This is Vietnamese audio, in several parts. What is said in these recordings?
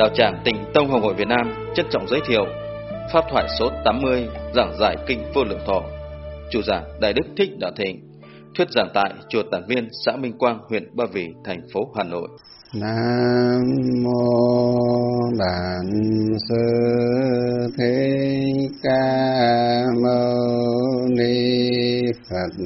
Đạo Tràng Tịnh Tông Hồng Hội Việt Nam trân trọng giới thiệu pháp thoại số 80 giảng giải kinh Vô Lượng Thọ. Chủ giảng Đại Đức Thích Đạo Thịnh, thuyết giảng tại chùa Tản Viên, xã Minh Quang, huyện Ba Vì, thành phố Hà Nội. Nam mô Bản Sư Thích Ca Mâu Ni Phật.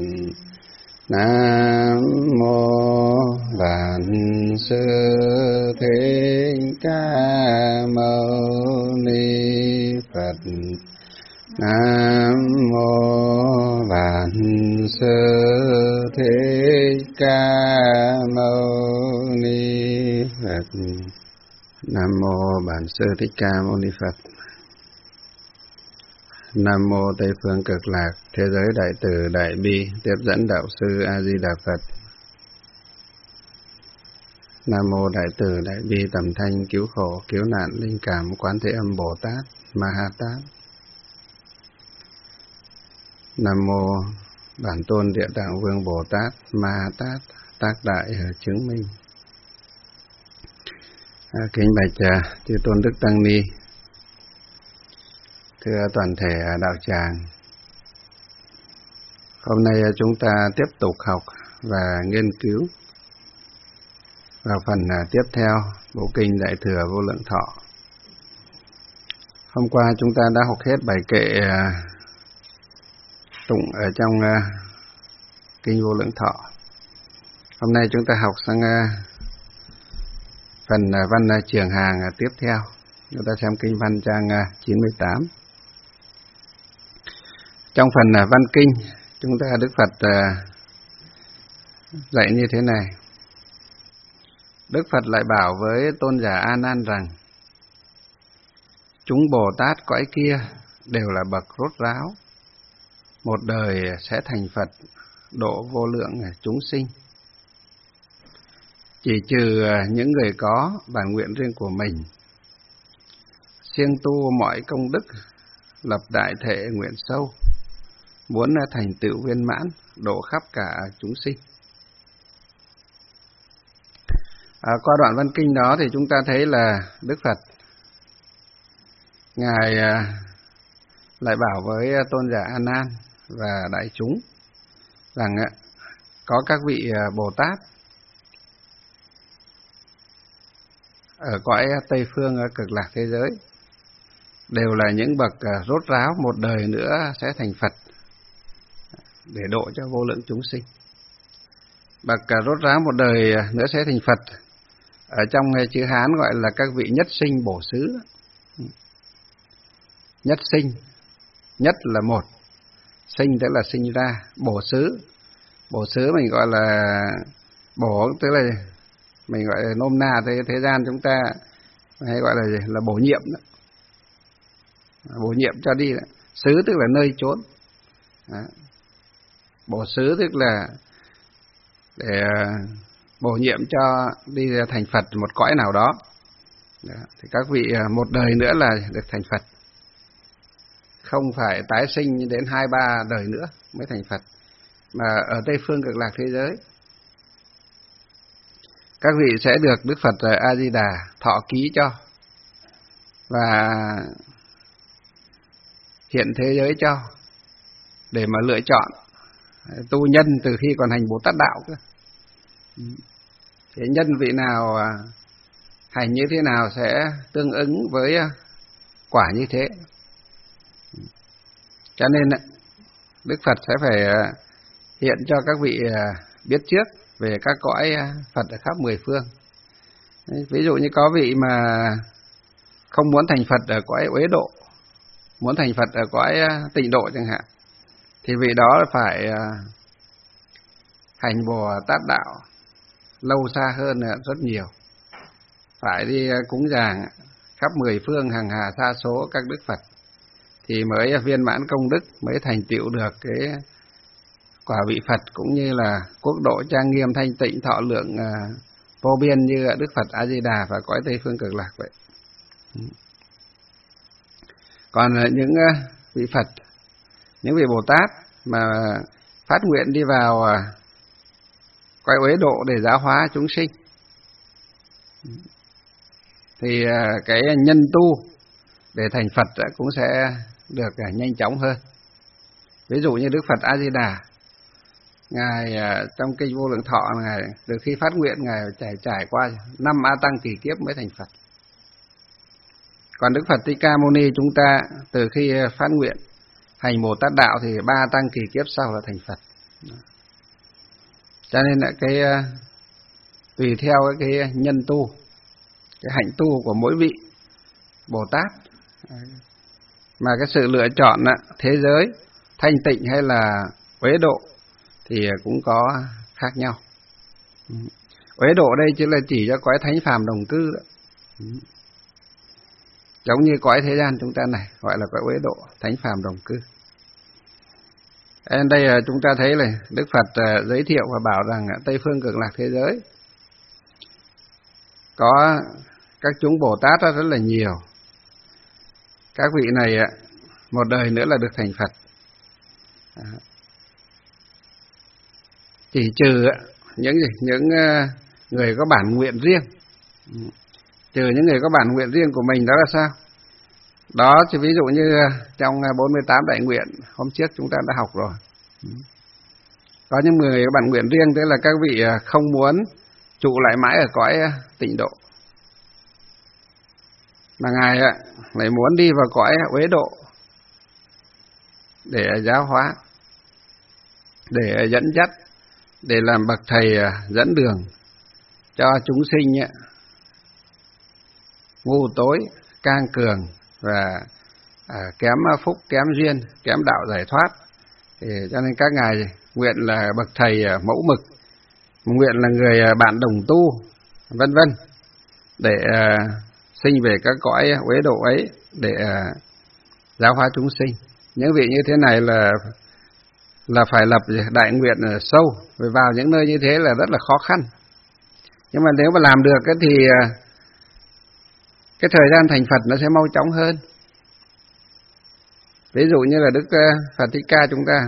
Nam mô Bản Sư Thích Ca Mâu Ni Phật. Nam mô Bản Sư Thích Ca Mâu Ni Phật. Nam mô Bản Sư Thích Ca Mâu Ni Phật. Nam mô Tây Phương Cực Lạc Thế Giới Đại Từ Đại Bi Tiếp Dẫn Đạo Sư A Di Đà Phật. Nam mô Đại Từ Đại Bi Tầm Thanh Cứu Khổ Cứu Nạn Linh Cảm Quán Thế Âm Bồ Tát Ma Ha Tát. Nam mô Bản Tôn Địa Tạng Vương Bồ Tát Ma Ha Tát tác đại chứng minh. Kính bạch chư tôn đức tăng ni, thưa toàn thể đạo tràng. Hôm nay chúng ta tiếp tục học và nghiên cứu vào phần tiếp theo bộ kinh Đại Thừa Vô Lượng Thọ. Hôm qua chúng ta đã học hết bài kệ tụng ở trong kinh Vô Lượng Thọ. Hôm nay chúng ta học sang phần văn trường hàng tiếp theo. Chúng ta xem kinh văn trang 98. Trong phần văn kinh, chúng ta Đức Phật dạy như thế này. Đức Phật lại bảo với tôn giả A Nan rằng: chúng Bồ Tát cõi kia đều là bậc rốt ráo, một đời sẽ thành Phật, độ vô lượng chúng sinh. Chỉ trừ những người có bản nguyện riêng của mình, siêng tu mọi công đức, lập đại thể nguyện sâu, muốn thành tựu viên mãn, độ khắp cả chúng sinh. Qua đoạn văn kinh đó thì chúng ta thấy là Đức Phật Ngài lại bảo với tôn giả A Nan và đại chúng rằng có các vị Bồ Tát ở cõi Tây Phương Cực Lạc thế giới đều là những bậc rốt ráo, một đời nữa sẽ thành Phật để độ cho vô lượng chúng sinh. Bậc rốt ráo một đời nữa sẽ thành Phật, ở trong chữ Hán gọi là các vị nhất sinh bổ xứ. Nhất sinh, nhất là một, sinh tức là sinh ra, bổ xứ. Bổ xứ mình gọi là bổ, tức là mình gọi là nôm na thế gian chúng ta hay gọi là gì? Là bổ nhiệm đó. Bổ nhiệm cho đi đó. Xứ tức là nơi chốn đó. Bổ xứ tức là để bổ nhiệm cho đi thành Phật một cõi nào đó. Đó. Thì các vị một đời nữa là được thành Phật, không phải tái sinh đến 2-3 đời nữa mới thành Phật, mà ở Tây Phương Cực Lạc thế giới các vị sẽ được Đức Phật A Di Đà thọ ký cho và hiện thế giới cho để mà lựa chọn tu nhân từ khi còn hành Bồ Tát đạo cơ. Thế nhân vị nào hành như thế nào sẽ tương ứng với quả như thế. Cho nên Đức Phật sẽ phải hiện cho các vị biết trước về các cõi Phật ở khắp 10 phương. Ví dụ như có vị mà không muốn thành Phật ở cõi Uế Độ, muốn thành Phật ở cõi Tịnh Độ chẳng hạn, thì vị đó phải hành Bồ Tát đạo lâu xa hơn rất nhiều, phải đi cúng dường khắp 10 phương hàng hà sa số các đức Phật thì mới viên mãn công đức, mới thành tựu được cái quả vị Phật, cũng như là quốc độ trang nghiêm thanh tịnh thọ lượng vô biên như Đức Phật A Di Đà và cõi Tây Phương Cực Lạc vậy. Còn những vị Phật, những vị Bồ Tát mà phát nguyện đi vào cõi Uế Độ để giáo hóa chúng sinh, thì cái nhân tu để thành Phật cũng sẽ được nhanh chóng hơn. Ví dụ như Đức Phật A Di Đà, ngài trong kinh Vô Lượng Thọ, ngài từ khi phát nguyện ngài trải qua 5 A Tăng kỳ kiếp mới thành Phật. Còn Đức Phật Thích Ca Mâu Ni chúng ta từ khi phát nguyện hành Bồ Tát đạo thì 3 tăng kỳ kiếp sau là thành Phật. Cho nên là cái tùy theo cái nhân tu, cái hạnh tu của mỗi vị Bồ Tát mà cái sự lựa chọn thế giới thanh tịnh hay là uế độ thì cũng có khác nhau. Uế độ đây chỉ là chỉ cho cõi thánh phàm đồng cư đó. Giống như cõi thế gian chúng ta này gọi là cõi uế độ, thánh phàm đồng cư. Đây là chúng ta thấy là Đức Phật giới thiệu và bảo rằng Tây Phương Cực Lạc thế giới có các chúng Bồ Tát rất là nhiều. Các vị này một đời nữa là được thành Phật. Chỉ trừ những người có bản nguyện riêng. Trừ những người có bản nguyện riêng của mình, đó là sao? Đó thì ví dụ như trong 48 đại nguyện hôm trước chúng ta đã học rồi. Có những người có bản nguyện riêng, tức là các vị không muốn trụ lại mãi ở cõi tịnh độ, mà ngài lại muốn đi vào cõi uế độ để giáo hóa, để dẫn dắt, để làm bậc thầy dẫn đường cho chúng sinh ngu tối, cang cường và kém phúc, kém duyên, kém đạo giải thoát. Thì cho nên các ngài nguyện là bậc thầy mẫu mực, nguyện là người bạn đồng tu, vân vân, để sinh về các cõi uế độ ấy để giáo hóa chúng sinh. Những vị như thế này là phải lập đại nguyện sâu, vì vào những nơi như thế là rất là khó khăn. Nhưng mà nếu mà làm được thì cái thời gian thành Phật nó sẽ mau chóng hơn. Ví dụ như là Đức Phật Thích Ca chúng ta,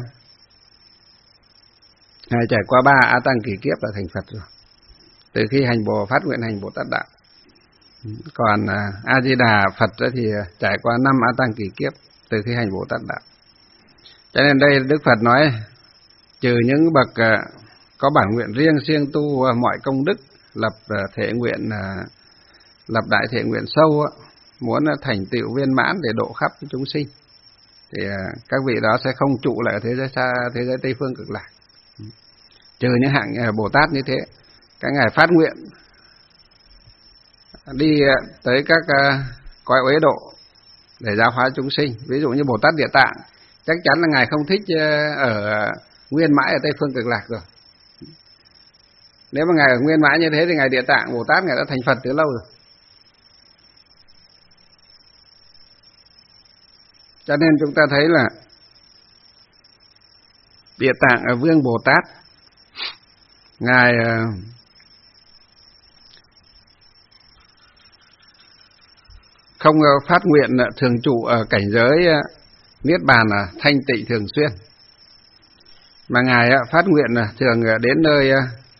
ngài trải qua 3 A Tăng kỳ kiếp là thành Phật rồi, từ khi phát nguyện hành Bồ Tát đạo. Còn A Di Đà Phật thì trải qua 5 A Tăng kỳ kiếp từ khi hành Bồ Tát đạo. Cho nên đây Đức Phật nói, trừ những bậc có bản nguyện riêng tu mọi công đức, lập thể nguyện, lập đại thể nguyện sâu, muốn thành tựu viên mãn để độ khắp chúng sinh, thì các vị đó sẽ không trụ lại ở thế giới Tây Phương Cực Lạc. Trừ những hạng Bồ Tát như thế, các ngài phát nguyện đi tới các cõi uế độ để giáo hóa chúng sinh. Ví dụ như Bồ Tát Địa Tạng, chắc chắn là ngài không thích ở nguyên mãi ở Tây Phương Cực Lạc rồi. Nếu mà ngài ở nguyên mãi như thế thì ngài Địa Tạng Bồ Tát ngài đã thành Phật từ lâu rồi. Cho nên chúng ta thấy là Địa Tạng Vương Bồ Tát, ngài không phát nguyện thường trụ ở cảnh giới niết bàn thanh tịnh thường xuyên, mà ngài phát nguyện thường đến nơi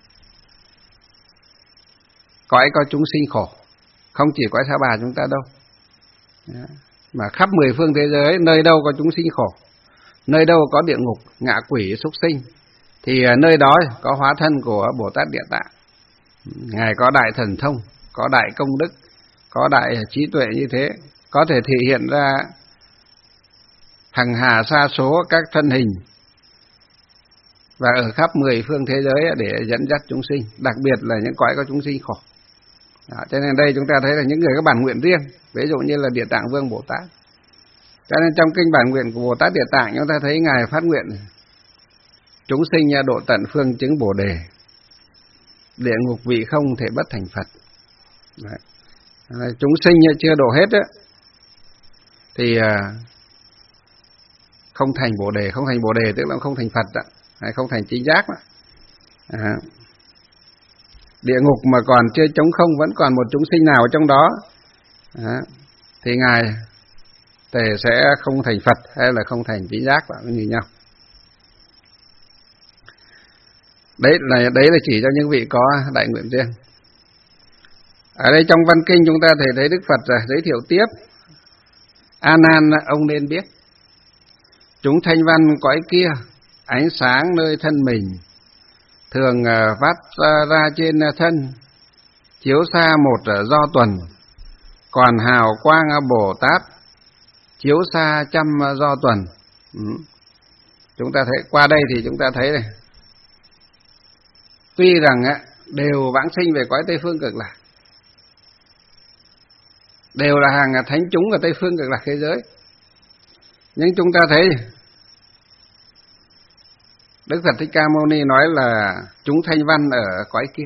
cõi có chúng sinh khổ, không chỉ cõi Sa Bà chúng ta đâu, mà khắp 10 phương thế giới, nơi đâu có chúng sinh khổ, nơi đâu có địa ngục, ngạ quỷ, súc sinh, thì nơi đó có hóa thân của Bồ Tát Địa Tạng. Ngài có đại thần thông, có đại công đức, có đại trí tuệ như thế, có thể thể hiện ra hằng hà sa số các thân hình và ở khắp 10 phương thế giới để dẫn dắt chúng sinh, đặc biệt là những cõi có chúng sinh khổ. Đó, cho nên đây chúng ta thấy là những người có bản nguyện riêng, ví dụ như là Địa Tạng Vương Bồ Tát. Cho nên trong kinh bản nguyện của Bồ Tát Địa Tạng chúng ta thấy ngài phát nguyện chúng sinh độ tận phương chứng Bồ Đề, địa ngục vị không thể bất thành Phật. Đấy. Chúng sinh chưa độ hết thì không thành Bồ Đề. Không thành Bồ Đề tức là không thành Phật đó, hay không thành chính giác đó. Địa ngục mà còn chưa trống không, vẫn còn một chúng sinh nào ở trong đó, thì ngài sẽ không thành Phật hay là không thành chính giác, là như nhau. Đấy là chỉ cho những vị có đại nguyện riêng. Ở đây trong văn kinh chúng ta thấy Đức Phật giới thiệu tiếp: A Nan, ông nên biết, chúng thanh văn cõi kia, ánh sáng nơi thân mình, thường phát ra trên thân, chiếu xa một do tuần, còn hào quang Bồ Tát chiếu xa trăm do tuần. Chúng ta thấy qua đây thì chúng ta thấy này, tuy rằng đều vãng sinh về cõi Tây Phương Cực Lạc, đều là hàng thánh chúng ở Tây Phương Cực Lạc thế giới, nhưng chúng ta thấy Đức Phật Thích Ca Mâu Ni nói là chúng thanh văn ở cõi kia.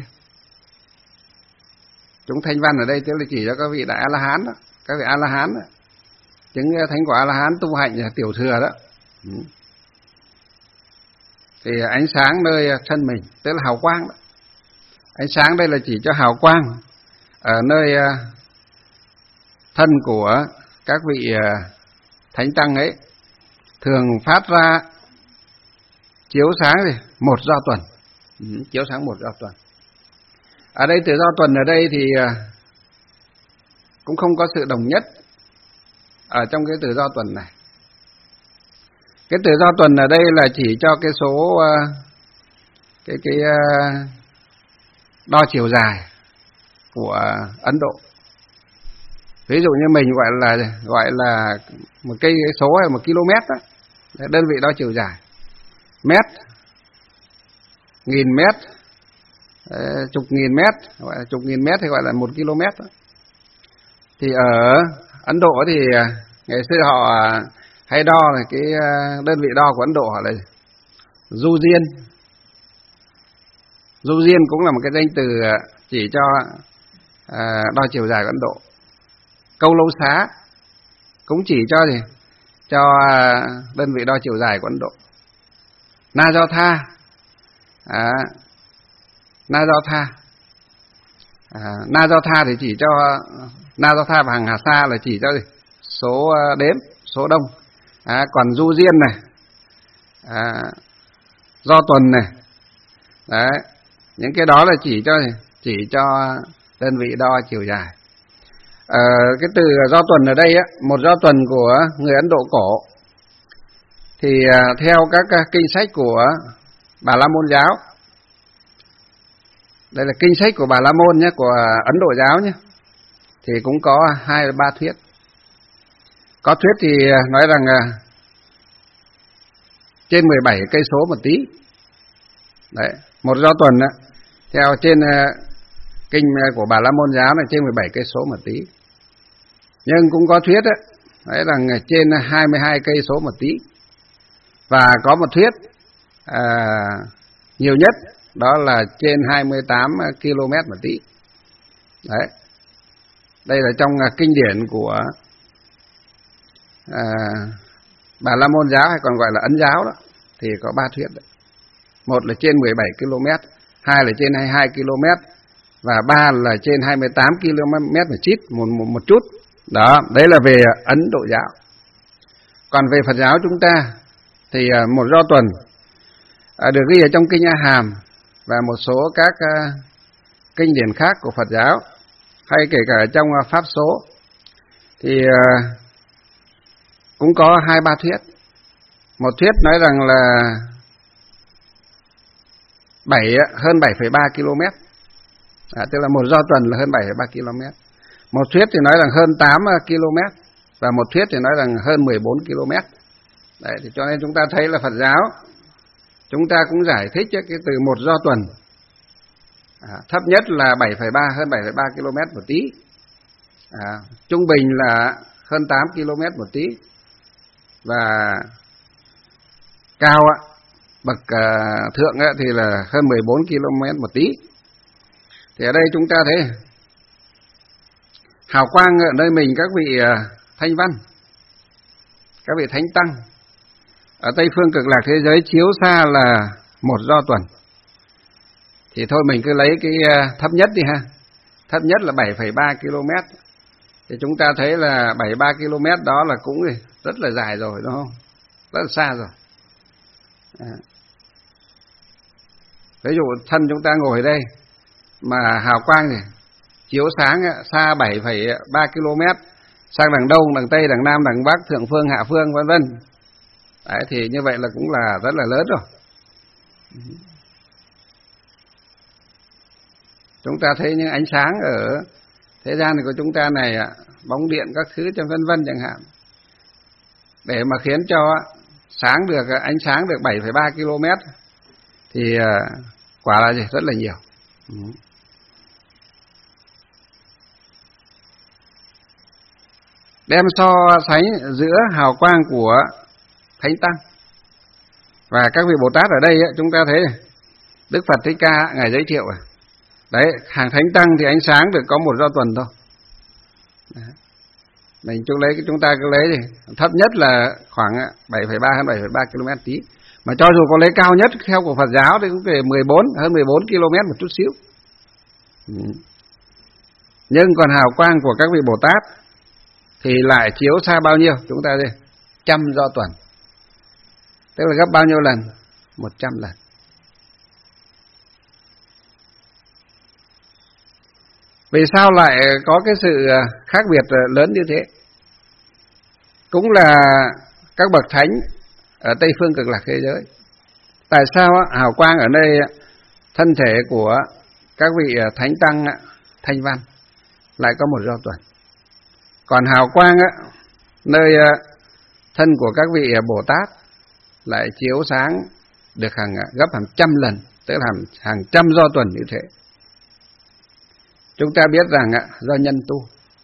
Chúng thanh văn ở đây tức là chỉ cho các vị đại A La Hán đó, các vị A La Hán đó, chứng thánh quả A La Hán tu hạnh tiểu thừa đó. Thì ánh sáng nơi thân mình tức là hào quang đó. Ánh sáng đây là chỉ cho hào quang ở nơi thân của các vị thánh tăng ấy, thường phát ra chiếu sáng gì? Một do tuần. Chiếu sáng một do tuần. Ở đây từ do tuần ở đây thì cũng không có sự đồng nhất ở trong cái từ do tuần này. Cái từ do tuần ở đây là chỉ cho cái số cái đo chiều dài của Ấn Độ. Ví dụ như mình gọi là một cây số hay 1 km đó, đơn vị đo chiều dài. Mét, nghìn mét, chục nghìn mét, gọi là chục nghìn mét thì gọi là 1 km đó. Thì ở Ấn Độ thì ngày xưa họ hay đo là cái đơn vị đo của Ấn Độ họ là du diên. Du diên cũng là một cái danh từ chỉ cho đo chiều dài của Ấn Độ. Câu lâu xá cũng chỉ cho gì? Cho đơn vị đo chiều dài của Ấn Độ. Na do tha, na do tha, na do tha thì chỉ cho na do tha và hàng hà sa là chỉ cho gì? Số đếm, số đông. Còn du diên này, do tuần này, đấy, những cái đó là chỉ cho đơn vị đo chiều dài. Cái từ do tuần ở đây một do tuần của người Ấn Độ cổ thì theo các kinh sách của Bà La Môn giáo, đây là kinh sách của Bà La Môn nhé, của Ấn Độ giáo nhé, thì cũng có 2-3 thuyết. Có thuyết thì nói rằng trên 17 cây số một tí. Đấy, một do tuần theo trên kinh của Bà La Môn giáo này trên 17 cây số một tí. Nhưng cũng có thuyết đấy rằng trên 22 cây số một tí. Và có một thuyết nhiều nhất đó là trên 28 km một tí. Đấy. Đây là trong kinh điển của Bà La Môn giáo hay còn gọi là Ấn giáo đó, thì có 3 thuyết đấy. Một là trên 17 km, hai là trên 22 km và ba là trên 28 km một chút. Đó, đấy là về Ấn Độ giáo. Còn về Phật giáo chúng ta thì một do tuần được ghi ở trong kinh A Hàm và một số các kinh điển khác của Phật giáo, hay kể cả trong Pháp số thì cũng có 2-3 thuyết. Một thuyết nói rằng là hơn 7,3 km, tức là một do tuần là hơn 7,3 km. Một thuyết thì nói rằng hơn 8 km và một thuyết thì nói rằng hơn 14 km. Đấy, thì cho nên chúng ta thấy là Phật giáo chúng ta cũng giải thích cái từ một do tuần thấp nhất là hơn 7,3 km một tí, trung bình là hơn 8 km một tí, và cao bậc thượng thì là hơn 14 km một tí. Thì ở đây chúng ta thấy hào quang ở nơi mình các vị thanh văn, các vị thánh tăng ở Tây Phương Cực Lạc thế giới chiếu xa là một do tuần. Thì thôi mình cứ lấy cái thấp nhất đi ha. Thấp nhất là 7,3 km. Thì chúng ta thấy là 73 km đó là cũng rất là dài rồi đúng không? Rất là xa rồi. Ví dụ thân chúng ta ngồi đây mà hào quang chiếu sáng xa 7,3 km sang đằng đông, đằng tây, đằng nam, đằng bắc, thượng phương, hạ phương, vân vân. Đấy, thì như vậy là cũng là rất là lớn rồi. Chúng ta thấy những ánh sáng ở thế gian của chúng ta này, bóng điện các thứ cho vân vân chẳng hạn, để mà khiến cho sáng được, ánh sáng được 7,3 km thì quả là gì? Rất là nhiều. Đem so sánh giữa hào quang của Thánh Tăng và các vị Bồ Tát ở đây, chúng ta thấy Đức Phật Thích Ca ngài giới thiệu đấy, hàng Thánh Tăng thì ánh sáng được có 1 do tuần thôi. Đấy. Chúng ta cứ lấy thì thấp nhất là khoảng 7,3 hay 7,3 km tí. Mà cho dù có lấy cao nhất theo của Phật giáo thì cũng về hơn 14 km một chút xíu. Nhưng còn hào quang của các vị Bồ Tát thì lại chiếu xa bao nhiêu? Chúng ta đây, 100 do tuần. Tức là gấp bao nhiêu lần? 100 lần. Vì sao lại có cái sự khác biệt lớn như thế? Cũng là các bậc thánh ở Tây phương Cực Lạc thế giới. Tại sao hào quang ở đây thân thể của các vị Thánh Tăng Thanh Văn lại có 1 do tuần, còn hào quang nơi thân của các vị Bồ Tát lại chiếu sáng được gấp hàng trăm lần, tức là hàng trăm do tuần như thế. Chúng ta biết rằng do nhân tu,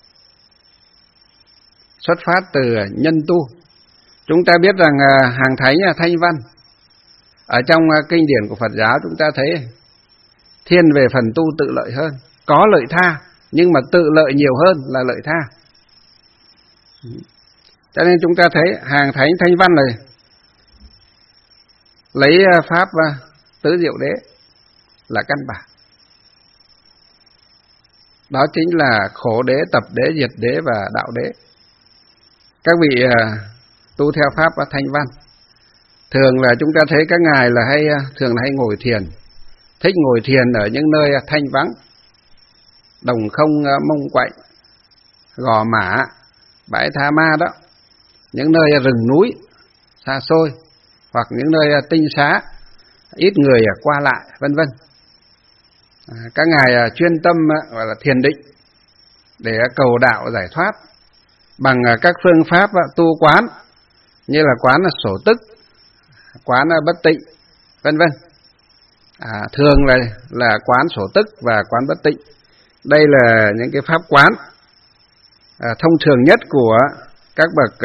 xuất phát từ nhân tu. Chúng ta biết rằng hàng thánh Thanh Văn ở trong kinh điển của Phật giáo chúng ta thấy thiên về phần tu tự lợi hơn, có lợi tha nhưng mà tự lợi nhiều hơn là lợi tha. Cho nên chúng ta thấy hàng thánh Thanh Văn này lấy pháp tứ diệu đế là căn bản. Đó chính là khổ đế, tập đế, diệt đế và đạo đế. Các vị tu theo pháp Thanh Văn, thường là chúng ta thấy các ngài là thường hay ngồi thiền, thích ngồi thiền ở những nơi thanh vắng, đồng không mông quạnh, Gò Mã, Bãi Tha Ma đó, những nơi rừng núi xa xôi, hoặc những nơi tinh xá, ít người qua lại, vân vân. Các ngài chuyên tâm gọi là thiền định để cầu đạo giải thoát bằng các phương pháp tu quán, như là quán sổ tức, quán bất tịnh, vân vân. Thường là quán sổ tức và quán bất tịnh. Đây là những cái pháp quán thông thường nhất của các bậc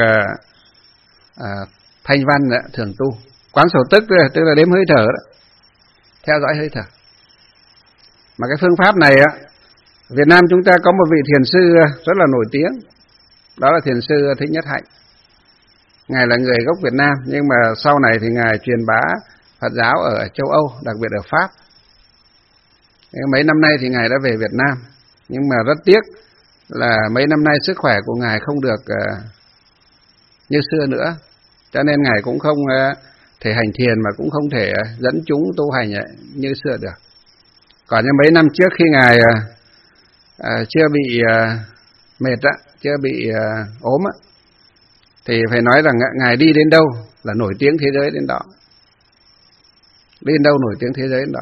Thanh Văn thường tu. Quán sổ tức tức là đếm hơi thở đó, theo dõi hơi thở. Mà cái phương pháp này Việt Nam chúng ta có một vị thiền sư rất là nổi tiếng, đó là thiền sư Thích Nhất Hạnh. Ngài là người gốc Việt Nam, nhưng mà sau này thì ngài truyền bá Phật giáo ở châu Âu, đặc biệt ở Pháp. Mấy năm nay thì ngài đã về Việt Nam, nhưng mà rất tiếc là mấy năm nay sức khỏe của ngài không được như xưa nữa, cho nên ngài cũng không thể hành thiền mà cũng không thể dẫn chúng tu hành như xưa được. Còn như mấy năm trước khi ngài chưa bị mệt chưa bị ốm thì phải nói rằng ngài đi đến đâu là nổi tiếng thế giới đến đó, đi đến đâu nổi tiếng thế giới đến đó.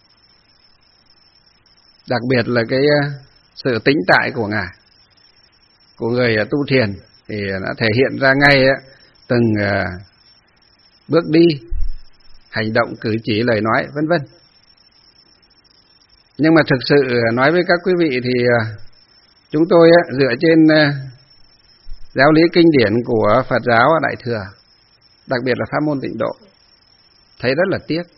Đặc biệt là cái sự tĩnh tại của ngài, của người tu thiền, thì nó thể hiện ra ngay từng bước đi, hành động, cử chỉ, lời nói, vân vân. Nhưng mà thực sự nói với các quý vị thì chúng tôi dựa trên giáo lý kinh điển của Phật giáo Đại Thừa, đặc biệt là pháp môn Tịnh Độ, thấy rất là tiếc.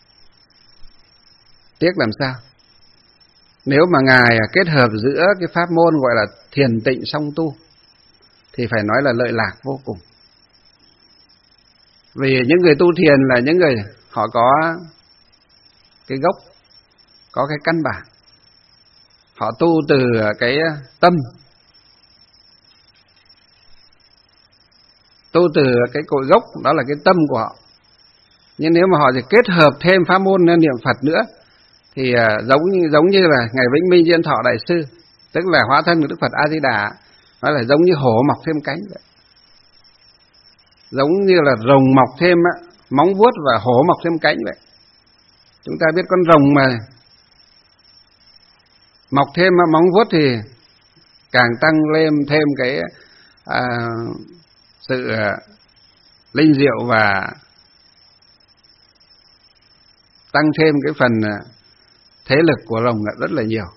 Tiếc làm sao? Nếu mà ngài kết hợp giữa cái pháp môn gọi là thiền tịnh song tu thì phải nói là lợi lạc vô cùng. Vì những người tu thiền là những người họ có cái gốc, có cái căn bản. Họ tu từ cái tâm, tu từ cái cội gốc, đó là cái tâm của họ. Nhưng nếu mà họ chỉ kết hợp thêm pháp môn niệm Phật nữa thì giống như là ngài Vĩnh Minh Diên Thọ Đại sư tức là hóa thân của Đức Phật A Di Đà, nó là giống như hổ mọc thêm cánh vậy, giống như là rồng mọc thêm móng vuốt và hổ mọc thêm cánh vậy. Chúng ta biết con rồng mà mọc thêm móng vuốt thì càng tăng lên thêm cái sự linh diệu và tăng thêm cái phần thế lực của rồng rất là nhiều.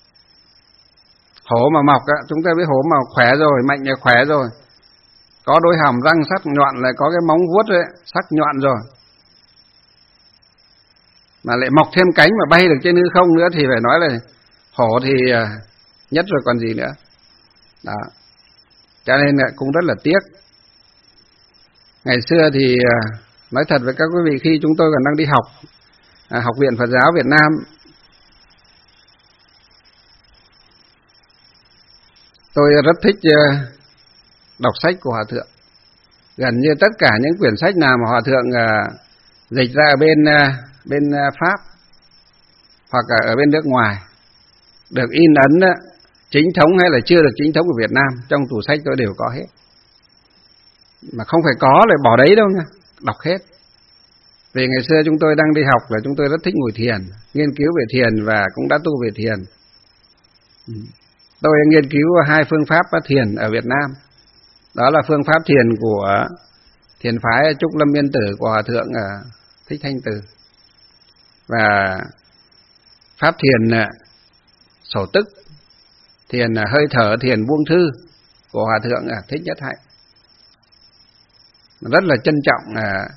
Hổ mà mọc chúng ta biết hổ mà khỏe rồi, mạnh là khỏe rồi, có đôi hàm răng sắc nhọn, lại có cái móng vuốt ấy, sắc nhọn rồi, mà lại mọc thêm cánh mà bay được trên hư không nữa thì phải nói là hổ thì nhất rồi còn gì nữa. Đó. Cho nên cũng rất là tiếc. Ngày xưa thì nói thật với các quý vị, khi chúng tôi còn đang đi học Học viện Phật giáo Việt Nam, tôi rất thích đọc sách của Hòa Thượng. Gần như tất cả những quyển sách nào mà Hòa Thượng dịch ra ở bên Pháp hoặc ở bên nước ngoài, được in ấn chính thống hay là chưa được chính thống của Việt Nam, trong tủ sách tôi đều có hết. Mà không phải có lại bỏ đấy đâu nha, đọc hết. Vì ngày xưa chúng tôi đang đi học là chúng tôi rất thích ngồi thiền, nghiên cứu về thiền và cũng đã tu về thiền. Tôi nghiên cứu 2 phương pháp thiền ở Việt Nam. Đó là phương pháp thiền của thiền phái Trúc Lâm Yên Tử của Hòa Thượng Thích Thanh Từ, và pháp thiền sổ tức, thiền hơi thở, thiền buông thư của Hòa Thượng Thích Nhất Hạnh. Rất là trân trọng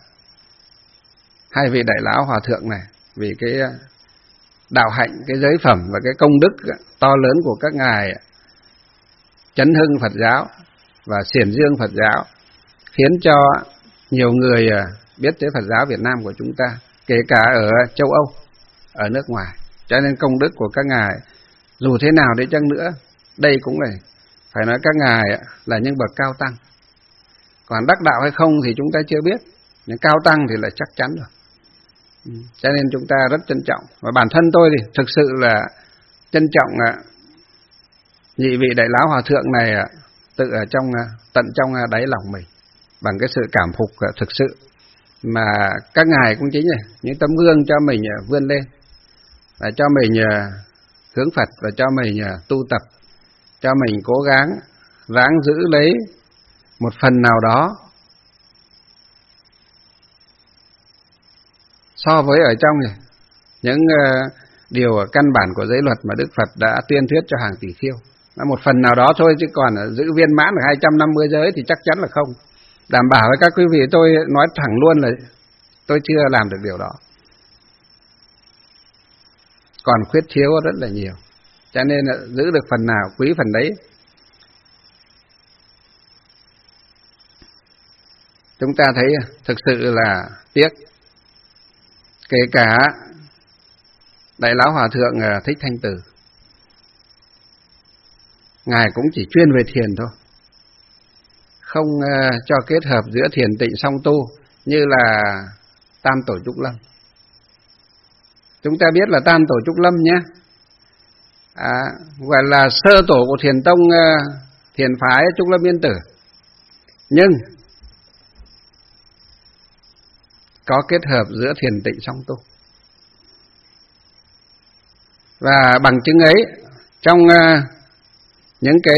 2 vị đại lão Hòa Thượng này, vì cái đạo hạnh, cái giới phẩm và cái công đức to lớn của các ngài chấn hưng Phật giáo và xiển dương Phật giáo, khiến cho nhiều người biết tới Phật giáo Việt Nam của chúng ta, kể cả ở châu Âu, ở nước ngoài. Cho nên công đức của các ngài dù thế nào đi chăng nữa, đây cũng là phải nói các ngài là những bậc cao tăng. Còn đắc đạo hay không thì chúng ta chưa biết, nhưng cao tăng thì là chắc chắn rồi. Cho nên chúng ta rất trân trọng. Và bản thân tôi thì thực sự là trân trọng nhị vị đại lão Hòa Thượng này tự ở tận trong đáy lòng mình, bằng cái sự cảm phục thực sự. Mà các ngài cũng chính là những tấm gương cho mình vươn lên, và cho mình hướng Phật, và cho mình tu tập, cho mình cố gắng ráng giữ lấy một phần nào đó so với ở trong này những điều căn bản của giới luật mà Đức Phật đã tuyên thuyết cho hàng tỷ khiêu. Một phần nào đó thôi, chứ còn giữ viên mãn được 250 giới thì chắc chắn là không. Đảm bảo với các quý vị, tôi nói thẳng luôn là tôi chưa làm được điều đó, còn khuyết thiếu rất là nhiều. Cho nên là giữ được phần nào quý phần đấy. Chúng ta thấy thực sự là tiếc. Kể cả đại lão Hòa Thượng Thích Thanh Từ, ngài cũng chỉ chuyên về thiền thôi, không cho kết hợp giữa thiền tịnh song tu như là Tam Tổ Trúc Lâm. Chúng ta biết là Tam Tổ Trúc Lâm nhé, gọi là sơ tổ của thiền tông thiền phái Trúc Lâm Yên Tử, nhưng có kết hợp giữa thiền tịnh song tu. Và bằng chứng ấy, trong những cái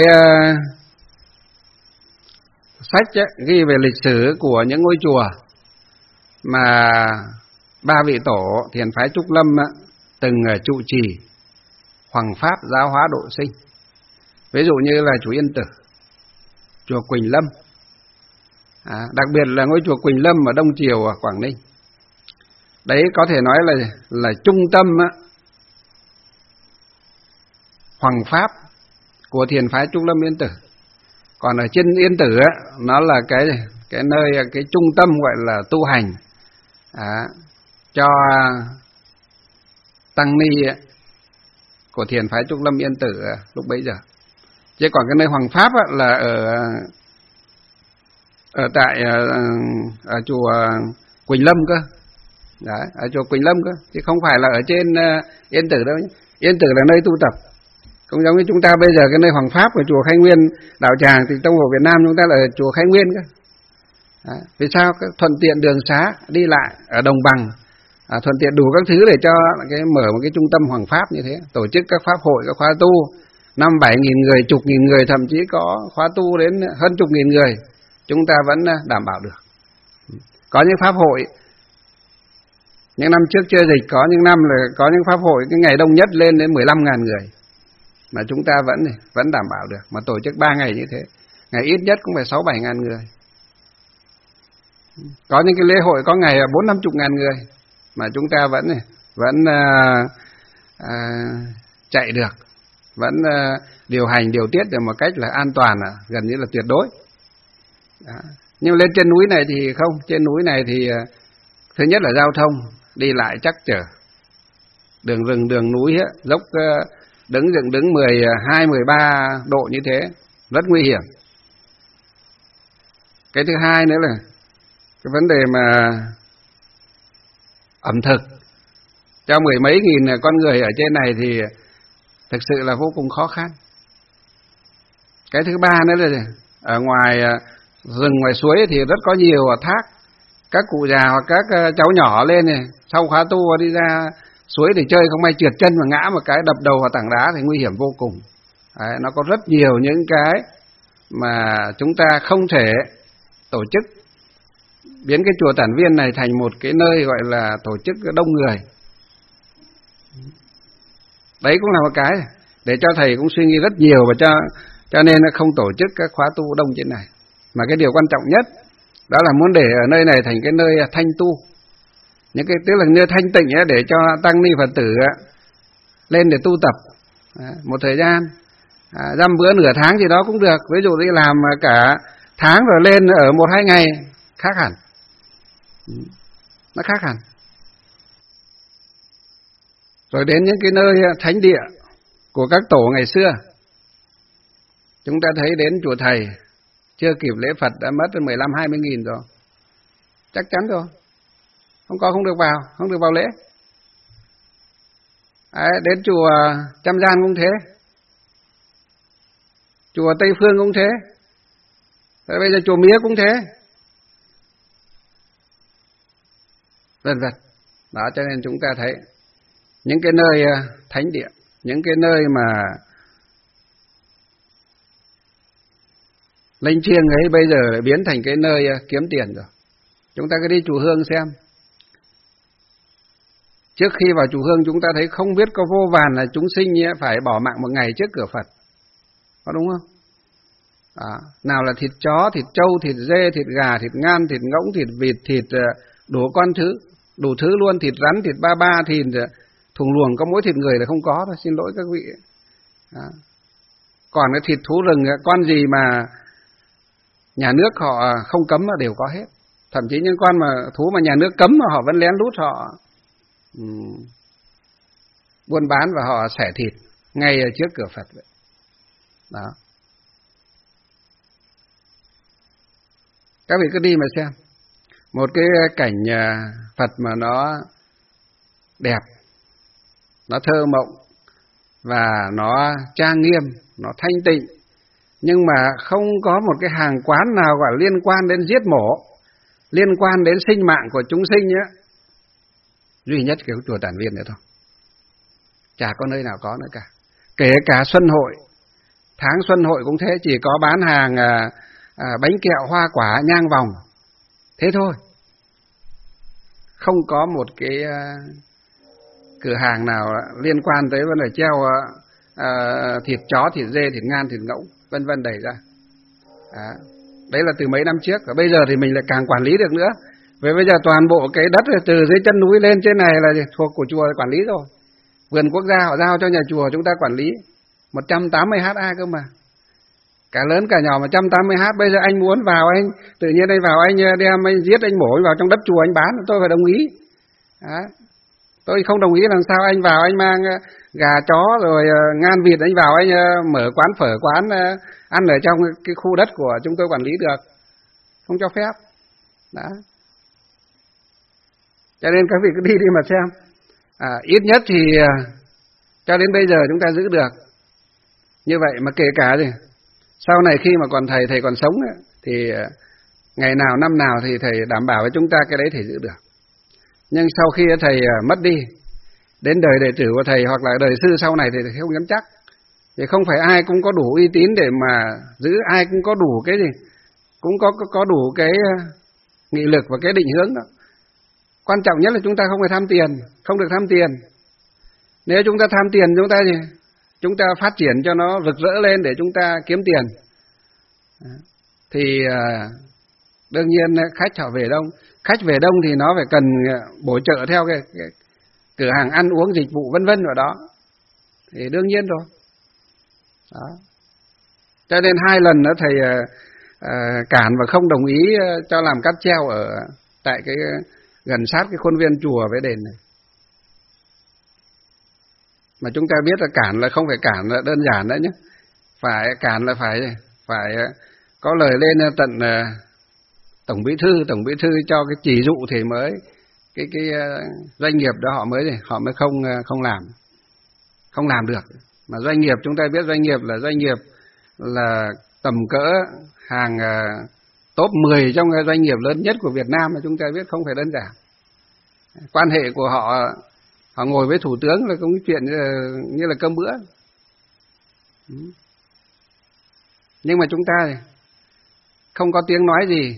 sách ghi về lịch sử của những ngôi chùa mà 3 vị tổ thiền phái Trúc Lâm từng trụ trì hoằng pháp giáo hóa độ sinh. Ví dụ như là chùa Yên Tử, chùa Quỳnh Lâm, đặc biệt là ngôi chùa Quỳnh Lâm ở Đông Triều ở Quảng Ninh. Đấy có thể nói là trung tâm hoằng pháp của thiền phái Trúc Lâm Yên Tử. Còn ở trên Yên Tử nó là cái nơi, cái trung tâm gọi là tu hành cho tăng ni của thiền phái Trúc Lâm Yên Tử lúc bấy giờ. Chứ còn cái nơi hoằng pháp là ở tại ở chùa Quỳnh Lâm cơ. Đấy, ở chùa Quỳnh Lâm cơ, chứ không phải là ở trên Yên Tử đâu nhé. Yên Tử là nơi tu tập, Cũng giống như chúng ta bây giờ cái nơi Hoàng Pháp của chùa Khai Nguyên Đạo Tràng thì Tông Phổ Việt Nam chúng ta là chùa Khai Nguyên cơ. Vì sao? Thuận tiện đường xá đi lại ở đồng bằng, thuận tiện đủ các thứ để cho mở một cái trung tâm Hoàng Pháp như thế, tổ chức các pháp hội, các khóa tu 5-7 nghìn người, chục nghìn người, thậm chí có khóa tu đến hơn chục nghìn người, chúng ta vẫn đảm bảo được. Có những pháp hội những năm trước chưa dịch, có những năm là có những pháp hội cái ngày đông nhất lên đến 15.000 người mà chúng ta vẫn đảm bảo được, mà tổ chức 3 ngày như thế, ngày ít nhất cũng phải 6-7 ngàn người. Có những cái lễ hội có ngày 40-50 ngàn người mà chúng ta vẫn chạy được, vẫn điều hành điều tiết được một cách là an toàn, gần như là tuyệt đối. Đó. Nhưng lên trên núi này thì không, trên núi này thì thứ nhất là giao thông đi lại chắc trở, đường rừng đường núi dốc đứng 12-13 độ như thế rất nguy hiểm. Cái thứ hai nữa là cái vấn đề mà ẩm thực cho 10 mấy nghìn con người ở trên này thì thực sự là vô cùng khó khăn. Cái thứ ba nữa là ở ngoài rừng ngoài suối thì rất có nhiều thác, các cụ già hoặc các cháu nhỏ lên này sau khóa tu đi ra suối để chơi, không may trượt chân và ngã một cái đập đầu vào tảng đá thì nguy hiểm vô cùng. Đấy, nó có rất nhiều những cái mà chúng ta không thể tổ chức biến cái chùa Tản Viên này thành một cái nơi gọi là tổ chức đông người. Đấy cũng là một cái để cho thầy cũng suy nghĩ rất nhiều, và cho nên nó không tổ chức các khóa tu đông trên này. Mà cái điều quan trọng nhất đó là muốn để ở nơi này thành cái nơi thanh tu, những cái tức là nơi thanh tịnh để cho tăng ni Phật tử lên để tu tập một thời gian, dăm bữa nửa tháng gì đó cũng được. Ví dụ đi làm cả tháng rồi lên ở 1-2 ngày, khác hẳn, nó khác hẳn. Rồi đến những cái nơi thánh địa của các tổ ngày xưa, chúng ta thấy đến chùa Thầy chưa kịp lễ Phật đã mất 15-20 nghìn rồi, chắc chắn rồi, không được vào lễ. Đấy, đến chùa Trăm Gian cũng thế, chùa Tây Phương cũng thế, rồi bây giờ chùa Mía cũng thế, vân vân. Đó, cho nên chúng ta thấy những cái nơi thánh địa, những cái nơi mà linh thiêng ấy bây giờ lại biến thành cái nơi kiếm tiền rồi. Chúng ta cứ đi chùa Hương xem. Trước khi vào chùa Hương chúng ta thấy không biết có vô vàn là chúng sinh phải bỏ mạng một ngày trước cửa Phật, có đúng không? Nào là thịt chó, thịt trâu, thịt dê, thịt gà, thịt ngan, thịt ngỗng, thịt vịt, thịt đủ con thứ, đủ thứ luôn, thịt rắn, thịt ba, thịt thùng luồng, có mỗi thịt người là không có thôi, xin lỗi các vị. Còn cái thịt thú rừng, con gì mà nhà nước họ không cấm là đều có hết. Thậm chí những con mà thú mà nhà nước cấm mà họ vẫn lén lút họ buôn bán và họ xẻ thịt ngay trước cửa Phật vậy. Đó. Các vị cứ đi mà xem. Một cái cảnh Phật mà nó đẹp, nó thơ mộng và nó trang nghiêm, nó thanh tịnh, nhưng mà không có một cái hàng quán nào gọi liên quan đến giết mổ, liên quan đến sinh mạng của chúng sinh nhé. Duy nhất cái chùa Tản Viên nữa thôi, chả có nơi nào có nữa cả. Kể cả xuân hội, tháng xuân hội cũng thế, chỉ có bán hàng bánh kẹo, hoa quả, nhang vòng, thế thôi. Không có một cái cửa hàng nào liên quan tới vấn đề treo thịt chó, thịt dê, thịt ngan, thịt ngỗng, vân vân đẩy ra. Đấy là từ mấy năm trước, và bây giờ thì mình lại càng quản lý được nữa. Vì bây giờ toàn bộ cái đất từ dưới chân núi lên trên này là thuộc của chùa quản lý rồi. Vườn quốc gia họ giao cho nhà chùa chúng ta quản lý 180 ha cơ mà. Cả lớn cả nhỏ 180 ha. Bây giờ anh muốn vào, anh tự nhiên anh vào, anh đem anh giết, anh mổ, anh vào trong đất chùa anh bán, tôi phải đồng ý. Tôi không đồng ý làm sao anh vào anh mang gà chó rồi ngan vịt anh vào anh mở quán phở, quán ăn ở trong cái khu đất của chúng tôi quản lý được. Không cho phép. Đó. Cho nên các vị cứ đi mà xem. Ít nhất thì cho đến bây giờ chúng ta giữ được. Như vậy mà kể cả gì sau này khi mà còn thầy còn sống ấy, thì ngày nào năm nào thì thầy đảm bảo với chúng ta cái đấy thầy giữ được. Nhưng sau khi thầy mất đi, đến đời đệ tử của thầy hoặc là đời sư sau này thì thầy không dám chắc. Thì không phải ai cũng có đủ uy tín để mà giữ, ai cũng có đủ cái gì, cũng có đủ cái nghị lực và cái định hướng đó. Quan trọng nhất là chúng ta không phải tham tiền, không được tham tiền. Nếu chúng ta tham tiền chúng ta phát triển cho nó rực rỡ lên để chúng ta kiếm tiền, thì đương nhiên khách họ về đông. Khách về đông thì nó phải cần bổ trợ theo cái cửa hàng ăn uống dịch vụ vân vân vào đó, thì đương nhiên rồi. Đó. Cho nên 2 lần nữa thầy cản và không đồng ý cho làm cáp treo ở tại cái gần sát cái khuôn viên chùa với đền này. Mà chúng ta biết là cản là không phải cản là đơn giản đấy nhé. Phải cản là phải có lời lên tận tổng bí thư cho cái chỉ dụ thì mới cái doanh nghiệp đó họ mới không làm được. Mà doanh nghiệp chúng ta biết doanh nghiệp là tầm cỡ hàng top 10 trong doanh nghiệp lớn nhất của Việt Nam, mà chúng ta biết không phải đơn giản. Quan hệ của họ ngồi với thủ tướng là cũng chuyện như là cơm bữa. Nhưng mà chúng ta không có tiếng nói gì.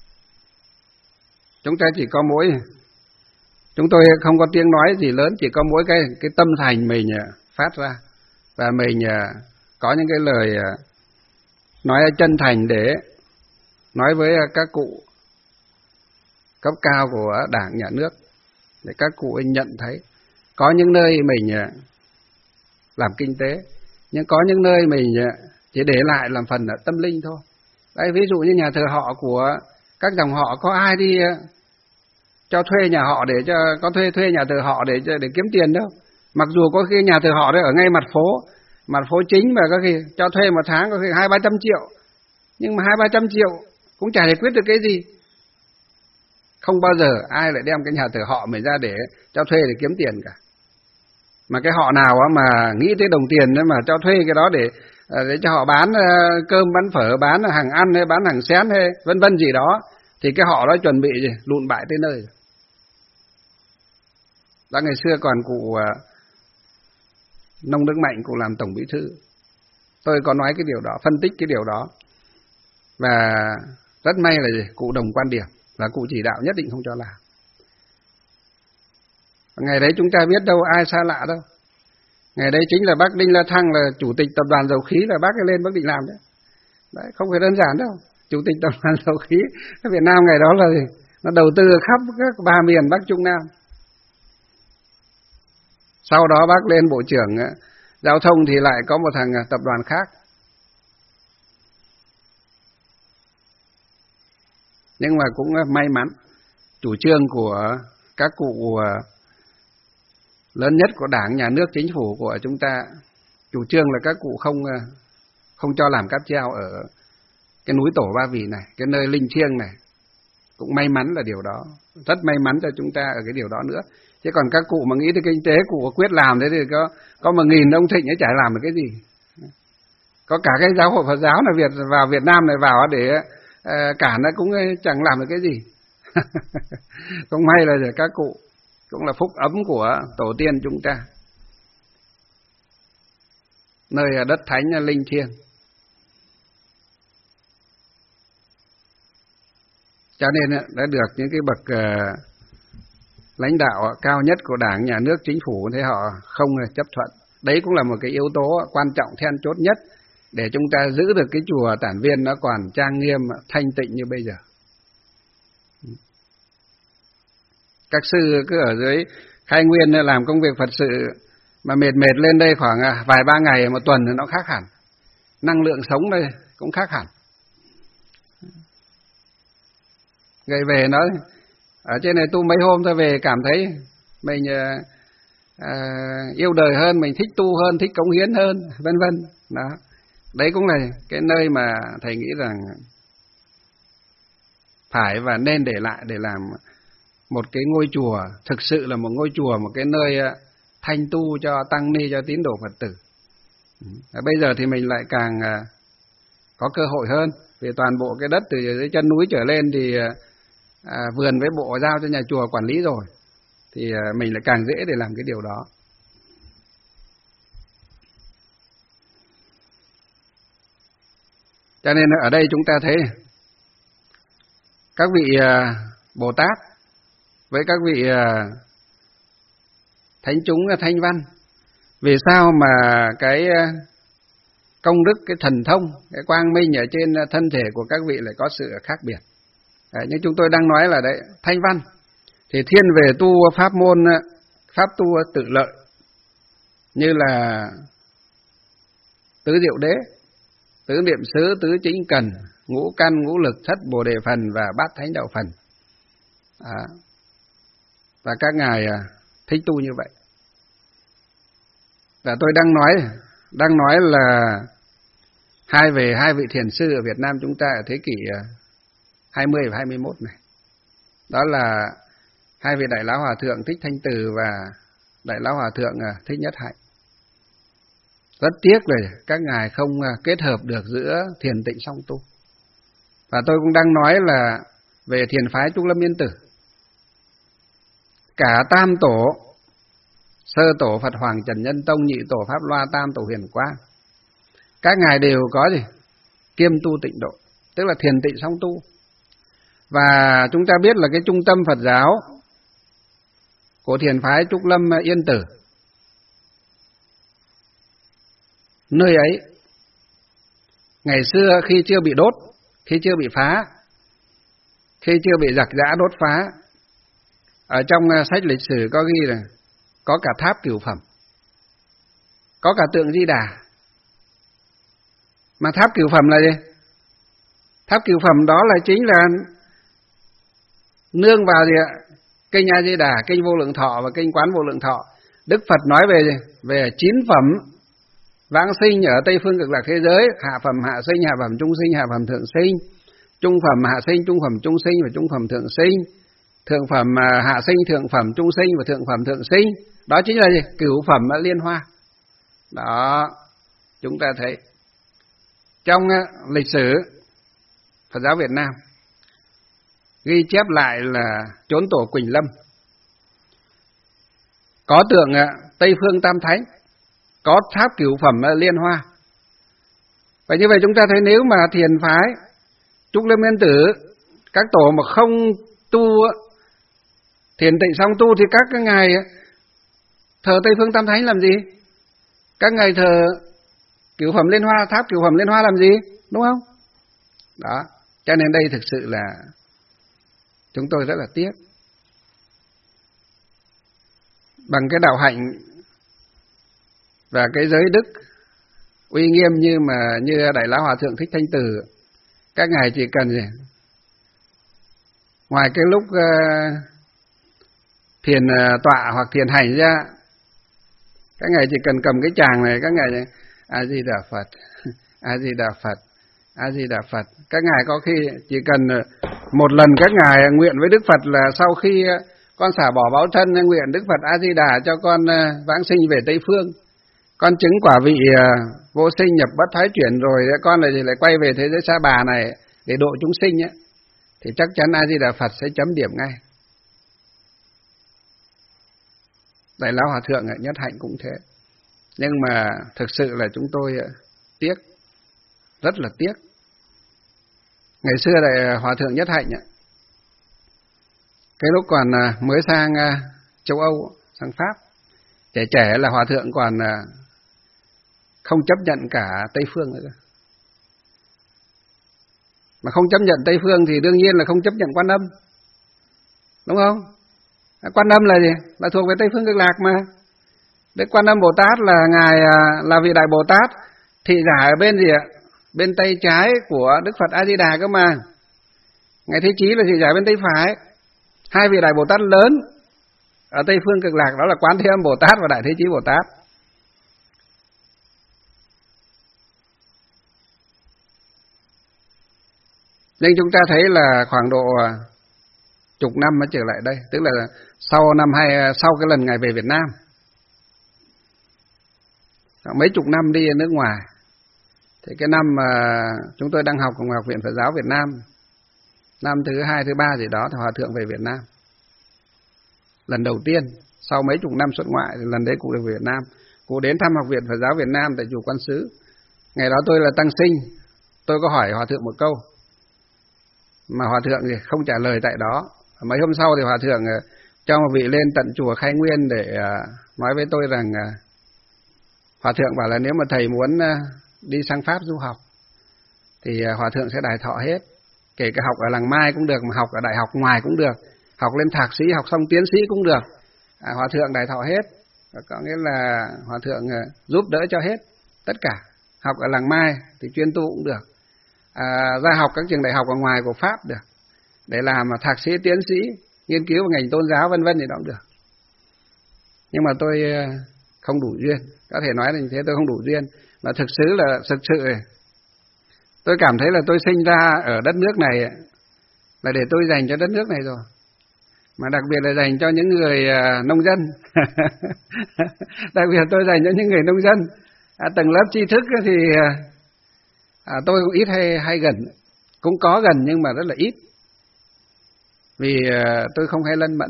Chúng ta chỉ có chúng tôi không có tiếng nói gì lớn, chỉ có mỗi cái tâm thành mình phát ra, và mình có những cái lời nói chân thành để nói với các cụ cấp cao của Đảng, Nhà nước, để các cụ ấy nhận thấy. Có những nơi mình làm kinh tế, nhưng có những nơi mình chỉ để lại làm phần ở tâm linh thôi. Đấy, ví dụ như nhà thờ họ của các dòng họ, có ai đi cho thuê nhà họ để có thuê nhà thờ họ để kiếm tiền đâu. Mặc dù có khi nhà thờ họ đấy ở ngay mặt phố chính, mà có khi cho thuê một tháng có khi 200-300 triệu, nhưng mà 200-300 triệu cũng chả giải quyết được cái gì. Không bao giờ ai lại đem cái nhà thờ họ mình ra để cho thuê để kiếm tiền cả. Mà cái họ nào mà nghĩ tới đồng tiền mà cho thuê cái đó để cho họ bán cơm, bán phở, bán hàng ăn hay bán hàng xén hay vân vân gì đó, thì cái họ đó chuẩn bị lụn bại tới nơi. Đó, ngày xưa còn cụ Nông Đức Mạnh, cụ làm tổng bí thư, tôi có nói cái điều đó, phân tích cái điều đó, và rất may là cụ đồng quan điểm và cụ chỉ đạo nhất định không cho làm. Ngày đấy chúng ta biết đâu ai xa lạ đâu. Ngày đấy chính là bác Đinh La Thăng là chủ tịch tập đoàn dầu khí, là bác ấy lên bác định làm đấy. Đấy, không phải đơn giản đâu. Chủ tịch tập đoàn dầu khí ở Việt Nam ngày đó là gì? Nó đầu tư khắp các 3 miền Bắc Trung Nam. Sau đó bác lên bộ trưởng giao thông thì lại có một thằng tập đoàn khác. Nhưng mà cũng may mắn, chủ trương của các cụ lớn nhất của Đảng, Nhà nước, Chính phủ của chúng ta, chủ trương là các cụ không cho làm cáp treo ở cái núi Tổ Ba Vì này, cái nơi linh thiêng này. Cũng may mắn là điều đó, rất may mắn cho chúng ta ở cái điều đó nữa. Chứ còn các cụ mà nghĩ tới kinh tế, cụ quyết làm thế thì có 1000 ông Thịnh ấy chả làm được cái gì. Có cả cái giáo hội Phật giáo là vào Việt Nam này vào để cả nó cũng chẳng làm được cái gì. Không may là các cụ cũng là phúc ấm của tổ tiên chúng ta, nơi đất thánh linh thiêng. Cho nên đã được những cái bậc lãnh đạo cao nhất của Đảng, Nhà nước, Chính phủ thế họ không chấp thuận. Đấy cũng là một cái yếu tố quan trọng then chốt nhất để chúng ta giữ được cái chùa Tản Viên nó còn trang nghiêm, thanh tịnh như bây giờ. Các sư cứ ở dưới Khai Nguyên làm công việc Phật sự mà mệt lên đây khoảng vài ba ngày, một tuần thì nó khác hẳn. Năng lượng sống đây cũng khác hẳn. Gây về nói ở trên này tu mấy hôm tôi về cảm thấy mình yêu đời hơn, mình thích tu hơn, thích cống hiến hơn, vân vân. Đó. Đấy cũng là cái nơi mà thầy nghĩ rằng phải và nên để lại để làm một cái ngôi chùa, thực sự là một ngôi chùa, một cái nơi thanh tu cho tăng ni, cho tín đồ Phật tử. Bây giờ thì mình lại càng có cơ hội hơn, vì toàn bộ cái đất từ dưới chân núi trở lên thì vườn với bộ giao cho nhà chùa quản lý rồi, thì mình lại càng dễ để làm cái điều đó. Cho nên ở đây chúng ta thấy các vị Bồ Tát với các vị thánh chúng thanh văn, vì sao mà cái công đức, cái thần thông, cái quang minh ở trên thân thể của các vị lại có sự khác biệt. Đấy, như chúng tôi đang nói là đấy, thanh văn thì thiên về tu pháp môn, pháp tu tự lợi, như là tứ diệu đế, tứ niệm xứ, tứ chính cần, ngũ căn, ngũ lực, thất bồ đề phần và bát thánh đạo phần. Và các ngài thích tu như vậy. Và tôi đang nói là hai vị thiền sư ở Việt Nam chúng ta ở thế kỷ 20 và 21 này. Đó là hai vị Đại Lão Hòa Thượng Thích Thanh Từ và Đại Lão Hòa Thượng Thích Nhất Hạnh. Rất tiếc là các ngài không kết hợp được giữa thiền tịnh song tu. Và tôi cũng đang nói là về thiền phái Trúc Lâm Yên Tử. Cả tam tổ, sơ tổ Phật Hoàng Trần Nhân Tông, nhị tổ Pháp Loa, tam tổ Huyền Quang, các ngài đều có gì? Kiêm tu tịnh độ, tức là thiền tịnh song tu. Và chúng ta biết là cái trung tâm Phật giáo của thiền phái Trúc Lâm Yên Tử, nơi ấy ngày xưa khi chưa bị đốt, khi chưa bị phá, khi chưa bị giặc giã đốt phá, ở trong sách lịch sử có ghi là có cả tháp Cửu Phẩm, có cả tượng Di Đà. Mà tháp Cửu Phẩm là gì? Tháp Cửu Phẩm đó là chính là nương vào gì ạ? Kinh A Di Đà, kinh Vô Lượng Thọ và kinh Quán Vô Lượng Thọ. Đức Phật nói về gì? Về 9 phẩm vãng sinh ở Tây Phương Cực Lạc thế giới: hạ phẩm hạ sinh, hạ phẩm trung sinh, hạ phẩm thượng sinh, trung phẩm hạ sinh, trung phẩm trung sinh và trung phẩm thượng sinh, thượng phẩm hạ sinh, thượng phẩm trung sinh và thượng phẩm thượng sinh. Đó chính là gì? Cửu phẩm liên hoa. Đó, chúng ta thấy trong lịch sử Phật giáo Việt Nam ghi chép lại là chốn tổ Quỳnh Lâm có tượng Tây Phương Tam Thánh, có tháp Cửu Phẩm liên hoa. Vậy như vậy chúng ta thấy nếu mà thiền phái Trúc Lâm Yên Tử, các tổ mà không tu thiền tịnh song tu thì các ngài thờ Tây Phương Tam Thánh làm gì? Các ngài thờ Cửu Phẩm liên hoa, tháp Cửu Phẩm liên hoa làm gì? Đúng không? Đó, cho nên đây thực sự là chúng tôi rất là tiếc. Bằng cái đạo hạnh và cái giới đức uy nghiêm như Đại Lão Hòa Thượng Thích Thanh Từ, các ngài chỉ cần gì? Ngoài cái lúc thiền tọa hoặc thiền hành ra, các ngài chỉ cần cầm cái tràng này, các ngài A Di Đà Phật, A Di Đà Phật, A Di Đà Phật. Các ngài có khi chỉ cần một lần các ngài nguyện với Đức Phật là sau khi con xả bỏ báo thân, nguyện Đức Phật A Di Đà cho con vãng sinh về Tây Phương, con chứng quả vị vô sinh nhập bất thoái chuyển rồi, con lại quay về thế giới Sa Bà này để độ chúng sinh ấy, thì chắc chắn A Di Đà Phật sẽ chấm điểm ngay. Đại Lão Hòa Thượng Nhất Hạnh cũng thế. Nhưng mà thực sự là chúng tôi tiếc, rất là tiếc. Ngày xưa Đại Hòa Thượng Nhất Hạnh, cái lúc còn mới sang châu Âu, sang Pháp, trẻ là Hòa Thượng còn không chấp nhận cả Tây Phương nữa. Mà không chấp nhận Tây Phương thì đương nhiên là không chấp nhận Quan Âm. Đúng không? Quan Âm là gì? Là thuộc về Tây Phương Cực Lạc mà. Đức Quan Âm Bồ Tát là ngài là vị Đại Bồ Tát thị giả ở bên gì ạ? Bên tay trái của Đức Phật A Di Đà cơ mà. Ngài Thế Chí là thị giả bên tay phải. Hai vị Đại Bồ Tát lớn ở Tây Phương Cực Lạc đó là Quán Thế Âm Bồ Tát và Đại Thế Chí Bồ Tát. Nhưng chúng ta thấy là khoảng độ chục năm mới trở lại đây, tức là sau cái lần ngài về Việt Nam, mấy chục năm đi ở nước ngoài. Thì cái năm mà chúng tôi đang học ở Học viện Phật giáo Việt Nam, năm thứ 2, thứ 3 gì đó, thì Hòa thượng về Việt Nam. Lần đầu tiên, sau mấy chục năm xuất ngoại, thì lần đấy cụ được về Việt Nam. Cụ đến thăm Học viện Phật giáo Việt Nam tại chùa Quan Xứ. Ngày đó tôi là tăng sinh, tôi có hỏi Hòa thượng một câu, mà Hòa thượng thì không trả lời tại đó. Mấy hôm sau thì Hòa thượng cho một vị lên tận chùa Khai Nguyên để nói với tôi rằng Hòa thượng bảo là nếu mà thầy muốn đi sang Pháp du học thì Hòa thượng sẽ đài thọ hết, kể cả học ở làng Mai cũng được, mà học ở đại học ngoài cũng được, học lên thạc sĩ, học xong tiến sĩ cũng được, Hòa thượng đài thọ hết. Có nghĩa là Hòa thượng giúp đỡ cho hết tất cả. Học ở làng Mai thì chuyên tu cũng được, ra học các trường đại học ở ngoài của Pháp được, để làm thạc sĩ, tiến sĩ, nghiên cứu về ngành tôn giáo vân vân thì đó cũng được. Nhưng mà tôi không đủ duyên, có thể nói là như thế, tôi không đủ duyên. Mà thực sự tôi cảm thấy là tôi sinh ra ở đất nước này là để tôi dành cho đất nước này rồi, mà đặc biệt là dành cho những người nông dân. Đặc biệt tôi dành cho những người nông dân. Tầng lớp tri thức thì tôi cũng ít hay gần, cũng có gần nhưng mà rất là ít, vì tôi không hay lân mẫn.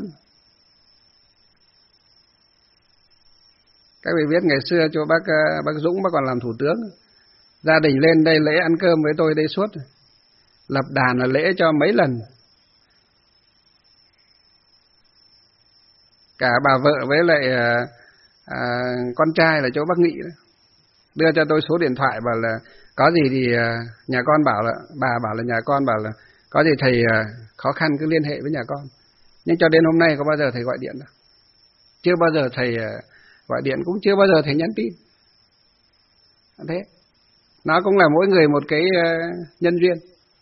Các vị biết ngày xưa cho bác Dũng, bác còn làm thủ tướng, gia đình lên đây lễ ăn cơm với tôi đây suốt, lập đàn là lễ cho mấy lần. Cả bà vợ với lại con trai là chỗ bác Nghị đó, đưa cho tôi số điện thoại, bảo là có gì thì nhà con bảo là, bà bảo là nhà con bảo là có gì thầy khó khăn cứ liên hệ với nhà con. Nhưng cho đến hôm nay có bao giờ thầy gọi điện đâu, chưa bao giờ thầy gọi điện, cũng chưa bao giờ thầy nhắn tin. Thế nó cũng là mỗi người một cái nhân duyên.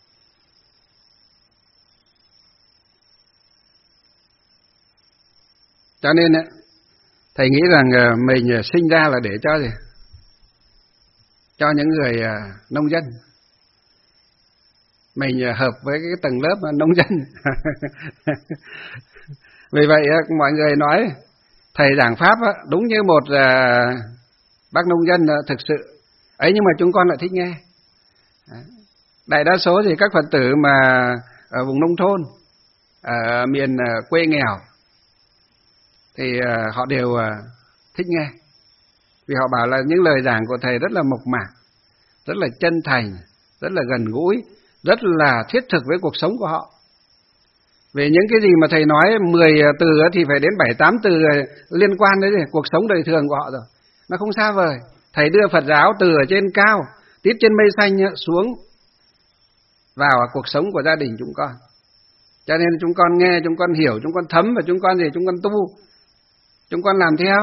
Cho nên thầy nghĩ rằng mình sinh ra là để cho gì? Cho những người nông dân. Mình hợp với cái tầng lớp nông dân. Vì vậy mọi người nói thầy giảng Pháp đúng như một bác nông dân thực sự ấy, nhưng mà chúng con lại thích nghe. Đại đa số thì các Phật tử mà ở vùng nông thôn, ở miền quê nghèo thì họ đều thích nghe, vì họ bảo là những lời giảng của thầy rất là mộc mạc, rất là chân thành, rất là gần gũi, rất là thiết thực với cuộc sống của họ. Về những cái gì mà thầy nói 10 từ thì phải đến 7-8 từ liên quan đến cuộc sống đời thường của họ rồi. Nó không xa vời. Thầy đưa Phật giáo từ ở trên cao, tít trên mây xanh xuống vào cuộc sống của gia đình chúng con. Cho nên chúng con nghe, chúng con hiểu, chúng con thấm, và chúng con gì? Chúng con tu, chúng con làm theo.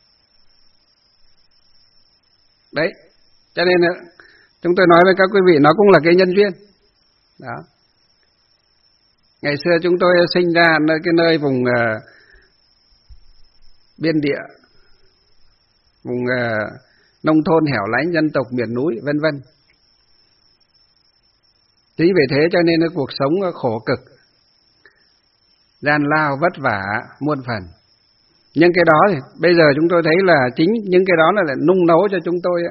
Đấy. Cho nên chúng tôi nói với các quý vị, nó cũng là cái nhân duyên. Đó. Ngày xưa chúng tôi sinh ra cái nơi vùng biên địa, vùng nông thôn hẻo lánh, dân tộc miền núi, vân vân. Chính vì thế cho nên cuộc sống khổ cực, gian lao, vất vả, muôn phần. Nhưng cái đó thì bây giờ chúng tôi thấy là chính những cái đó là nung nấu cho chúng tôi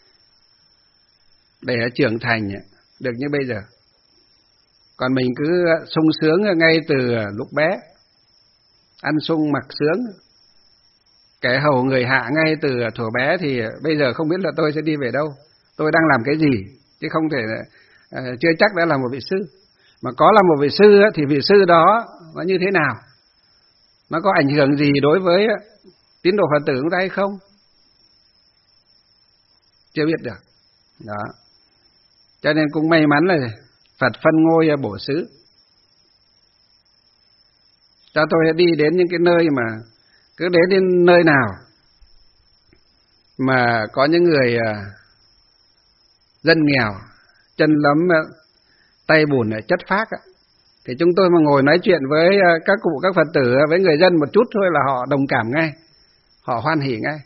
để trưởng thành được như bây giờ. Còn mình cứ sung sướng ngay từ lúc bé, ăn sung mặc sướng, kẻ hầu người hạ ngay từ thuở bé, thì bây giờ không biết là tôi sẽ đi về đâu, tôi đang làm cái gì, chứ không thể chưa chắc đã là một vị sư. Mà có là một vị sư thì vị sư đó nó như thế nào, nó có ảnh hưởng gì đối với tín đồ Phật tử chúng ta hay không, chưa biết được. Đó. Cho nên cũng may mắn là Phật phân ngôi bổ xứ cho tôi đi đến những cái nơi mà cứ đến nơi nào mà có những người dân nghèo, chân lấm tay bùn chất phác, thì chúng tôi mà ngồi nói chuyện với các cụ, các Phật tử, với người dân một chút thôi là họ đồng cảm ngay, họ hoan hỉ ngay.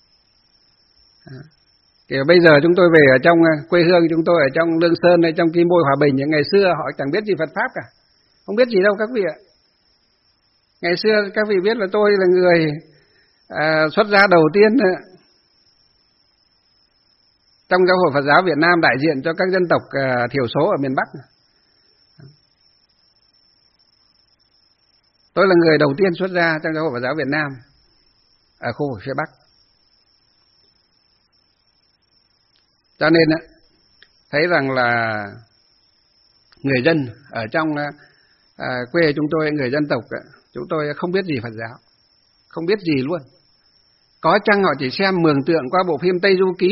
Kiểu bây giờ chúng tôi về ở trong quê hương chúng tôi, ở trong Lương Sơn hay trong Kim Bôi, Hòa Bình, những ngày xưa họ chẳng biết gì Phật Pháp cả, không biết gì đâu các vị ạ. Ngày xưa các vị biết là tôi là người xuất gia đầu tiên trong giáo hội Phật giáo Việt Nam đại diện cho các dân tộc thiểu số ở miền Bắc. Tôi là người đầu tiên xuất gia trong giáo hội Phật giáo Việt Nam ở khu vực phía Bắc. Cho nên thấy rằng là người dân ở trong quê chúng tôi, người dân tộc, chúng tôi không biết gì Phật giáo, không biết gì luôn. Có chăng họ chỉ xem mường tượng qua bộ phim Tây Du Ký,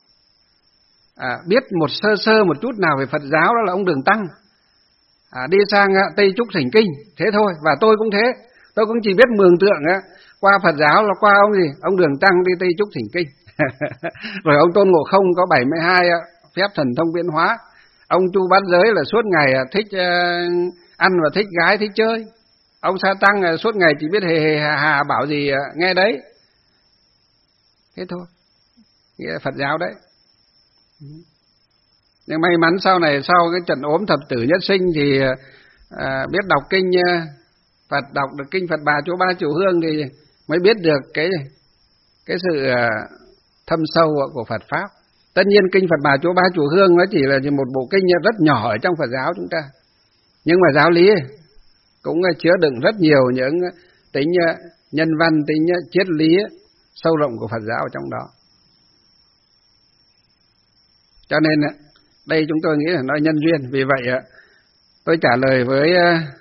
biết một sơ một chút nào về Phật giáo, đó là ông Đường Tăng đi sang Tây Trúc Thỉnh Kinh, thế thôi. Và tôi cũng thế, tôi cũng chỉ biết mường tượng qua Phật giáo là qua ông Đường Tăng đi Tây Trúc Thỉnh Kinh. Rồi ông Tôn Ngộ Không có 72 phép thần thông biến hóa. Ông Chu Bát Giới là suốt ngày thích ăn và thích gái, thích chơi. Ông Sa Tăng suốt ngày chỉ biết hề hề hà hà bảo gì nghe đấy. Thế thôi, nghĩa là Phật giáo đấy. Nhưng may mắn sau này, sau cái trận ốm thập tử nhất sinh thì biết đọc kinh Phật, đọc được kinh Phật Bà Chỗ Ba Chùa Hương thì mới biết được cái sự thâm sâu của Phật Pháp. Tất nhiên kinh Phật Bà Chỗ Ba Chùa Hương nó chỉ là một bộ kinh rất nhỏ ở trong Phật giáo chúng ta. Nhưng mà giáo lý cũng chứa đựng rất nhiều những tính nhân văn, tính triết lý sâu rộng của Phật giáo ở trong đó. Cho nên đây chúng tôi nghĩ là nó nhân duyên. Vì vậy tôi trả lời với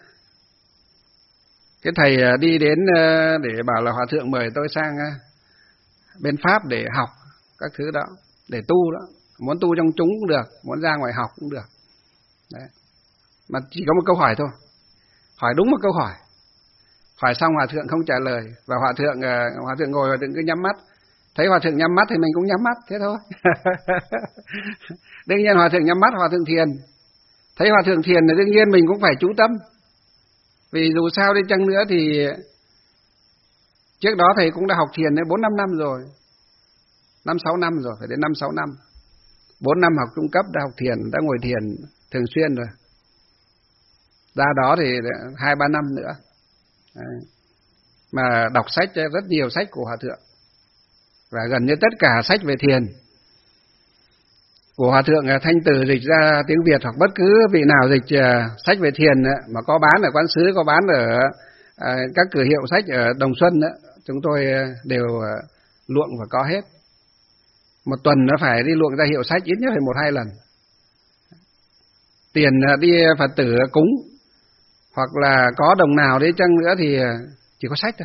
cái thầy đi đến để bảo là Hòa Thượng mời tôi sang bên Pháp để học các thứ đó, để tu đó. Muốn tu trong chúng cũng được, muốn ra ngoài học cũng được. Đấy. Mà chỉ có một câu hỏi thôi, hỏi đúng một câu hỏi. Hỏi xong Hòa Thượng không trả lời, và Hòa Thượng ngồi, Hòa Thượng cứ nhắm mắt. Thấy Hòa Thượng nhắm mắt thì mình cũng nhắm mắt, thế thôi. Đương nhiên Hòa Thượng nhắm mắt, Hòa Thượng thiền. Thấy Hòa Thượng thiền thì đương nhiên mình cũng phải chú tâm. Vì dù sao đi chăng nữa thì trước đó thầy cũng đã học thiền đến 4-5 năm rồi. 5-6 năm rồi, phải đến 5-6 năm. 4 năm học trung cấp đã học thiền, đã ngồi thiền thường xuyên rồi. Ra đó thì 2-3 năm nữa. Đấy. Mà đọc sách, rất nhiều sách của Hòa Thượng. Và gần như tất cả sách về thiền của Hòa Thượng Thanh Từ dịch ra tiếng Việt, hoặc bất cứ vị nào dịch sách về thiền mà có bán ở quán sứ, có bán ở các cửa hiệu sách ở Đồng Xuân, chúng tôi đều luộng và có hết. Một tuần nó phải đi luộng ra hiệu sách ít nhất phải 1-2 lần. Tiền đi Phật tử cúng, hoặc là có đồng nào đấy chăng nữa thì chỉ có sách thôi.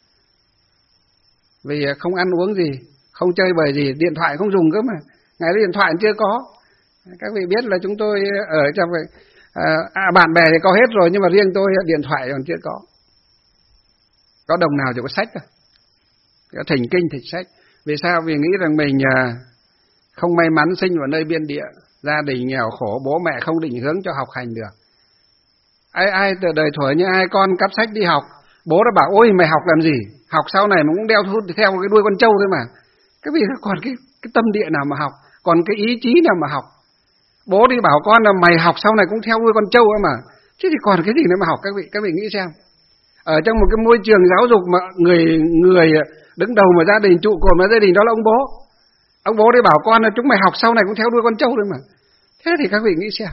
Vì không ăn uống gì, không chơi bời gì, điện thoại không dùng cơ mà. Ngày đó điện thoại chưa có. Các vị biết là chúng tôi ở trong bạn bè thì có hết rồi, nhưng mà riêng tôi điện thoại còn chưa có. Có đồng nào chỉ có sách thôi. Thỉnh kinh thỉnh sách. Vì sao? Vì nghĩ rằng mình không may mắn sinh vào nơi biên địa, gia đình nghèo khổ, bố mẹ không định hướng cho học hành được. Ai từ đời thuở như ai con cắp sách đi học, bố đã bảo ôi mày học làm gì, học sau này mà cũng đeo theo cái đuôi con trâu thôi mà. Cái vì còn cái tâm địa nào mà học, còn cái ý chí nào mà học. Bố đi bảo con là mày học sau này cũng theo đuôi con trâu ấy mà, chứ thì còn cái gì nữa mà học. Các vị nghĩ xem, ở trong một cái môi trường giáo dục mà người đứng đầu mà gia đình, trụ cột mà gia đình đó là ông bố đi bảo con là chúng mày học sau này cũng theo đuôi con trâu thôi mà. Thế thì các vị nghĩ xem.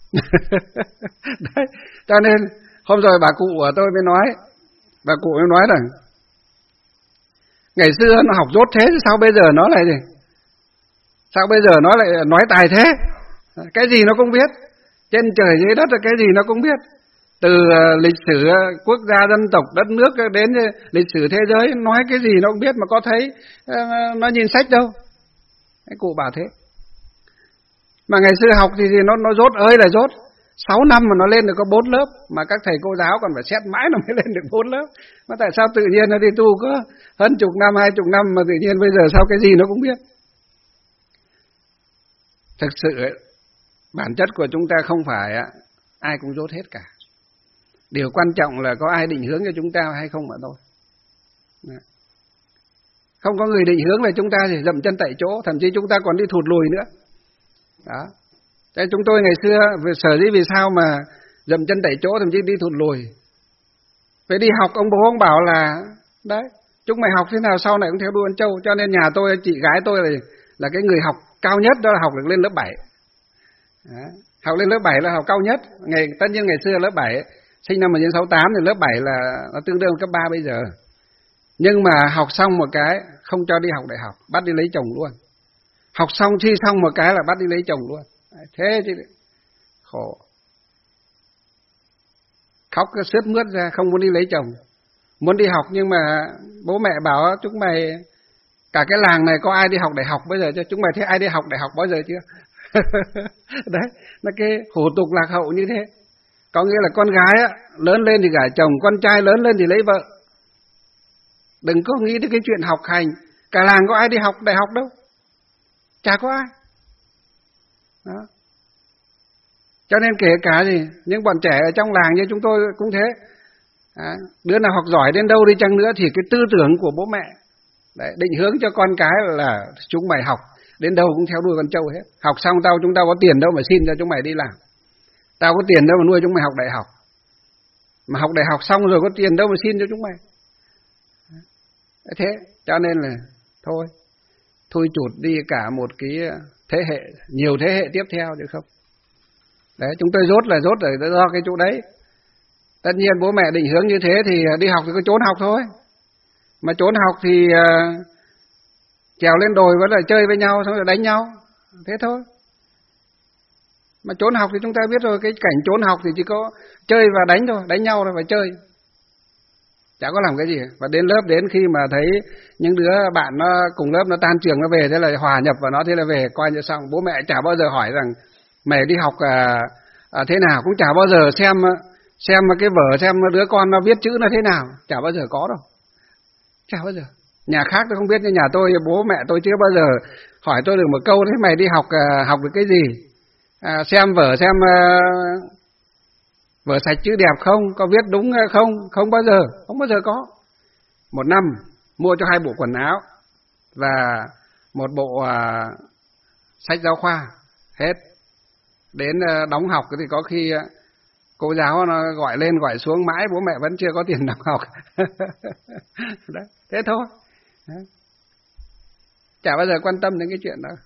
Đấy, cho nên hôm rồi bà cụ của tôi mới nói rằng ngày xưa nó học dốt thế, sao bây giờ nó lại gì? Sao bây giờ nó lại nói tài thế? Cái gì nó cũng biết, trên trời dưới đất là cái gì nó cũng biết. Từ lịch sử quốc gia dân tộc đất nước đến lịch sử thế giới, nói cái gì nó cũng biết, mà có thấy nó nhìn sách đâu. Cái cụ bảo thế. Mà ngày xưa học thì nó dốt ơi là dốt. 6 năm mà nó lên được có 4 lớp, mà các thầy cô giáo còn phải xét mãi nó mới lên được 4 lớp. Mà tại sao tự nhiên nó đi tu có hơn chục năm, 20 năm mà tự nhiên bây giờ sao cái gì nó cũng biết? Thực sự bản chất của chúng ta không phải ai cũng dốt hết cả. Điều quan trọng là có ai định hướng cho chúng ta hay không mà thôi. Không có người định hướng là chúng ta thì dậm chân tại chỗ, thậm chí chúng ta còn đi thụt lùi nữa. Đó. Thế chúng tôi ngày xưa sở dĩ vì sao mà dậm chân tại chỗ, thậm chí đi thụt lùi. Phải đi học, ông bố ông bảo là đấy, chúng mày học thế nào sau này cũng theo đuôi con trâu. Cho nên nhà tôi, chị gái tôi là cái người học cao nhất đó là học được lên lớp 7. Đó. Học lên lớp 7 là học cao nhất. Tất nhiên ngày xưa lớp 7 sinh năm 1968 thì lớp 7 là nó tương đương cấp 3 bây giờ. Nhưng mà học xong một cái không cho đi học đại học, bắt đi lấy chồng luôn. Học xong thi xong một cái là bắt đi lấy chồng luôn. Thế chứ khổ. Khóc sướt mướt ra, không muốn đi lấy chồng. Muốn đi học nhưng mà bố mẹ bảo chúng mày, cả cái làng này có ai đi học đại học bây giờ chưa? Chúng mày thấy ai đi học đại học bao giờ chưa? Đấy, là cái hủ tục lạc hậu như thế. Có nghĩa là con gái á, lớn lên thì gả chồng, con trai lớn lên thì lấy vợ. Đừng có nghĩ đến cái chuyện học hành. Cả làng có ai đi học đại học đâu, chả có ai. Đó. Cho nên kể cả gì, những bọn trẻ ở trong làng như chúng tôi cũng thế. Đứa nào học giỏi đến đâu đi chăng nữa thì cái tư tưởng của bố mẹ đấy, định hướng cho con cái là chúng mày học đến đâu cũng theo đuôi con trâu hết. Học xong chúng tao có tiền đâu mà xin cho chúng mày đi làm. Tao có tiền đâu mà nuôi chúng mày học đại học. Mà học đại học xong rồi có tiền đâu mà xin cho chúng mày. Thế cho nên là thôi, thui chụt đi cả một cái thế hệ, nhiều thế hệ tiếp theo chứ không. Đấy, chúng tôi rốt là do cái chỗ đấy. Tất nhiên bố mẹ định hướng như thế thì đi học thì có trốn học thôi. Mà trốn học thì trèo lên đồi vẫn là chơi với nhau, xong rồi đánh nhau. Thế thôi. Mà trốn học thì chúng ta biết rồi, cái cảnh trốn học thì chỉ có chơi và đánh thôi, đánh nhau rồi phải chơi. Chả có làm cái gì. Và đến lớp, đến khi mà thấy những đứa bạn nó cùng lớp nó tan trường nó về, thế là hòa nhập vào nó, thế là về coi như xong. Bố mẹ chả bao giờ hỏi rằng mày đi học thế nào, cũng chả bao giờ xem cái vở, xem đứa con nó viết chữ nó thế nào, chả bao giờ có đâu. Chả bao giờ. Nhà khác tôi không biết, nhưng nhà tôi, bố mẹ tôi chưa bao giờ hỏi tôi được một câu thế mày đi học được cái gì, xem vở, xem vở sạch chữ đẹp không, có viết đúng không, không bao giờ có. Một năm mua cho 2 bộ quần áo và 1 bộ sách giáo khoa, hết. Đến đóng học thì có khi cô giáo nó gọi lên gọi xuống mãi, bố mẹ vẫn chưa có tiền đóng học. Đấy, thế thôi. Đấy. Chả bao giờ quan tâm đến cái chuyện đó.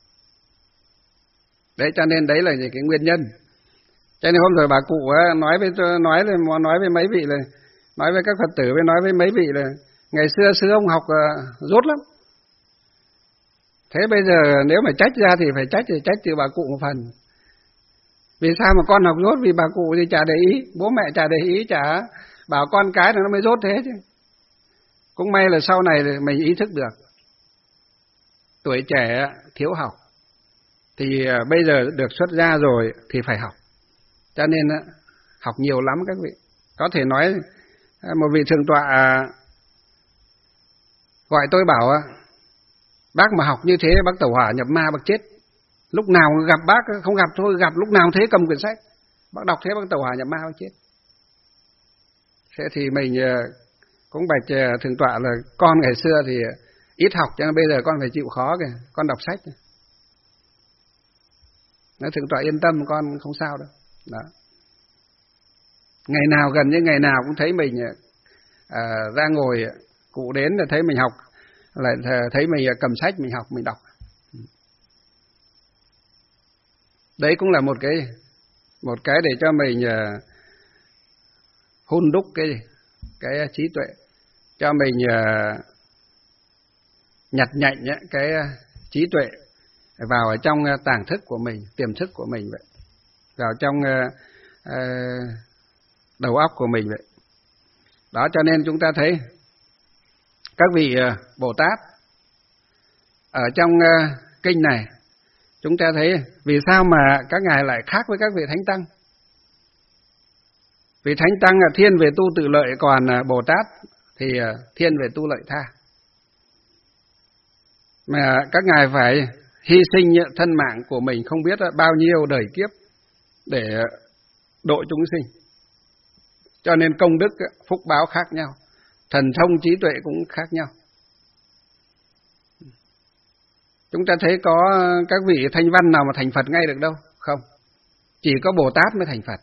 Đấy, cho nên đấy là những cái nguyên nhân. Cho nên hôm rồi bà cụ nói với mấy vị là, nói với các Phật tử, nói với mấy vị là ngày xưa ông học dốt lắm. Thế bây giờ nếu mà trách ra thì phải trách từ bà cụ một phần. Vì sao mà con học dốt? Vì bà cụ thì chả để ý, bố mẹ chả để ý, chả bảo con cái nó mới dốt thế chứ. Cũng may là sau này mình ý thức được. Tuổi trẻ thiếu học, thì bây giờ được xuất gia rồi thì phải học. Cho nên học nhiều lắm các vị. Có thể nói một vị thượng tọa gọi tôi bảo bác mà học như thế bác tẩu hỏa nhập ma, bác chết. Lúc nào gặp bác, không gặp thôi, gặp lúc nào thế cầm quyển sách, bác đọc thế bác tẩu hỏa nhập ma, bác chết. Thế thì mình cũng bạch thượng tọa là con ngày xưa thì ít học, cho nên bây giờ con phải chịu khó kìa, con đọc sách. Nói thượng tọa yên tâm, con không sao đâu. Đó. Ngày nào, gần như ngày nào cũng thấy mình ra ngồi, cụ đến là thấy mình học, lại thấy mình cầm sách mình học, mình đọc. Đấy cũng là một cái để cho mình hun đúc cái trí tuệ, cho mình nhặt nhạnh cái trí tuệ vào ở trong tàng thức của mình, tiềm thức của mình vậy, vào trong đầu óc của mình vậy. Đó, cho nên chúng ta thấy các vị Bồ Tát ở trong kinh này, chúng ta thấy vì sao mà các ngài lại khác với các vị Thánh Tăng. Vì Thánh Tăng là thiên về tu tự lợi, còn Bồ Tát thì thiên về tu lợi tha. Mà các ngài phải hy sinh thân mạng của mình không biết bao nhiêu đời kiếp để độ chúng sinh. Cho nên công đức, phúc báo khác nhau, thần thông trí tuệ cũng khác nhau. Chúng ta thấy có các vị thanh văn nào mà thành Phật ngay được đâu? Không. Chỉ có Bồ Tát mới thành Phật.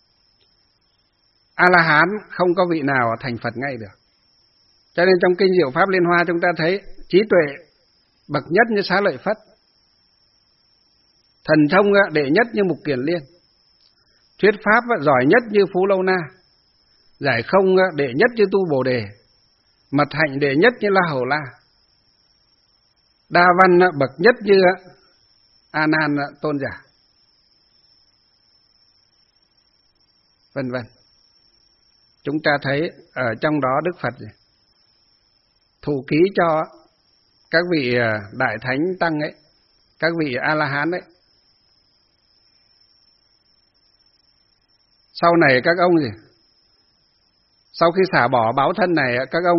A-la-hán không có vị nào thành Phật ngay được. Cho nên trong kinh Diệu Pháp Liên Hoa chúng ta thấy trí tuệ bậc nhất như Xá Lợi Phất, thần thông đệ nhất như Mục Kiền Liên, thuyết pháp giỏi nhất như Phú Lâu Na, giải không đệ nhất như Tu Bồ Đề, mật hạnh đệ nhất như La Hầu La, đa văn bậc nhất như A Nan Tôn Giả, vân vân. Chúng ta thấy ở trong đó Đức Phật thụ ký cho các vị đại thánh tăng ấy, các vị A La Hán ấy. Sau này các ông sau khi xả bỏ báo thân này, các ông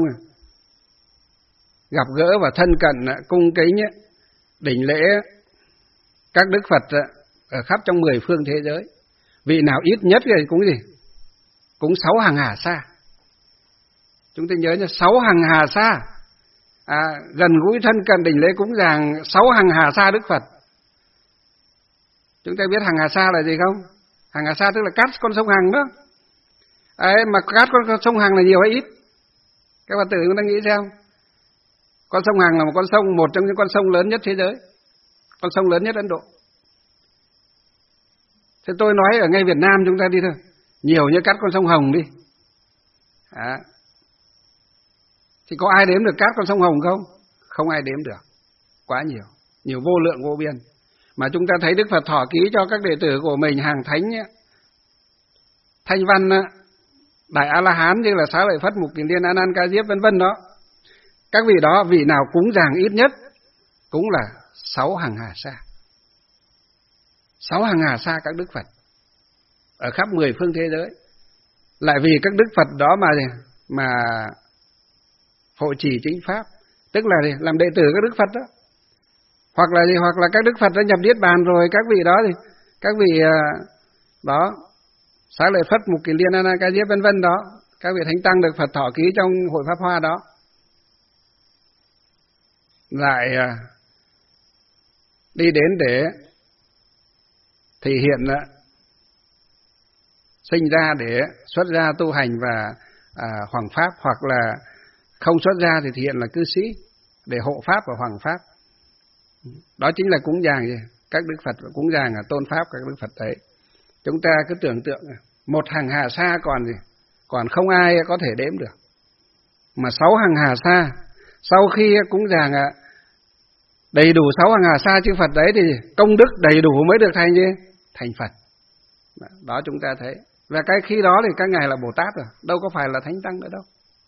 gặp gỡ và thân cận cung kính đỉnh lễ các Đức Phật ở khắp trong 10 phương thế giới. Vị nào ít nhất thì cũng cũng 6 hàng hà sa. Chúng ta nhớ nhé, 6 hàng hà sa. Gần gũi thân cận đỉnh lễ cúng dường 6 hàng hà sa Đức Phật. Chúng ta biết hàng hà sa là gì không? Hàng hà sa tức là cát con sông Hằng đó. Mà cát con sông Hằng là nhiều hay ít? Các bạn tự chúng ta nghĩ xem. Con sông Hằng là một con sông, một trong những con sông lớn nhất thế giới, con sông lớn nhất Ấn Độ. Thế tôi nói ở ngay Việt Nam chúng ta đi thôi, nhiều như cát con sông Hồng đi. Thì có ai đếm được cát con sông Hồng không? Không ai đếm được, quá nhiều, nhiều vô lượng vô biên. Mà chúng ta thấy Đức Phật thọ ký cho các đệ tử của mình hàng thánh Thanh Văn, Đại A La Hán như là Xá Lợi Phất, Mục Kiền Liên, A Nan Ca Diếp vân vân đó. Các vị đó vị nào cúng dường ít nhất cũng là 6 hàng hà sa. 6 hàng hà sa các Đức Phật ở khắp 10 phương thế giới. Lại vì các Đức Phật đó mà hộ trì chính pháp, tức là làm đệ tử các Đức Phật đó. Hoặc là các Đức Phật đã nhập Niết Bàn rồi, các vị đó các vị đó Xá Lợi Phất, Mục Kiền Liên, A Nan Ca Diếp vân vân đó, các vị thánh tăng được Phật thọ ký trong hội Pháp Hoa đó, lại đi đến để thể hiện sinh ra để xuất gia tu hành và hoằng pháp, hoặc là không xuất gia thì thể hiện là cư sĩ để hộ pháp và hoằng pháp. Đó chính là cúng dường các Đức Phật, cúng dường tôn pháp các Đức Phật đấy. Chúng ta cứ tưởng tượng một hàng hà sa còn không ai có thể đếm được, mà 6 hàng hà sa sau khi cúng dường đầy đủ 6 hàng hà sa chư Phật đấy thì công đức đầy đủ mới được thành Phật. Đó chúng ta thấy. Và cái khi đó thì các ngài là Bồ Tát rồi, đâu có phải là thánh tăng nữa đâu.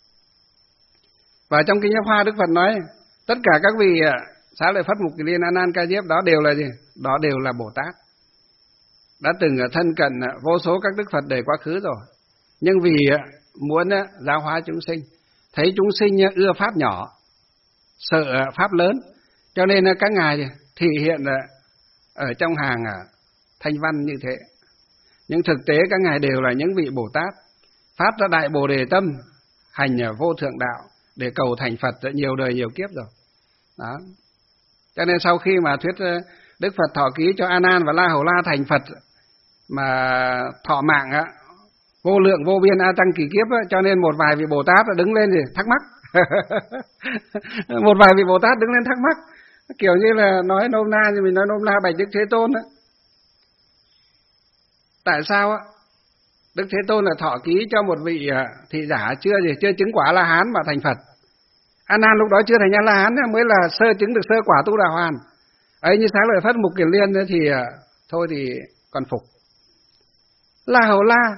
Và trong Kinh Pháp Hoa Đức Phật nói tất cả các vị Xá Lợi Phất, Mục Kiền Liên, A Nan Ca Diếp đó đều là gì? Đó đều là Bồ Tát, đã từng thân cận vô số các Đức Phật đời quá khứ rồi. Nhưng vì muốn giáo hóa chúng sinh, thấy chúng sinh ưa pháp nhỏ, sợ pháp lớn, cho nên các ngài thể hiện ở trong hàng thanh văn như thế. Nhưng thực tế các ngài đều là những vị Bồ Tát phát ra đại Bồ Đề tâm, hành vô thượng đạo để cầu thành Phật nhiều đời nhiều kiếp rồi. Đó. Cho nên sau khi mà thuyết Đức Phật thọ ký cho A Nan và La Hầu La thành Phật mà thọ mạng vô lượng vô biên a tăng kỳ kiếp, cho nên một vài vị Bồ Tát đứng lên thắc mắc. Một vài vị Bồ Tát đứng lên thắc mắc, kiểu như là nói nôm na, thì mình nói nôm na bạch Đức Thế Tôn á. Tại sao Đức Thế Tôn là thọ ký cho một vị thị giả chưa chứng quả La Hán mà thành Phật. A Nan lúc đó chưa thành A La Hán, mới là sơ chứng được sơ quả Tu Đà Hoàn. Ấy như Xá Lợi Phất, Mục Kiền Liên thì thôi thì còn phục. La Hầu La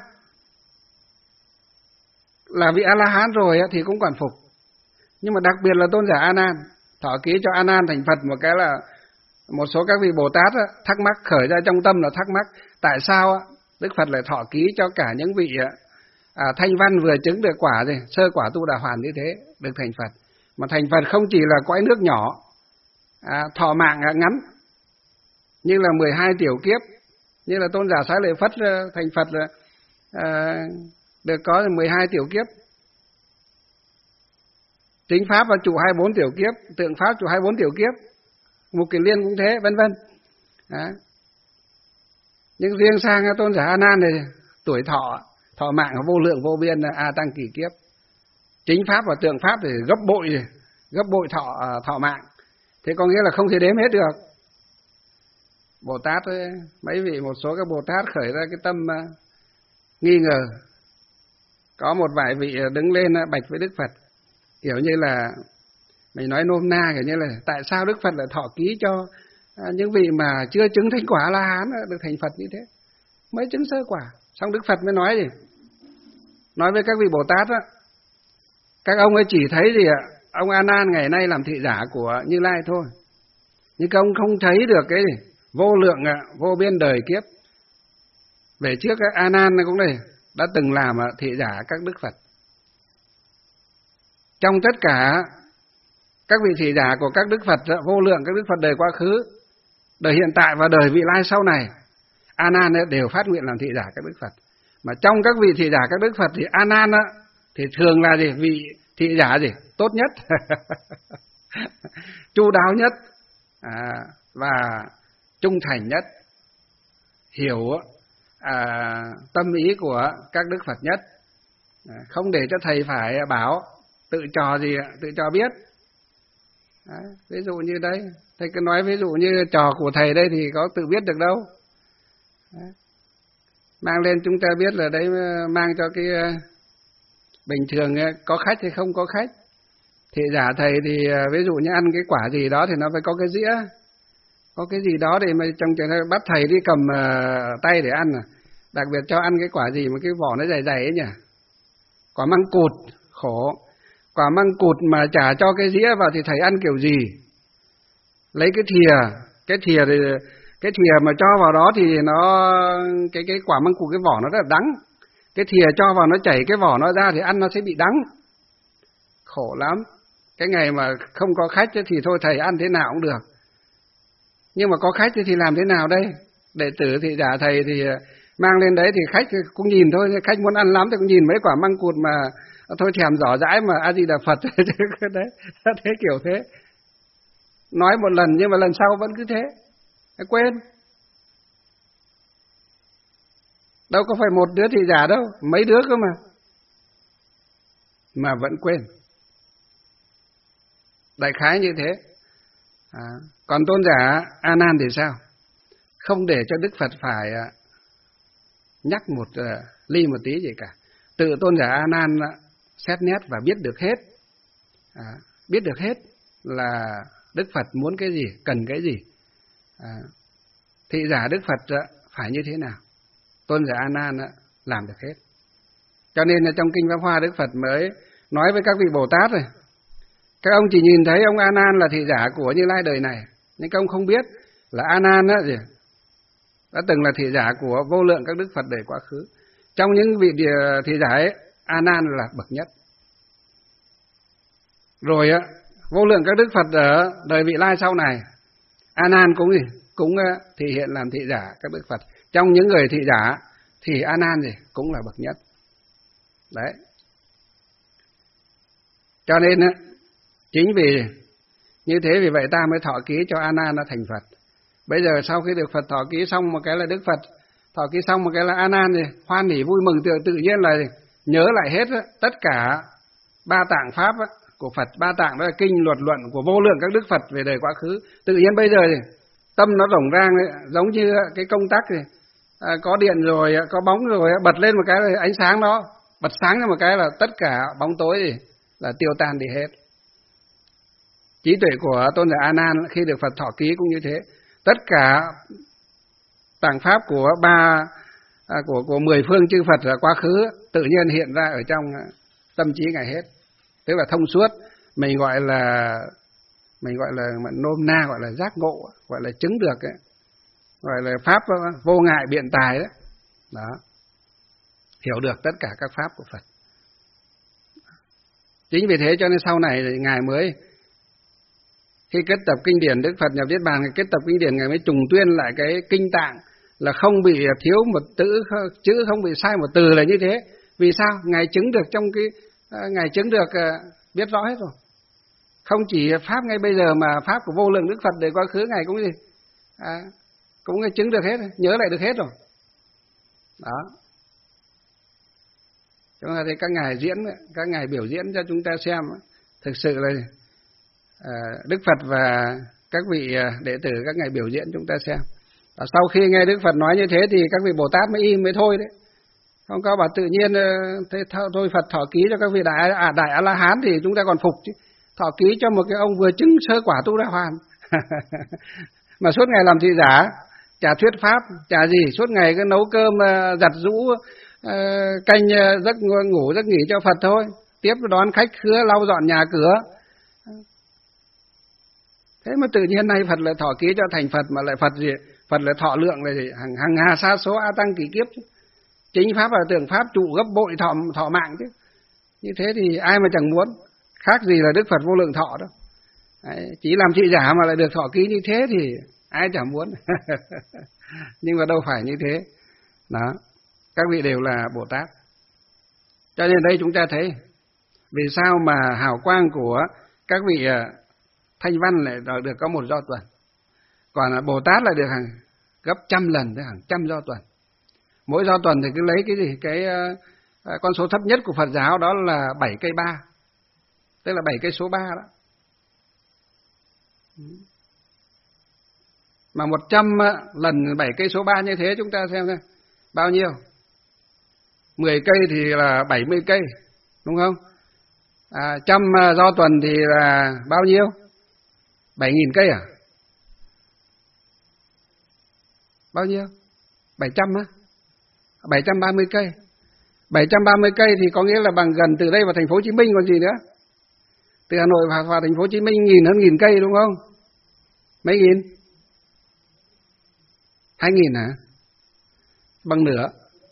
là vị A La Hán rồi thì cũng còn phục. Nhưng mà đặc biệt là tôn giả A Nan thọ ký cho A Nan thành Phật, một cái là một số các vị Bồ Tát thắc mắc, khởi ra trong tâm là thắc mắc tại sao Đức Phật lại thọ ký cho cả những vị thanh văn vừa chứng được quả sơ quả Tu Đà Hoàn như thế được thành Phật. Mà thành Phật không chỉ là cõi nước nhỏ, thọ mạng ngắn như là 12 tiểu kiếp, như là tôn giả Xá Lợi Phất thành Phật là được có 12 tiểu kiếp. Chính pháp và trụ 24 tiểu kiếp, tượng pháp trụ 24 tiểu kiếp, Mục Kiền Liên cũng thế, vân vân. Nhưng riêng sang tôn giả A Nan này tuổi thọ mạng vô lượng vô biên a tăng kỳ kiếp. Chính pháp và tượng pháp thì gấp bội thọ mạng. Thế có nghĩa là không thể đếm hết được. Bồ Tát ấy, mấy vị một số các Bồ Tát khởi ra cái tâm nghi ngờ. Có một vài vị đứng lên bạch với Đức Phật, kiểu như là mình nói nôm na, kiểu như là tại sao Đức Phật lại thọ ký cho những vị mà chưa chứng thành quả La Hán được thành Phật như thế, mới chứng sơ quả. Xong Đức Phật mới nói gì? Nói với các vị Bồ Tát á, các ông ấy chỉ thấy gì ạ? Ông A Nan ngày nay làm thị giả của Như Lai thôi, nhưng các ông không thấy được cái gì? Vô lượng vô biên đời kiếp về trước A Nan cũng đây đã từng làm thị giả các Đức Phật. Trong tất cả các vị thị giả của các Đức Phật, vô lượng các Đức Phật đời quá khứ, đời hiện tại và đời vị lai sau này, A Nan đều phát nguyện làm thị giả các Đức Phật. Mà trong các vị thị giả các Đức Phật thì A Nan thì thường là gì? Vị thị giả gì? Tốt nhất, chu đáo nhất, và trung thành nhất, hiểu tâm ý của các Đức Phật nhất, không để cho thầy phải bảo tự trò gì, tự trò biết. Đấy, ví dụ như đây, thầy cứ nói ví dụ như trò của thầy đây thì có tự biết được đâu. Đấy. Mang lên chúng ta biết là đấy, mang cho cái bình thường có khách hay không có khách. Thị giả thầy thì ví dụ như ăn cái quả gì đó thì nó phải có cái dĩa, có cái gì đó để mà trong trường hợp bắt thầy đi cầm tay để ăn, đặc biệt cho ăn cái quả gì mà cái vỏ nó dày dày ấy nhỉ? Quả măng cụt, khổ. Quả măng cụt mà chả cho cái dĩa vào thì thầy ăn kiểu gì? Lấy cái thìa thì cái thìa mà cho vào đó thì nó cái quả măng cụt, cái vỏ nó rất là đắng. Cái thìa cho vào nó chảy cái vỏ nó ra thì ăn nó sẽ bị đắng. Khổ lắm. Cái ngày mà không có khách thì thôi thầy ăn thế nào cũng được. Nhưng mà có khách thì làm thế nào đây? Đệ tử thị giả thầy thì mang lên đấy thì khách cũng nhìn thôi, khách muốn ăn lắm thì cũng nhìn mấy quả măng cụt mà thôi thèm rõ rãi mà A Di Đà Phật đấy, thế kiểu thế. Nói một lần nhưng mà lần sau vẫn cứ thế, quên. Đâu có phải một đứa thị giả đâu, mấy đứa cơ mà vẫn quên. Đại khái như thế. Còn tôn giả A Nan thì sao? Không để cho Đức Phật phải nhắc một ly một tí gì cả. Tự tôn giả A Nan xét nét và biết được hết. Biết được hết là Đức Phật muốn cái gì, cần cái gì. Thị giả Đức Phật phải như thế nào, tôn giả A Nan làm được hết. Cho nên là trong Kinh Pháp Hoa Đức Phật mới nói với các vị Bồ Tát rồi, các ông chỉ nhìn thấy ông A Nan là thị giả của Như Lai đời này, nhưng các ông không biết là A Nan đã từng là thị giả của vô lượng các Đức Phật đời quá khứ. Trong những vị thị giả ấy, A Nan là bậc nhất. Rồi vô lượng các Đức Phật ở đời vị lai sau này, A Nan cũng thể hiện làm thị giả các Đức Phật. Trong những người thị giả thì A Nan cũng là bậc nhất. Đấy. Cho nên chính vì như thế, vì vậy ta mới thọ ký cho A Nan nó thành Phật. Bây giờ sau khi được Phật thọ ký xong một cái là Đức Phật thọ ký xong một cái là A Nan hoan hỉ vui mừng, tự nhiên là nhớ lại hết tất cả ba tạng pháp của Phật. Ba tạng đó là kinh luật luận của vô lượng các Đức Phật về đời quá khứ. Tự nhiên bây giờ tâm nó rộng rang giống như cái công tắc có điện rồi, có bóng rồi, bật lên một cái là ánh sáng nó bật sáng ra một cái là tất cả bóng tối là tiêu tan đi hết. Trí tuệ của tôn giả A Nan khi được Phật thọ ký cũng như thế. Tất cả tạng pháp của của 10 phương chư Phật là quá khứ tự nhiên hiện ra ở trong tâm trí Ngài hết. Tức là thông suốt, mình gọi là nôm na gọi là giác ngộ, gọi là chứng được ấy. Gọi là pháp vô ngại biện tài đấy. Đó. Hiểu được tất cả các pháp của Phật. Chính vì thế cho nên sau này Ngài mới khi kết tập kinh điển, Đức Phật nhập Niết Bàn, kết tập kinh điển Ngài mới trùng tuyên lại cái kinh tạng là không bị thiếu một chữ, không bị sai một từ là như thế. Vì sao? Ngài chứng được trong Ngài chứng được biết rõ hết rồi. Không chỉ pháp ngay bây giờ mà pháp của vô lượng Đức Phật đời quá khứ Ngài cũng cũng chứng được hết, nhớ lại được hết rồi. Đó. Chúng ta thấy các ngài biểu diễn cho chúng ta xem, thực sự là Đức Phật và các vị đệ tử các ngài biểu diễn chúng ta xem. Và sau khi nghe Đức Phật nói như thế thì các vị Bồ Tát mới im mới thôi đấy. Không có bảo tự nhiên thế thôi Phật thọ ký cho các vị đại A-la-hán thì chúng ta còn phục chứ. Thọ ký cho một cái ông vừa chứng sơ quả Tu Đà Hoàn mà suốt ngày làm thị giả, chả thuyết pháp, chả gì, suốt ngày cứ nấu cơm, giặt giũ, canh giấc ngủ giấc nghỉ cho Phật thôi, tiếp đón khách khứa, lau dọn nhà cửa. Thế mà tự nhiên nay Phật lại thọ ký cho thành Phật, mà lại Phật gì? Phật lại thọ lượng là gì? Hàng hà sa số A Tăng kỷ kiếp chứ. Chính pháp là tưởng pháp trụ gấp bội thọ mạng chứ. Như thế thì ai mà chẳng muốn, khác gì là Đức Phật vô lượng thọ đâu. Đấy, chỉ làm thị giả mà lại được thọ ký như thế thì ai chẳng muốn. Nhưng mà đâu phải như thế. Đó, các vị đều là Bồ Tát. Cho nên đây chúng ta thấy vì sao mà hào quang của các vị Thanh Văn lại được có một do tuần, còn Bồ Tát lại được hàng gấp trăm lần, tới hàng trăm do tuần. Mỗi do tuần thì cứ lấy cái gì, cái con số thấp nhất của Phật giáo đó là 7 cây 3, tức là 7 cây số 3 đó. Mà 100 lần 7 cây số 3 như thế chúng ta xem bao nhiêu? 10 cây thì là 70 cây, đúng không? 100 do tuần thì là bao nhiêu? 7.000 cây à? Bao nhiêu? 700 á? 730 cây. 730 cây thì có nghĩa là bằng gần từ đây vào thành phố Hồ Chí Minh còn gì nữa. Từ Hà Nội vào thành phố Hồ Chí Minh hơn nghìn cây, đúng không? Mấy nghìn? 2.000 hả? Bằng nửa.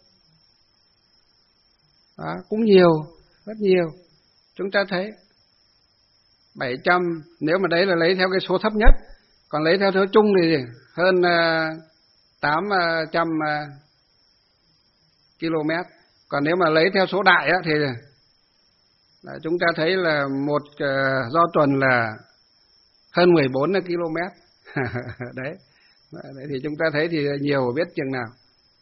Đó, cũng nhiều, rất nhiều. Chúng ta thấy 700, nếu mà đấy là lấy theo cái số thấp nhất, còn lấy theo số chung thì hơn 800 km. Còn nếu mà lấy theo số đại thì chúng ta thấy là một do tuần là hơn 14 km. Đấy. Đấy thì chúng ta thấy thì nhiều biết chừng nào.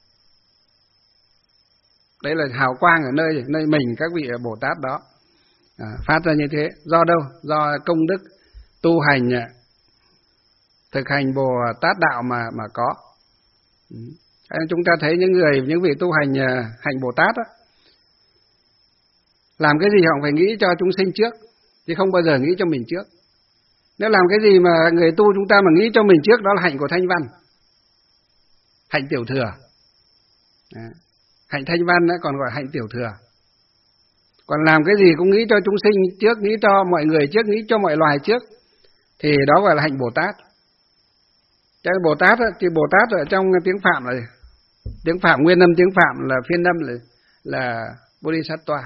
Đấy là hào quang ở nơi mình các vị Bồ Tát đó phát ra như thế. Do đâu? Do công đức tu hành, thực hành Bồ Tát đạo mà có. Chúng ta thấy những vị tu hành Bồ Tát đó, làm cái gì họ phải nghĩ cho chúng sinh trước, chứ không bao giờ nghĩ cho mình trước. Nếu làm cái gì mà người tu chúng ta mà nghĩ cho mình trước, đó là hạnh của Thanh Văn, hạnh tiểu thừa. Hạnh Thanh Văn còn gọi hạnh tiểu thừa. Còn làm cái gì cũng nghĩ cho chúng sinh trước, nghĩ cho mọi người trước, nghĩ cho mọi loài trước, thì đó gọi là hạnh Bồ Tát. Cái Bồ Tát thì Bồ Tát ở trong tiếng Phạm là tiếng Phạm, nguyên âm tiếng Phạm là phiên âm là Bodhisattva.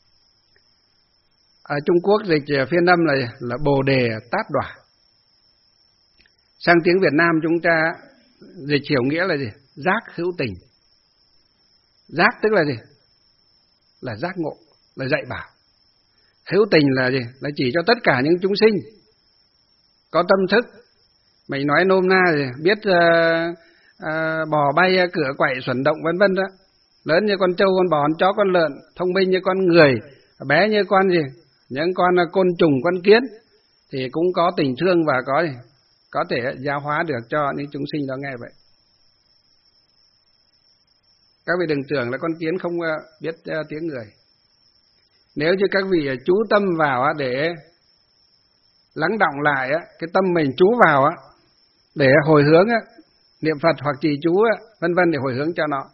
Ở Trung Quốc dịch phiên âm là Bồ Đề Tát Đọa. Sang tiếng Việt Nam chúng ta dịch hiểu nghĩa là gì? Giác hữu tình. Giác tức là gì? Là giác ngộ, là dạy bảo. Hữu tình là gì? Là chỉ cho tất cả những chúng sinh có tâm thức. Mình nói nôm na thì biết bò bay, cửa quậy, xuẩn động vân vân đó. Lớn như con trâu, con bò, con chó, con lợn, thông minh như con người, bé như con gì? Những con côn trùng, con kiến thì cũng có tình thương và có thể giáo hóa được cho những chúng sinh đó nghe vậy. Các vị đừng tưởng là con kiến không biết tiếng người. Nếu như các vị chú tâm vào để lắng đọng lại cái tâm mình chú vào để hồi hướng niệm Phật hoặc trì chú vân vân để hồi hướng cho nó.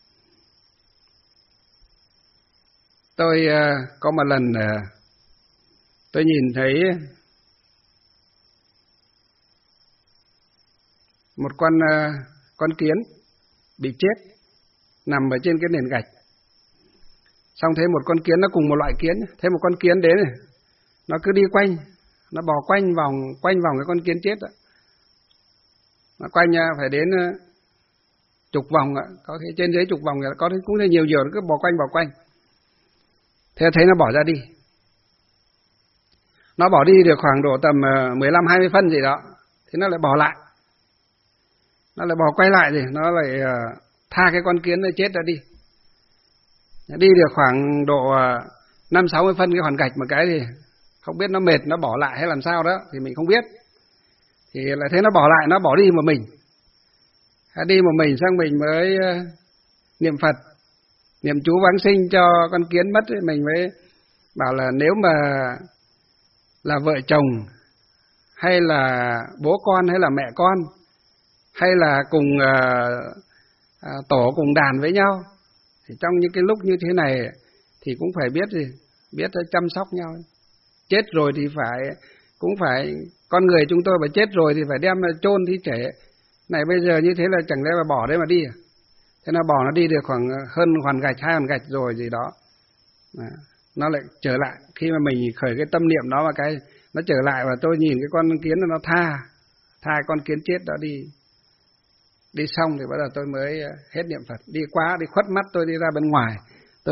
Tôi có một lần tôi nhìn thấy một con kiến bị chết nằm ở trên cái nền gạch. Xong thấy một con kiến, nó cùng một loại kiến, thấy một con kiến đến này, nó cứ đi quanh, nó bò quanh vòng cái con kiến chết đó. Nó quanh phải đến chục vòng, có thể trên dưới chục vòng, có thể cũng là nhiều, nó cứ bò quanh. Thế thấy nó bỏ ra đi. Nó bỏ đi được khoảng độ tầm 15-20 phân gì đó, thì nó lại bỏ lại. Nó lại bỏ quay lại thì nó lại tha cái con kiến nó chết ra đi. Đi được khoảng độ 5-60 phân cái hoàn gạch một cái thì không biết nó mệt, nó bỏ lại hay làm sao đó thì mình không biết. Thì lại thấy nó bỏ lại, nó bỏ đi một mình. Đi một mình xong mình mới niệm Phật, niệm chú vãng sinh cho con kiến mất. Mình mới bảo là nếu mà là vợ chồng hay là bố con hay là mẹ con hay là cùng tổ cùng đàn với nhau, thì trong những cái lúc như thế này thì cũng phải biết chăm sóc nhau. Chết rồi thì cũng phải con người chúng tôi mà chết rồi thì phải đem chôn thi thể. Này bây giờ như thế là chẳng lẽ mà bỏ đấy mà đi à? Thế nó bỏ nó đi được khoảng hơn hoàn gạch 2 hoàn gạch rồi gì đó. Nó lại trở lại, khi mà mình khởi cái tâm niệm đó, mà nó trở lại và tôi nhìn cái con kiến nó tha con kiến chết đó đi xong thì bắt đầu tôi mới hết niệm Phật. Đi khuất mắt tôi đi ra bên ngoài, tôi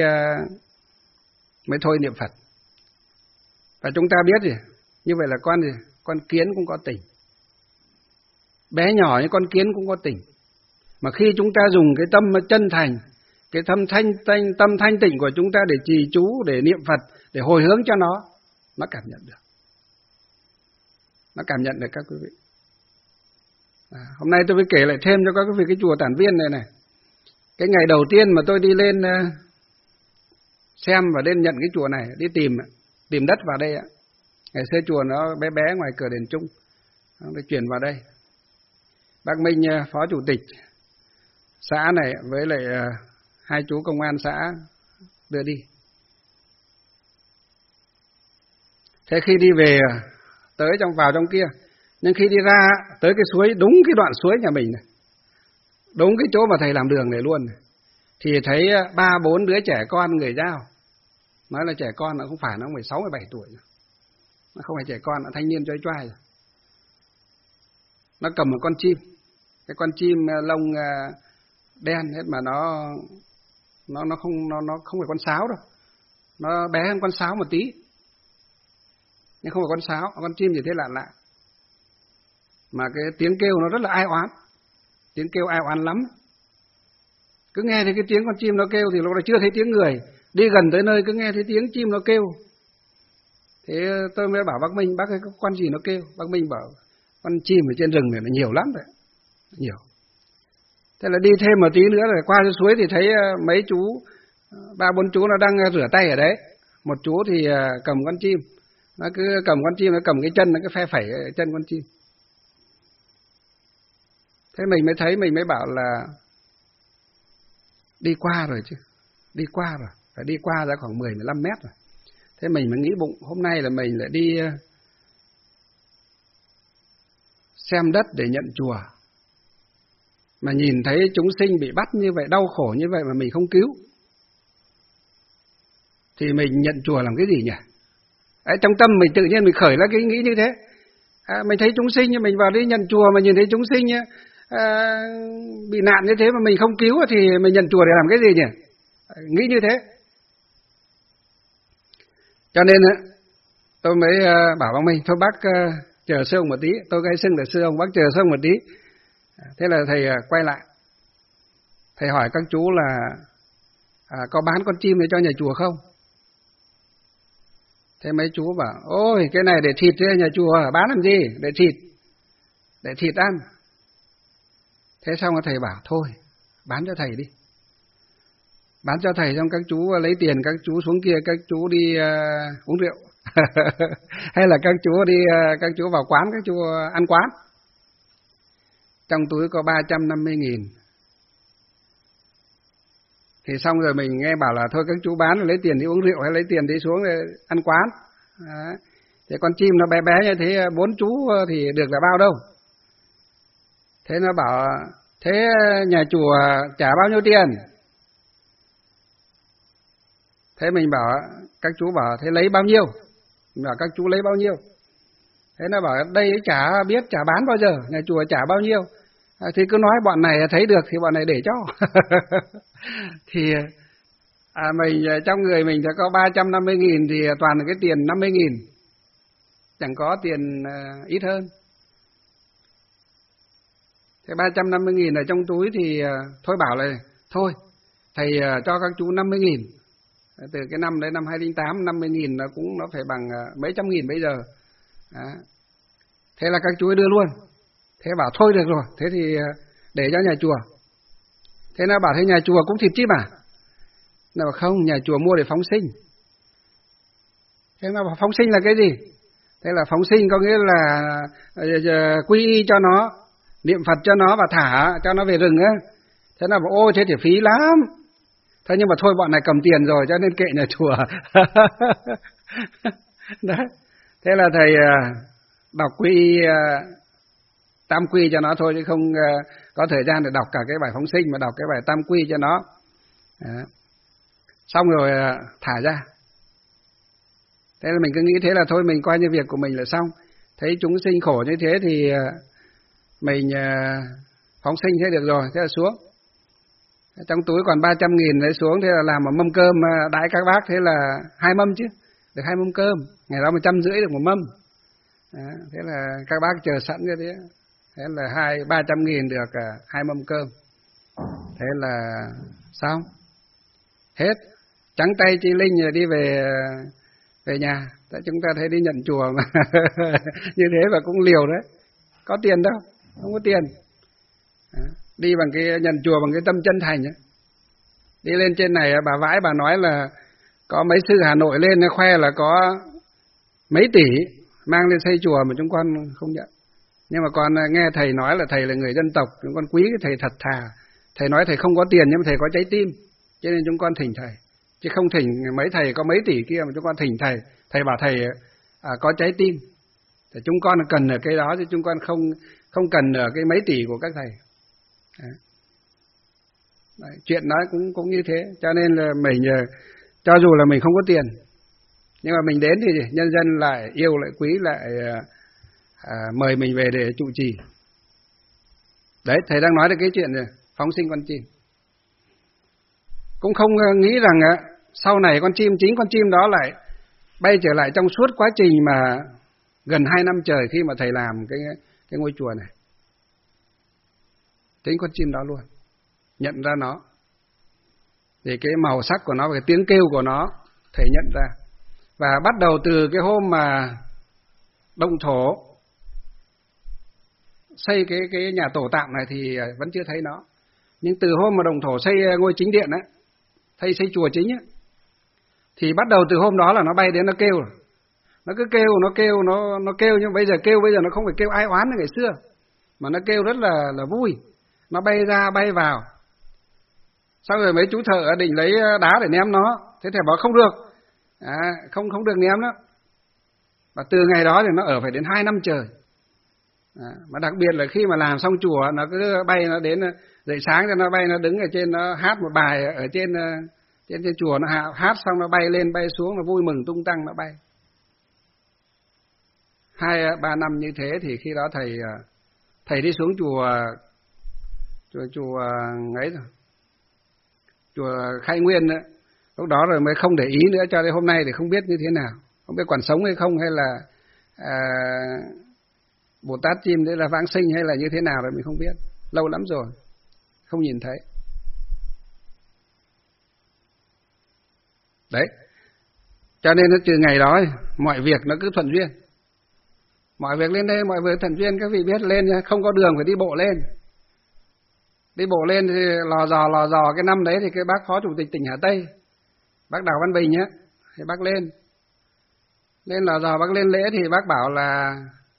mới thôi niệm Phật. Và chúng ta biết gì, như vậy là con kiến cũng có tình, bé nhỏ như con kiến cũng có tình. Mà khi chúng ta dùng cái tâm chân thành, cái tâm thanh tịnh của chúng ta để trì chú, để niệm Phật, để hồi hướng cho nó cảm nhận được. Nó cảm nhận được các quý vị. Hôm nay tôi mới kể lại thêm cho các quý vị cái chùa Tản Viên này. Cái ngày đầu tiên mà tôi đi lên xem và lên nhận cái chùa này, đi tìm đất vào đây. Ngày xưa chùa nó bé bé ngoài cửa đền Trung, nó chuyển vào đây. Bác Minh, phó chủ tịch xã này với lại 2 chú công an xã đưa đi. Thế khi đi về tới vào trong kia, nhưng khi đi ra tới cái suối, đúng cái đoạn suối nhà mình này, đúng cái chỗ mà thầy làm đường này luôn này, thì thấy 3-4 đứa trẻ con người Dao. Nói là trẻ con, nó không phải, nó 16-17 tuổi rồi. Nó không phải trẻ con, nó thanh niên choai choai rồi. Nó cầm một con chim, cái con chim lông đen hết, mà nó không phải con sáo đâu, nó bé hơn con sáo một tí, nhưng không phải con sáo, con chim gì thế lạ. Mà cái tiếng kêu nó rất là ai oán, tiếng kêu ai oán lắm. Cứ nghe thấy cái tiếng con chim nó kêu thì lúc đó chưa thấy tiếng người, đi gần tới nơi cứ nghe thấy tiếng chim nó kêu. Thế tôi mới bảo bác Minh, bác ơi có con gì nó kêu? Bác Minh bảo con chim ở trên rừng này nó nhiều lắm đấy, nhiều. Thế là đi thêm một tí nữa rồi qua cái suối thì thấy mấy chú, 3-4 chú nó đang rửa tay ở đấy. Một chú thì cầm con chim, nó cứ cầm con chim, nó cầm cái chân, nó cứ phe phẩy chân con chim. Thế mình mới thấy, mình mới bảo là đi qua rồi chứ, đi qua rồi, phải đi qua ra khoảng 10-15 mét rồi. Thế mình mới nghĩ bụng, hôm nay là mình lại đi xem đất để nhận chùa, mà nhìn thấy chúng sinh bị bắt như vậy, đau khổ như vậy mà mình không cứu, thì mình nhận chùa làm cái gì nhỉ? Trong tâm mình tự nhiên mình khởi ra cái nghĩ như thế. Mình thấy chúng sinh, mình vào đi nhận chùa mà nhìn thấy chúng sinh bị nạn như thế mà mình không cứu thì mình nhận chùa để làm cái gì nhỉ? Nghĩ như thế. Cho nên tôi mới bảo bác Minh, thôi bác chờ sư ông một tí, tôi gây xưng là sư ông, bác chờ sư ông một tí. Thế là thầy quay lại, thầy hỏi các chú là có bán con chim này cho nhà chùa không? Thế mấy chú bảo, ôi cái này để thịt cho nhà chùa, bán làm gì, để thịt ăn. Thế xong rồi thầy bảo, thôi bán cho thầy đi. Bán cho thầy xong các chú lấy tiền, các chú xuống kia, các chú đi uống rượu. Hay là các chú vào quán, các chú ăn quán. Trong túi có 350.000. Thì xong rồi mình nghe bảo là thôi các chú bán rồi lấy tiền đi uống rượu hay lấy tiền đi xuống ăn quán. Thế con chim nó bé bé như thế, 4 chú thì được là bao đâu. Thế nó bảo, thế nhà chùa trả bao nhiêu tiền? Thế mình bảo, các chú bảo thế lấy bao nhiêu? Mình bảo các chú lấy bao nhiêu? Thế nó bảo đây chả biết chả bán bao giờ, nhà chùa trả bao nhiêu? Thì cứ nói bọn này thấy được thì bọn này để cho. Thì mình trong người mình đã có 350.000 thì toàn là cái tiền 50.000, chẳng có tiền ít hơn. Thế 350.000 ở trong túi thì thôi bảo là thôi thầy cho các chú 50.000. Từ cái năm đấy năm 2008, 50.000 nó phải bằng mấy trăm nghìn bây giờ. Đó. Thế là các chú ấy đưa luôn. Thế bảo thôi được rồi, thế thì để cho nhà chùa. Thế nó bảo thế nhà chùa cũng thịt chim à? Nó bảo không, nhà chùa mua để phóng sinh. Thế nó bảo phóng sinh là cái gì? Thế là phóng sinh có nghĩa là quy y cho nó, niệm Phật cho nó và thả cho nó về rừng á. Thế nó bảo ô thế thì phí lắm. Thế nhưng mà thôi bọn này cầm tiền rồi cho nên kệ nhà chùa. Đấy. Thế là thầy đọc quy tam quy cho nó thôi, chứ không có thời gian để đọc cả cái bài phóng sinh, mà đọc cái bài tam quy cho nó. Đó. Xong rồi thả ra. Thế là mình cứ nghĩ thế là thôi, mình coi như việc của mình là xong. Thấy chúng sinh khổ như thế thì mình phóng sinh thế được rồi. Thế là xuống. Trong túi còn 300.000 lấy xuống, thế là làm một mâm cơm đãi các bác, thế là 2 mâm chứ, được 2 mâm cơm. Ngày đó 150 được 1 mâm. Đó, thế là các bác chờ sẵn như thế. Thế là 300.000 được 2 mâm cơm. Thế là xong. Hết. Trắng tay chi linh rồi đi về nhà. Tại chúng ta thấy đi nhận chùa mà như thế và cũng liều đấy. Có tiền đâu, không có tiền. Đó. Đi bằng cái nhận chùa bằng cái tâm chân thành ấy. Đi lên trên này bà vãi bà nói là có mấy sư Hà Nội lên khoe là có mấy tỷ mang lên xây chùa mà chúng con không nhận. Nhưng mà con nghe thầy nói là thầy là người dân tộc, chúng con quý cái thầy thật thà. Thầy nói thầy không có tiền nhưng mà thầy có trái tim, cho nên chúng con thỉnh thầy. Chứ không thỉnh mấy thầy có mấy tỷ kia mà chúng con thỉnh thầy. Thầy bảo thầy có trái tim. Thì chúng con cần ở cái đó chứ chúng con không cần ở cái mấy tỷ của các thầy. Đấy, chuyện nói cũng như thế. Cho nên là mình cho dù là mình không có tiền, nhưng mà mình đến thì nhân dân lại yêu lại quý lại mời mình về để trụ trì. Đấy, thầy đang nói được cái chuyện phóng sinh con chim. Cũng không nghĩ rằng sau này chính con chim đó lại bay trở lại trong suốt quá trình mà gần 2 năm trời khi mà thầy làm cái ngôi chùa này. Chính con chim đó luôn. Nhận ra nó. Thì cái màu sắc của nó và cái tiếng kêu của nó thầy nhận ra. Và bắt đầu từ cái hôm mà động thổ xây cái nhà tổ tạm này thì vẫn chưa thấy nó. Nhưng từ hôm mà động thổ xây ngôi chính điện ấy, xây chùa chính ấy, thì bắt đầu từ hôm đó là nó bay đến nó kêu. Nó cứ kêu, nó kêu, nhưng bây giờ nó không phải kêu ai oán như ngày xưa, mà nó kêu rất là vui. Nó bay ra bay vào. Sau rồi mấy chú thợ ở định lấy đá để ném nó, thế thầy bảo không được, không được ném nó. Và từ ngày đó thì nó ở phải đến 2 năm trời. Mà đặc biệt là khi mà làm xong chùa, nó cứ bay, nó đến dậy sáng cho nó bay, nó đứng ở trên, nó hát một bài ở trên chùa, nó hát xong nó bay lên bay xuống, nó vui mừng tung tăng nó bay. 2-3 năm như thế thì khi đó thầy đi xuống chùa ấy rồi, chùa Khai Nguyên nữa. Lúc đó rồi mới không để ý nữa, cho đến hôm nay thì không biết như thế nào, không biết còn sống hay không, hay là Bồ Tát chim đấy là vãng sinh hay là như thế nào rồi mình không biết, lâu lắm rồi không nhìn thấy. Đấy, cho nên từ ngày đó mọi việc nó cứ thuận duyên. Mọi việc lên đây, mọi việc thuận duyên, các vị biết lên nha, không có đường phải đi bộ lên. Đi bộ lên thì lò dò cái năm đấy thì cái bác phó chủ tịch tỉnh Hà Tây, bác Đào Văn Bình á, thì bác lên lò dò, bác lên lễ thì bác bảo là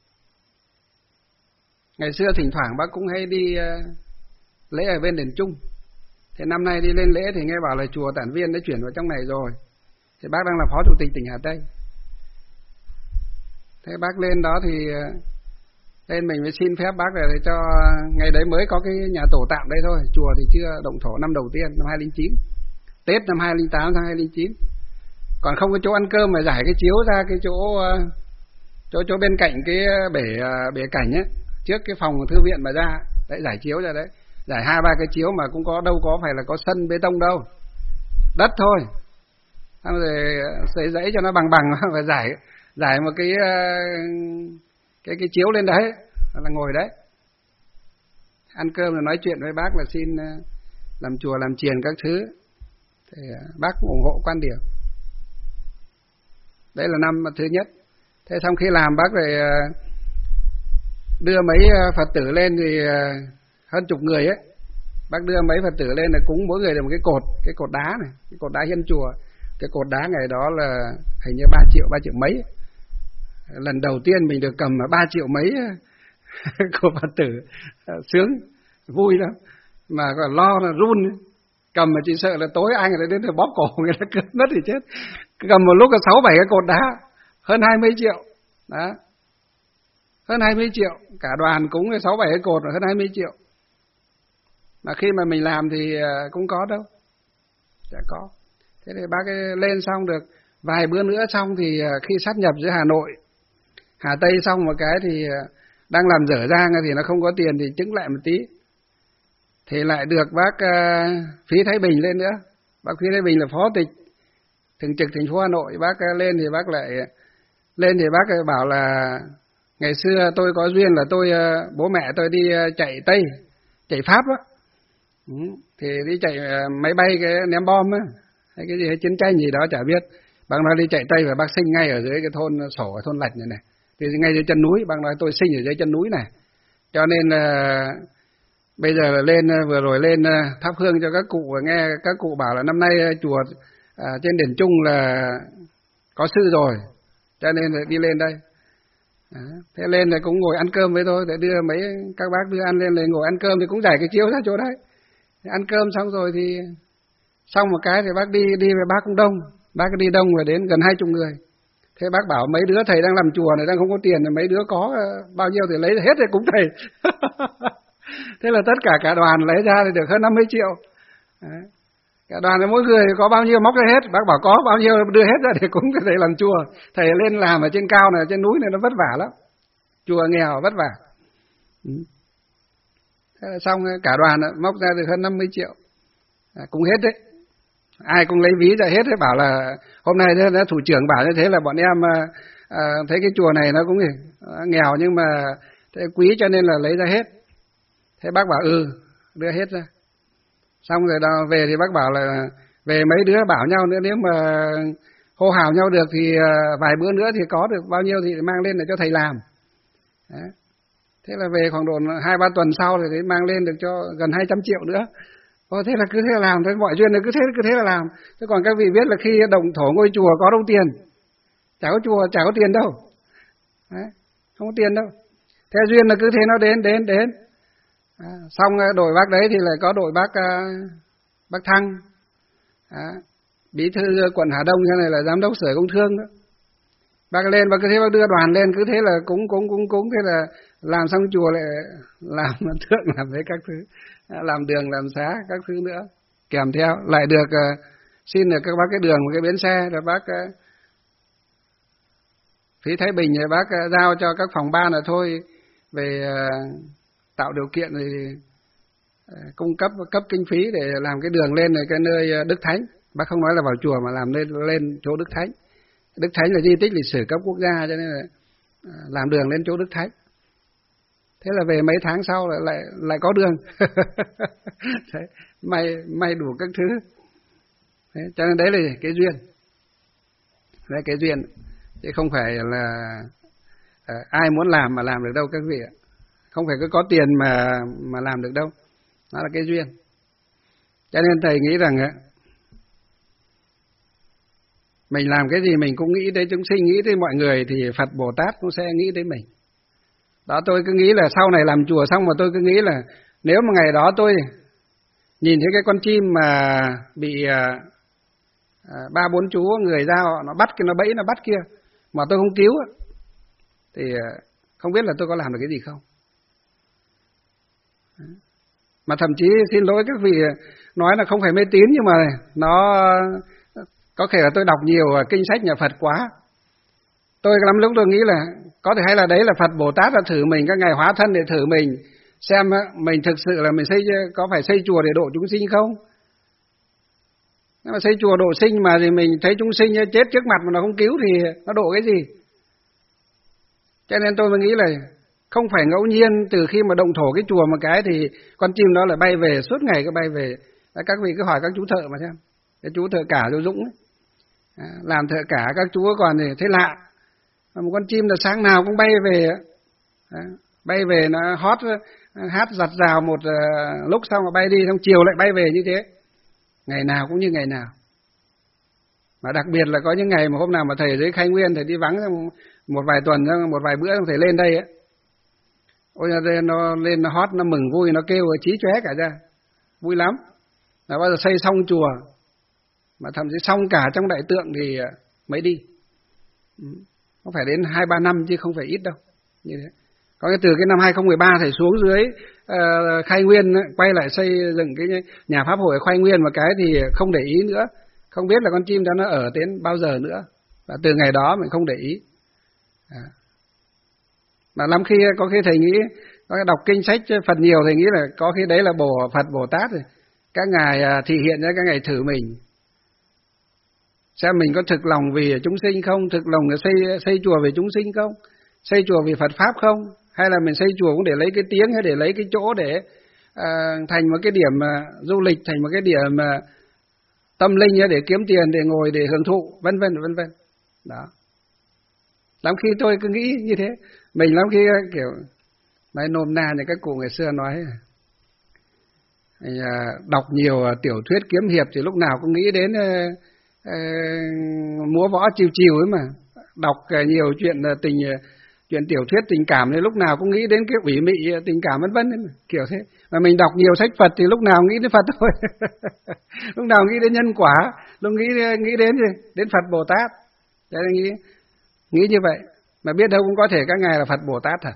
ngày xưa thỉnh thoảng bác cũng hay đi lễ ở bên đền Trung. Thì năm nay đi lên lễ thì nghe bảo là chùa Tản Viên đã chuyển vào trong này rồi. Thì bác đang là phó chủ tịch tỉnh Hà Tây. Thế bác lên đó thì lên mình mới xin phép bác để cho ngày đấy mới có cái nhà tổ tạm đây thôi. Chùa thì chưa động thổ năm đầu tiên, năm 2009. Tết năm 2008, năm 2009. Còn không có chỗ ăn cơm mà giải cái chiếu ra cái chỗ bên cạnh cái bể cảnh ấy, trước cái phòng thư viện mà ra, đấy giải chiếu ra đấy. Giải 2-3 cái chiếu mà cũng có đâu có phải là có sân bê tông đâu. Đất thôi. Xong rồi dãy cho nó bằng và giải một cái chiếu lên đấy là ngồi đấy. Ăn cơm là nói chuyện với bác là xin làm chùa làm chiền các thứ. Thì bác cũng ủng hộ quan điểm. Đấy là năm thứ nhất. Thế xong khi làm bác rồi đưa mấy Phật tử lên thì hơn chục người ấy, bác đưa mấy Phật tử lên là cúng mỗi người được một cái cột đá này, cái cột đá hiên chùa. Cái cột đá ngày đó là hình như 3 triệu mấy. Lần đầu tiên mình được cầm 3 triệu mấy của Phật tử, sướng, vui lắm. Mà còn lo là run, cầm mà chỉ sợ là tối anh người ta đến bóp cổ người ta cướp mất thì chết. Cầm một lúc là 6-7 cái cột đá, hơn 20 triệu. Đó. Hơn 20 triệu, cả đoàn cúng 6-7 cái cột là hơn 20 triệu. Mà khi mà mình làm thì cũng có đâu, chả có. Thế thì bác ấy lên xong được vài bữa nữa xong thì khi sát nhập giữa Hà Nội, Hà Tây xong một cái thì đang làm dở dang thì nó không có tiền thì chứng lại một tí. Thì lại được bác Phí Thái Bình lên nữa. Bác Phí Thái Bình là phó tịch thường trực thành phố Hà Nội. Bác lên thì bác lại lên thì bác bảo là ngày xưa tôi có duyên là bố mẹ tôi đi chạy Tây, chạy Pháp á. Thì đi chạy máy bay cái ném bom á, hay cái gì hay chiến tranh gì đó chả biết. Bác nói đi chạy Tây và bác sinh ngay ở dưới cái thôn Sổ, thôn Lạch này. Thì ngay dưới chân núi, bác nói tôi sinh ở dưới chân núi này. Cho nên bây giờ là lên vừa rồi lên thắp hương cho các cụ, nghe các cụ bảo là năm nay chùa trên đền Trung là có sư rồi, cho nên là đi lên đây. Thế lên là cũng ngồi ăn cơm với tôi, để đưa mấy các bác đưa ăn lên là ngồi ăn cơm thì cũng giải cái chiếu ra chỗ đấy. Ăn cơm xong rồi thì xong một cái thì bác đi với bác cũng đông, bác đi đông rồi đến gần 20 người. Thế bác bảo mấy đứa thầy đang làm chùa này đang không có tiền, thì mấy đứa có bao nhiêu thì lấy hết rồi cúng thầy. Thế là tất cả đoàn lấy ra thì được hơn 50 triệu. Đấy. Cả đoàn mỗi người có bao nhiêu móc ra hết, bác bảo có bao nhiêu đưa hết ra để cúng cái thầy làm chùa. Thầy lên làm ở trên cao này, trên núi này nó vất vả lắm. Chùa nghèo vất vả. Thế là xong cả đoàn móc ra được hơn 50 triệu. Cũng hết đấy. Ai cũng lấy ví ra hết đấy, bảo là hôm nay thủ trưởng bảo như thế là bọn em thấy cái chùa này nó cũng nghèo nhưng mà quý cho nên là lấy ra hết. Thế bác bảo đưa hết ra. Xong rồi về thì bác bảo là về mấy đứa bảo nhau nữa, nếu mà hô hào nhau được thì vài bữa nữa thì có được bao nhiêu thì mang lên để cho thầy làm. Đấy. Thế là về khoảng độ 2-3 tuần sau thì mang lên được cho gần 200 triệu nữa. Thế là cứ thế là làm, thế mọi duyên là cứ thế là làm. Thế còn các vị biết là khi động thổ ngôi chùa có đâu tiền, chả có chùa chả có tiền đâu. Đấy. Không có tiền đâu. Thế duyên là cứ thế nó đến. Xong đội bác đấy thì lại có đội bác Thăng, bí thư quận Hà Đông, thế này là giám đốc sở công thương đó. Bác lên, bác cứ thế bác đưa đoàn lên, cứ thế là cúng, thế là làm xong chùa lại làm thượng, làm với các thứ, làm đường làm xá các thứ nữa, kèm theo lại được xin được các bác cái đường một cái bến xe, rồi bác Phí Thái Bình rồi bác giao cho các phòng ban là thôi về tạo điều kiện thì cung cấp kinh phí để làm cái đường lên này, cái nơi Đức Thánh. Bác không nói là vào chùa mà làm lên chỗ Đức Thánh. Đức Thánh là di tích lịch sử cấp quốc gia, cho nên là làm đường lên chỗ Đức Thánh. Thế là về mấy tháng sau lại có đường. Đấy, may đủ các thứ. Đấy, cho nên đấy là cái duyên. Đấy, cái duyên chứ không phải là ai muốn làm mà làm được đâu các vị ạ. Không phải cứ có tiền mà làm được đâu. Đó là cái duyên. Cho nên thầy nghĩ rằng mình làm cái gì mình cũng nghĩ tới chúng sinh, nghĩ tới mọi người thì Phật Bồ Tát cũng sẽ nghĩ tới mình. Đó, tôi cứ nghĩ là sau này làm chùa xong mà tôi cứ nghĩ là nếu mà ngày đó tôi nhìn thấy cái con chim mà bị 3-4 chú người giao nó bắt cái nó bẫy nó bắt kia mà tôi không cứu thì không biết là tôi có làm được cái gì không. Mà thậm chí xin lỗi các vị nói là không phải mê tín, nhưng mà nó có thể là tôi đọc nhiều kinh sách nhà Phật quá. Tôi lắm lúc tôi nghĩ là có thể hay là đấy là Phật Bồ Tát là thử mình, các ngài hóa thân để thử mình xem mình thực sự là mình có phải xây chùa để độ chúng sinh không. Nếu mà xây chùa độ sinh mà thì mình thấy chúng sinh chết trước mặt mà nó không cứu thì nó độ cái gì. Cho nên tôi mới nghĩ là không phải ngẫu nhiên từ khi mà động thổ cái chùa một cái thì con chim đó lại bay về, suốt ngày cứ bay về. Các vị cứ hỏi các chú thợ mà xem, cái chú thợ cả chú Dũng ấy. Làm thợ cả các chú còn thì thấy lạ, một con chim là sáng nào cũng bay về nó hót hát giặt rào một lúc xong rồi bay đi, xong chiều lại bay về như thế. Ngày nào cũng như ngày nào. Mà đặc biệt là có những ngày mà hôm nào mà thầy dưới Khai Nguyên, thầy đi vắng một vài tuần, một vài bữa thầy lên đây ấy. Ôi nó lên nó hót, nó mừng vui, nó kêu chí chóe cả ra. Vui lắm. Là bao giờ xây xong chùa, mà thậm chí xong cả trong đại tượng thì mới đi. Nó phải đến 2-3 năm chứ không phải ít đâu. Như thế. Có cái từ cái năm 2013 thầy xuống dưới Khai Nguyên, quay lại xây dựng cái nhà Pháp hội Khai Nguyên, một cái thì không để ý nữa. Không biết là con chim đó nó ở đến bao giờ nữa. Và từ ngày đó mình không để ý. Mà lắm khi có khi thầy nghĩ, có đọc kinh sách Phật nhiều, thầy nghĩ là có khi đấy là Phật Bồ Tát rồi. Các ngài thị hiện ra, các ngài thử mình. Xem mình có thực lòng vì chúng sinh không, thực lòng là xây chùa vì chúng sinh không, xây chùa vì Phật Pháp không, hay là mình xây chùa cũng để lấy cái tiếng, hay để lấy cái chỗ để thành một cái điểm du lịch, thành một cái điểm tâm linh để kiếm tiền, để ngồi, để hưởng thụ, vân vân vân vân. Đó. Lắm khi tôi cứ nghĩ như thế, mình lắm khi kiểu nói nôm na như các cụ ngày xưa nói, đọc nhiều tiểu thuyết kiếm hiệp thì lúc nào cũng nghĩ đến múa võ chiều chiều ấy mà. Đọc nhiều chuyện chuyện tiểu thuyết tình cảm thì lúc nào cũng nghĩ đến cái ủy mị tình cảm vân vân, kiểu thế. Mà mình đọc nhiều sách Phật thì lúc nào nghĩ đến Phật thôi. Lúc nào nghĩ đến nhân quả, lúc nghĩ đến gì? Đến Phật Bồ Tát. Thế nên nghĩ như vậy, mà biết đâu cũng có thể các ngài là Phật Bồ Tát thật.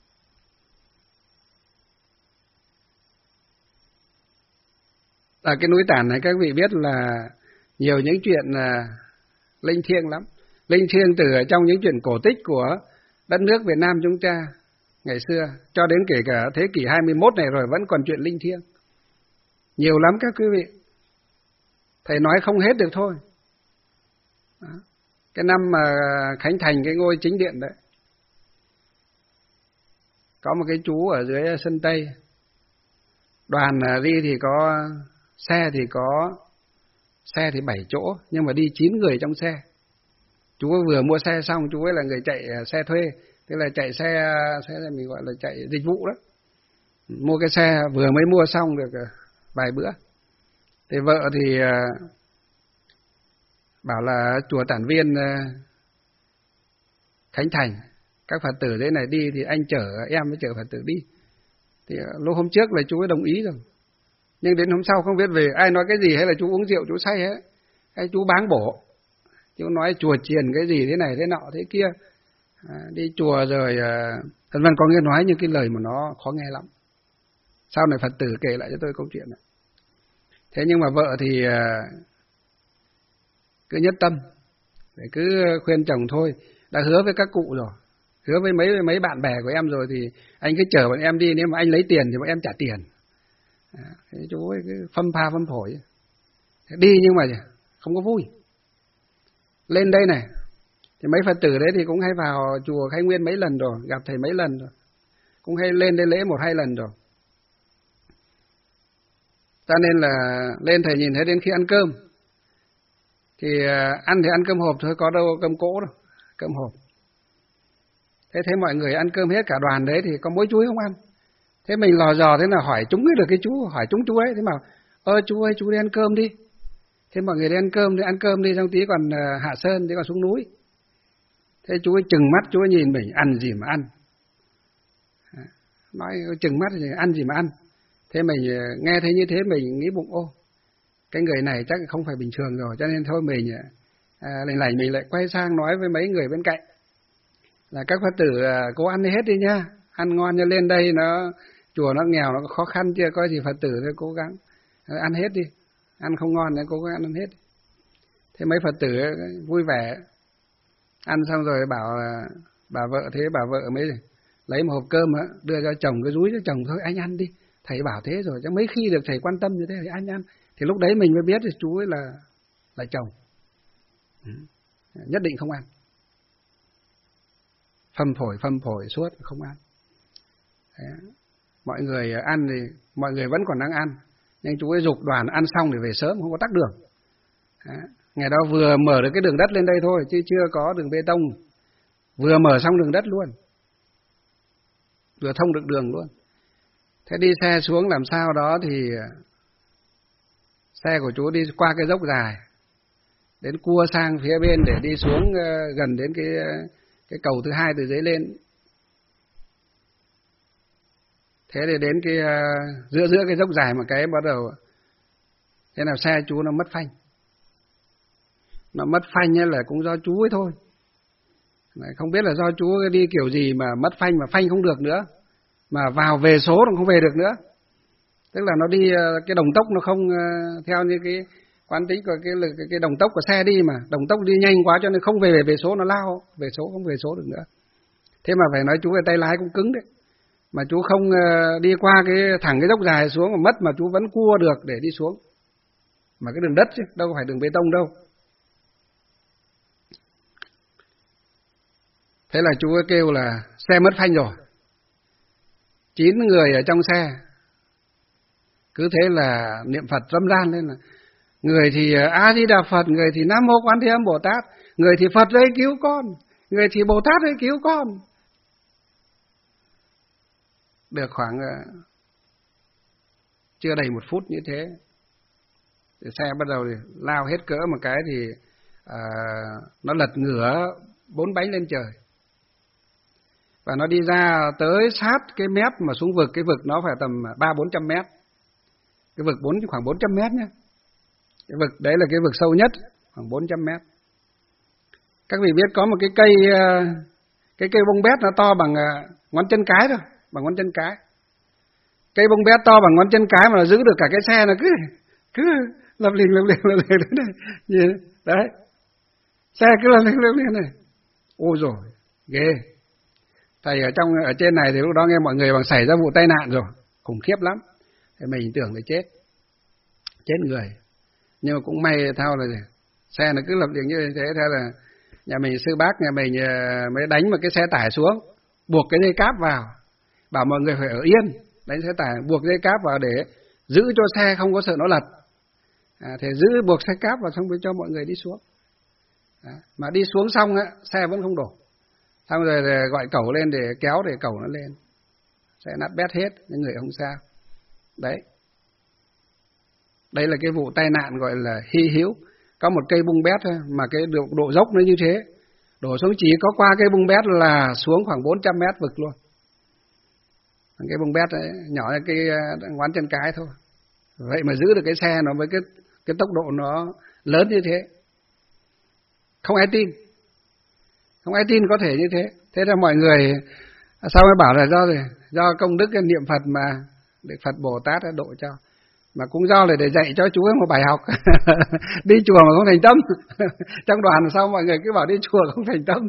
Ở cái núi Tản này các vị biết là nhiều những chuyện linh thiêng lắm. Linh thiêng từ trong những chuyện cổ tích của đất nước Việt Nam chúng ta ngày xưa, cho đến kể cả thế kỷ 21 này rồi vẫn còn chuyện linh thiêng. Nhiều lắm các quý vị. Thầy nói không hết được thôi. Đó. Cái năm mà khánh thành cái ngôi chính điện đấy, có một cái chú ở dưới sân Tây. Đoàn đi thì có xe thì 7 chỗ, nhưng mà đi 9 người trong xe. Chú ấy vừa mua xe xong, chú ấy là người chạy xe thuê, tức là chạy xe là mình gọi là chạy dịch vụ đó. Mua cái xe vừa mới mua xong được vài bữa. Thì vợ thì bảo là chùa Tản Viên khánh thành, các Phật tử thế này đi thì anh chở em với chở Phật tử đi. Thì lúc hôm trước là chú ấy đồng ý rồi. Nhưng đến hôm sau không biết về ai nói cái gì, hay là chú uống rượu chú say hết, hay chú báng bổ. Chú nói chùa chiền cái gì thế này thế nọ thế kia. Đi chùa rồi vân vân, có nghe nói những cái lời mà nó khó nghe lắm. Sau này Phật tử kể lại cho tôi câu chuyện này. Thế nhưng mà vợ thì cứ nhất tâm, để cứ khuyên chồng thôi. Đã hứa với các cụ rồi, hứa với mấy bạn bè của em rồi thì anh cứ chở bọn em đi, nếu mà anh lấy tiền thì bọn em trả tiền. Thế chú ấy cứ phâm pha phâm phổi. Đi nhưng mà không có vui. Lên đây này, thì mấy Phật tử đấy thì cũng hay vào chùa Khai Nguyên mấy lần rồi, gặp thầy mấy lần rồi, cũng hay lên đây lễ 1-2 lần rồi. Cho nên là lên thầy nhìn thấy đến khi ăn cơm, thì ăn cơm hộp thôi, có đâu cơm cỗ đâu, cơm hộp. Thế thấy mọi người ăn cơm hết cả đoàn đấy thì có mỗi chú ấy không ăn. Thế mình lò dò thế nào hỏi trúng được cái chú, hỏi trúng chú ấy, thế mà chú ơi, chú đi ăn cơm đi. Thế mọi người đi ăn cơm đi, xong tí còn hạ sơn, tí còn xuống núi. Thế chú ấy chừng mắt, chú ấy nhìn mình, ăn gì mà ăn. Nói chừng mắt thì ăn gì mà ăn. Thế mình nghe thấy như thế mình nghĩ bụng, cái người này chắc không phải bình thường rồi, cho nên thôi mình mình lại quay sang nói với mấy người bên cạnh là các Phật tử cố ăn hết đi nha, ăn ngon cho lên đây chùa nó nghèo, nó khó khăn chưa, coi gì Phật tử thôi cố gắng ăn hết đi, ăn không ngon thì cố gắng ăn hết. Thế mấy Phật tử vui vẻ ăn xong rồi bảo bà vợ mới lấy một hộp cơm đưa cho chồng, cái dúi cho chồng, thôi anh ăn đi, thầy bảo thế rồi, chứ mấy khi được thầy quan tâm như thế thì anh ăn. Thì lúc đấy mình mới biết thì chú ấy là chồng. Nhất định không ăn. Phâm phổi suốt không ăn. Thế. Mọi người ăn thì mọi người vẫn còn đang ăn, nhưng chú ấy giục đoàn ăn xong thì về sớm, không có tắc đường. Ngày đó vừa mở được cái đường đất lên đây thôi, chứ chưa có đường bê tông. Vừa mở xong đường đất luôn, vừa thông được đường luôn. Thế đi xe xuống làm sao đó thì xe của chú đi qua cái dốc dài, đến cua sang phía bên để đi xuống gần đến cái cầu thứ hai từ dưới lên. Thế thì đến cái giữa cái dốc dài một cái bắt đầu thế nào xe chú nó mất phanh. Nó mất phanh là cũng do chú ấy thôi. Không biết là do chú đi kiểu gì mà mất phanh, mà phanh không được nữa, mà vào về số nó không về được nữa. Tức là nó đi cái đồng tốc nó không theo như cái quán tính của cái đồng tốc của xe đi, mà đồng tốc đi nhanh quá cho nên không về số, nó lao về số, không về số được nữa. Thế mà phải nói chú cái tay lái cũng cứng đấy, mà chú không đi qua thẳng cái dốc dài xuống mà mất, mà chú vẫn cua được để đi xuống. Mà cái đường đất chứ, đâu phải đường bê tông đâu. Thế là chú ấy kêu là xe mất phanh rồi. 9 người ở trong xe cứ thế là niệm Phật râm ran lên, là người thì A Di Đà Phật, người thì Nam Mô Quan Thế Âm Bồ Tát, người thì Phật ơi cứu con, người thì Bồ Tát ơi cứu con. Được khoảng chưa đầy 1 phút như thế thì xe bắt đầu lao hết cỡ một cái thì nó lật ngửa 4 bánh lên trời. Và nó đi ra tới sát cái mép mà xuống vực, cái vực nó phải tầm 300-400 mét. Cái vực khoảng 400 mét nhé. Cái vực đấy là cái vực sâu nhất, khoảng 400 mét. Các vị biết có một cái cây bông bét nó to bằng ngón chân cái thôi, bằng ngón chân cái. Cây bông bét to bằng ngón chân cái mà nó giữ được cả cái xe, nó cứ lập lình đấy. Đấy. Xe cứ lập lình này. Ôi rồi, ghê. Thầy ở trên này thì lúc đó nghe mọi người bằng xảy ra vụ tai nạn rồi, khủng khiếp lắm. Thì mình tưởng là chết người. Nhưng mà cũng may thao là xe nó cứ lập liền như thế, thế là nhà mình sư bác nhà mình mới đánh một cái xe tải xuống, buộc cái dây cáp vào, bảo mọi người phải ở yên, đánh xe tải buộc dây cáp vào để giữ cho xe không có sợ nó lật. Thì buộc xe cáp vào xong mới cho mọi người đi xuống. Mà đi xuống xong xe vẫn không đổ. Xong rồi gọi cẩu lên để kéo để cẩu nó lên. Xe nát bét hết, những người không sao. Đấy. Đây là cái vụ tai nạn gọi là hy hữu. Có một cây bung bét thôi, mà cái độ dốc nó như thế. Đổ xuống chỉ có qua cây bung bét là xuống khoảng 400 mét vực luôn. Cái bung bét ấy, nhỏ như cái ngón chân cái thôi. Vậy mà giữ được cái xe nó với cái tốc độ nó lớn như thế. Không ai tin. Không ai tin có thể như thế. Thế ra mọi người sao mới bảo là do công đức cái niệm Phật mà Đức Phật Bồ Tát đã độ cho. Mà cũng do là để dạy cho chú ấy một bài học. Đi chùa mà không thành tâm. Trong đoàn sao mọi người cứ bảo đi chùa không thành tâm.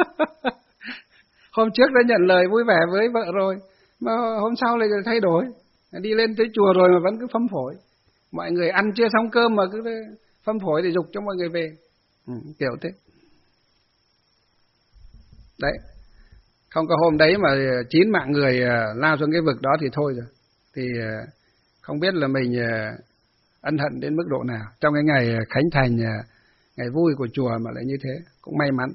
Hôm trước đã nhận lời vui vẻ với vợ rồi, mà hôm sau lại thay đổi. Đi lên tới chùa rồi mà vẫn cứ phấm phổi. Mọi người ăn chưa xong cơm mà cứ phấm phổi để giục cho mọi người về. Kiểu thế. Đấy. Không có hôm đấy mà 9 mạng người lao xuống cái vực đó thì thôi rồi. Thì không biết là mình ân hận đến mức độ nào. Trong cái ngày khánh thành, ngày vui của chùa mà lại như thế, cũng may mắn.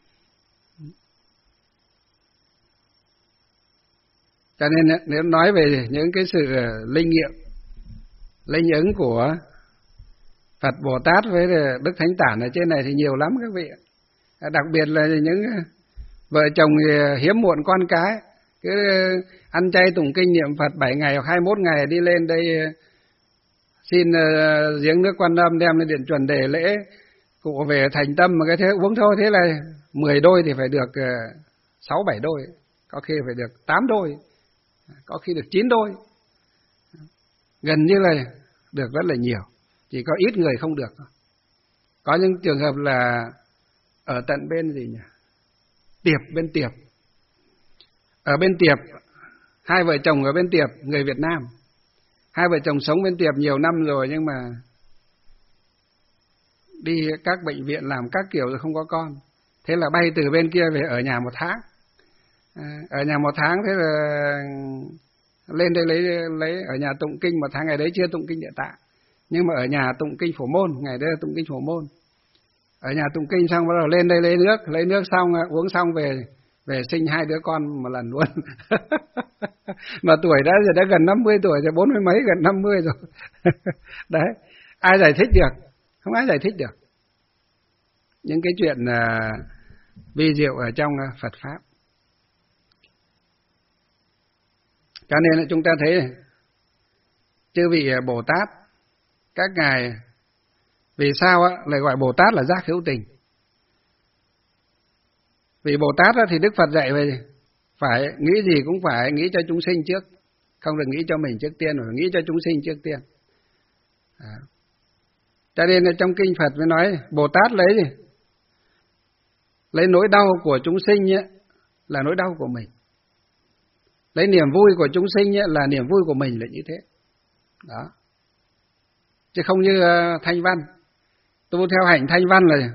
Cho nên nếu nói về những cái sự linh nghiệm, linh ứng của Phật Bồ Tát với Đức Thánh Tản ở trên này thì nhiều lắm các vị. Đặc biệt là những vợ chồng hiếm muộn con cái, cứ ăn chay tụng kinh niệm Phật 7 ngày hoặc 21 ngày đi lên đây xin giếng nước Quan Âm đem lên điện chuẩn để lễ cụ về thành tâm, mà cái thế uống thôi, thế là 10 đôi thì phải được 6-7 đôi, có khi phải được 8 đôi, có khi được 9 đôi, gần như là được rất là nhiều, chỉ có ít người không được. Có những trường hợp là ở tận bên gì nhỉ? Bên Tiệp. Ở bên Tiệp, 2 vợ chồng ở bên Tiệp, người Việt Nam. 2 vợ chồng sống bên Tiệp nhiều năm rồi nhưng mà đi các bệnh viện làm các kiểu rồi không có con. Thế là bay từ bên kia về ở nhà 1 tháng. Ở nhà 1 tháng thế là lên đây lấy ở nhà tụng kinh 1 tháng, ngày đấy chưa tụng kinh Địa Tạng. Nhưng mà ở nhà tụng kinh Phổ Môn, ngày đấy là tụng kinh Phổ Môn. Ở nhà tụng kinh xong bắt đầu lên đây lấy nước xong uống xong về về sinh 2 đứa con một lần luôn. Mà tuổi đã gần 50 tuổi rồi, 40 mấy gần 50 rồi. Đấy, ai giải thích được? Không ai giải thích được những cái chuyện vi diệu ở trong Phật pháp. Cho nên là chúng ta thấy chư vị Bồ Tát, các ngài vì sao lại gọi Bồ Tát là giác hữu tình? Vì Bồ Tát thì Đức Phật dạy về phải nghĩ gì cũng phải nghĩ cho chúng sinh trước, không được nghĩ cho mình trước tiên, phải nghĩ cho chúng sinh trước tiên. Cho nên là trong kinh Phật mới nói Bồ Tát lấy gì? Lấy nỗi đau của chúng sinh là nỗi đau của mình, lấy niềm vui của chúng sinh là niềm vui của mình, là như thế. Đó. Chứ không như Thanh Văn, tu theo hạnh Thanh Văn là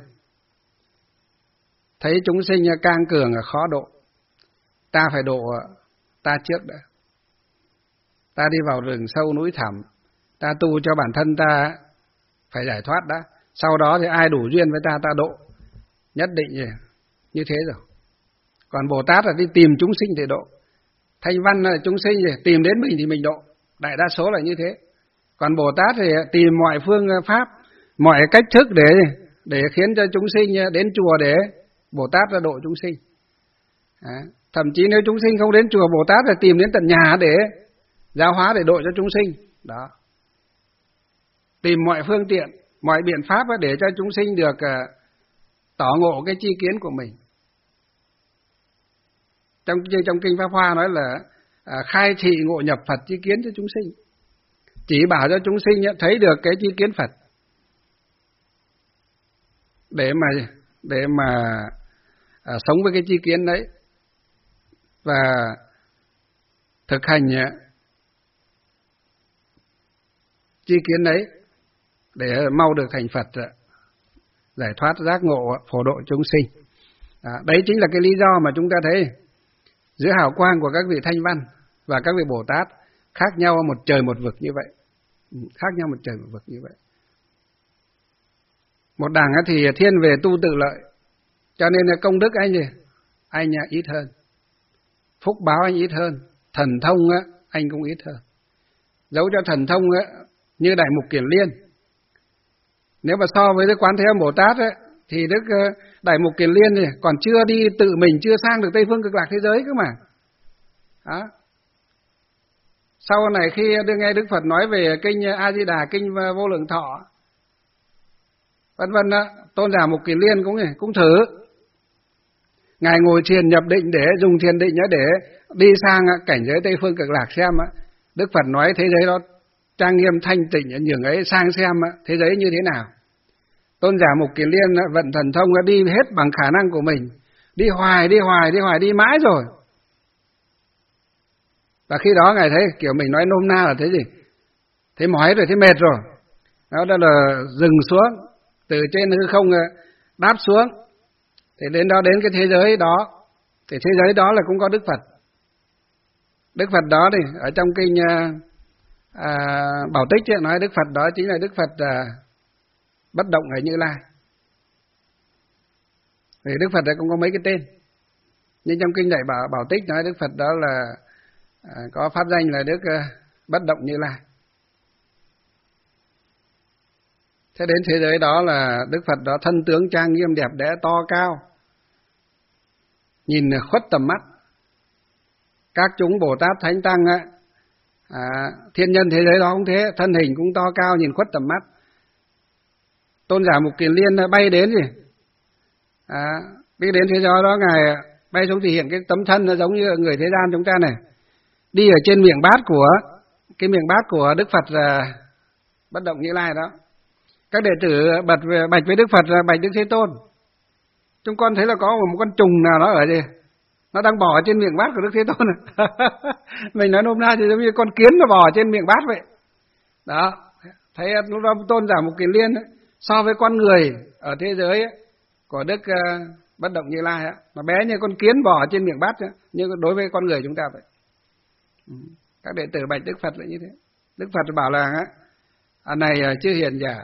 thấy chúng sinh cang cường khó độ, ta phải độ ta trước đã. Ta đi vào rừng sâu núi thẳm, ta tu cho bản thân ta phải giải thoát đã, sau đó thì ai đủ duyên với ta độ, nhất định như thế rồi. Còn Bồ Tát là đi tìm chúng sinh để độ, Thanh Văn là chúng sinh thì tìm đến mình thì mình độ, đại đa số là như thế. Còn Bồ Tát thì tìm mọi phương pháp, mọi cách thức để khiến cho chúng sinh đến chùa để Bồ Tát ra độ chúng sinh. Thậm chí nếu chúng sinh không đến chùa, Bồ Tát thì tìm đến tận nhà để giáo hóa, để độ cho chúng sinh. Đó. Tìm mọi phương tiện, mọi biện pháp để cho chúng sinh được tỏ ngộ cái chi kiến của mình. Trong kinh Pháp Hoa nói là khai thị ngộ nhập Phật chi kiến cho chúng sinh, chỉ bảo cho chúng sinh thấy được cái chi kiến Phật để mà sống với cái chi kiến đấy và thực hành chi kiến đấy để mau được thành Phật, giải thoát giác ngộ, phổ độ chúng sinh. Đấy chính là cái lý do mà chúng ta thấy giữa hào quang của các vị Thanh Văn và các vị Bồ Tát khác nhau một trời một vực như vậy. Khác nhau một trời một vực như vậy. Một đảng thì thiên về tu tự lợi, cho nên là công đức anh ít hơn, phúc báo anh ít hơn, thần thông anh cũng ít hơn. Dẫu cho thần thông như Đại Mục Kiền Liên, nếu mà so với Đức Quán Thế Âm Bồ Tát thì Đức Đại Mục Kiền Liên thì còn chưa đi tự mình, chưa sang được Tây Phương Cực Lạc thế giới cơ mà. Đó. Sau này khi nghe Đức Phật nói về kinh A Di Đà, kinh Vô Lượng Thọ, vân vân, Tôn giả Mục Kiền Liên cũng thử. Ngài ngồi thiền nhập định để dùng thiền định để đi sang cảnh giới Tây Phương Cực Lạc xem Đức Phật nói thế giới đó trang nghiêm thanh tịnh nhường ấy, sang xem thế giới như thế nào. Tôn giả Mục Kiền Liên vận thần thông đi hết bằng khả năng của mình, đi hoài đi mãi rồi. Và khi đó Ngài thấy kiểu mình nói nôm na là thế gì? Thấy mỏi rồi, thấy mệt rồi. Đó là dừng xuống, từ trên hư không đáp xuống. Thì đến cái thế giới đó, thì thế giới đó là cũng có Đức Phật. Đức Phật đó thì ở trong kinh Bảo Tích nói Đức Phật đó chính là Đức Phật bất động ở Như Lai. Vì Đức Phật đấy cũng có mấy cái tên, nhưng trong kinh Đại Bảo Tích nói Đức Phật đó là có pháp danh là Đức bất động Như Lai. Thế đến thế giới đó là Đức Phật đó thân tướng trang nghiêm đẹp đẽ to cao, nhìn khuất tầm mắt. Các chúng Bồ Tát Thánh Tăng thiên nhân thế giới đó cũng thế, thân hình cũng to cao, nhìn khuất tầm mắt. Tôn giả Mục Kiền Liên bay đến đi đến thế giới đó, Ngài bay xuống thì hiện cái tấm thân nó giống như người thế gian chúng ta này, đi ở trên miệng bát của Đức Phật bất động Như Lai đó. Các đệ tử bạch với Đức Phật là bạch Đức Thế Tôn, chúng con thấy là có một con trùng nào đó ở đây, nó đang bò trên miệng bát của Đức Thế Tôn. Mình nói nôm na thì giống như con kiến nó bò trên miệng bát vậy. Đó, thấy lúc đó Tôn giả Mục Kiền Liên so với con người ở thế giới của Đức bất động Như Lai nó bé như con kiến bò trên miệng bát, như đối với con người chúng ta vậy. Các đệ tử bạch Đức Phật là như thế. Đức Phật bảo là này chư hiền giả,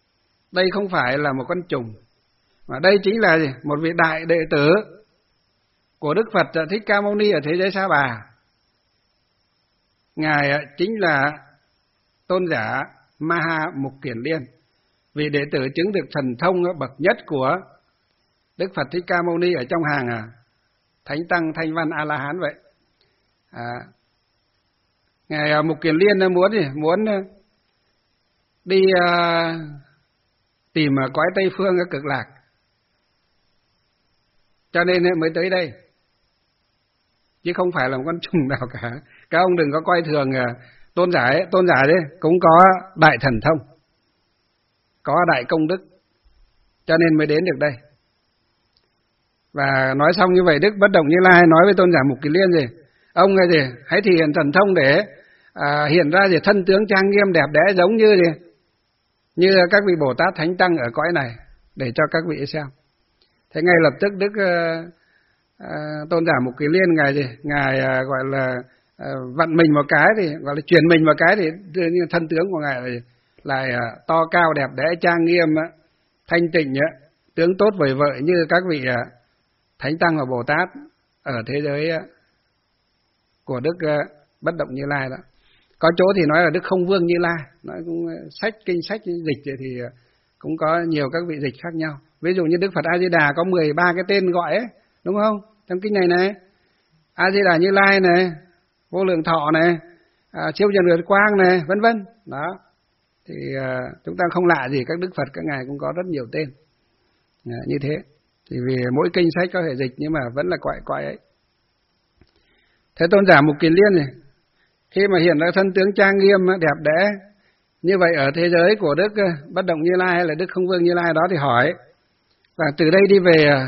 đây không phải là một con trùng, mà đây chính là một vị đại đệ tử của Đức Phật Thích Ca Mâu Ni ở thế giới Sa Bà. Ngài chính là tôn giả Maha Mục Kiền Liên, vị đệ tử chứng được thần thông bậc nhất của Đức Phật Thích Ca Mâu Ni ở trong hàng Thánh Tăng Thanh Văn A La Hán vậy. Ngài Mục Kiền Liên muốn đi tìm cõi Tây Phương ở Cực Lạc, cho nên mới tới đây, chứ không phải là một con trùng nào cả. Các ông đừng có coi thường tôn giả đấy cũng có đại thần thông, có đại công đức, cho nên mới đến được đây. Và nói xong như vậy, Đức Bất Động Như Lai nói với tôn giả Mục Kiền Liên gì: ông gì hãy thể hiện thần thông để hiện ra gì thân tướng trang nghiêm đẹp đẽ giống như các vị Bồ Tát Thánh Tăng ở cõi này, để cho các vị xem. Thế ngay lập tức Đức tôn giả Mục Kiền Liên ngài gọi là vặn mình một cái, thì gọi là chuyển mình một cái, thì thân tướng của ngài lại to cao đẹp đẽ trang nghiêm, thanh tịnh, tướng tốt vời vợi như các vị Thánh Tăng và Bồ Tát ở thế giới của Đức Bất Động Như Lai đó. Có chỗ thì nói là Đức Không Vương Như Lai, nói cũng kinh sách dịch thì cũng có nhiều các vị dịch khác nhau. Ví dụ như Đức Phật A Di Đà có 13 cái tên gọi ấy, đúng không? Trong kinh này A Di Đà Như Lai này, Vô Lượng Thọ này, Siêu Trần Nguyệt Quang này, vân vân. Đó. Thì chúng ta không lạ gì các Đức Phật các ngài cũng có rất nhiều tên như thế. Thì vì mỗi kinh sách có thể dịch nhưng mà vẫn là quại ấy. Thế tôn giả Mục Kiền Liên này, khi mà hiện ra thân tướng trang nghiêm đẹp đẽ như vậy ở thế giới của Đức Bất Động Như Lai hay là Đức Không Vương Như Lai đó, thì hỏi và từ đây đi về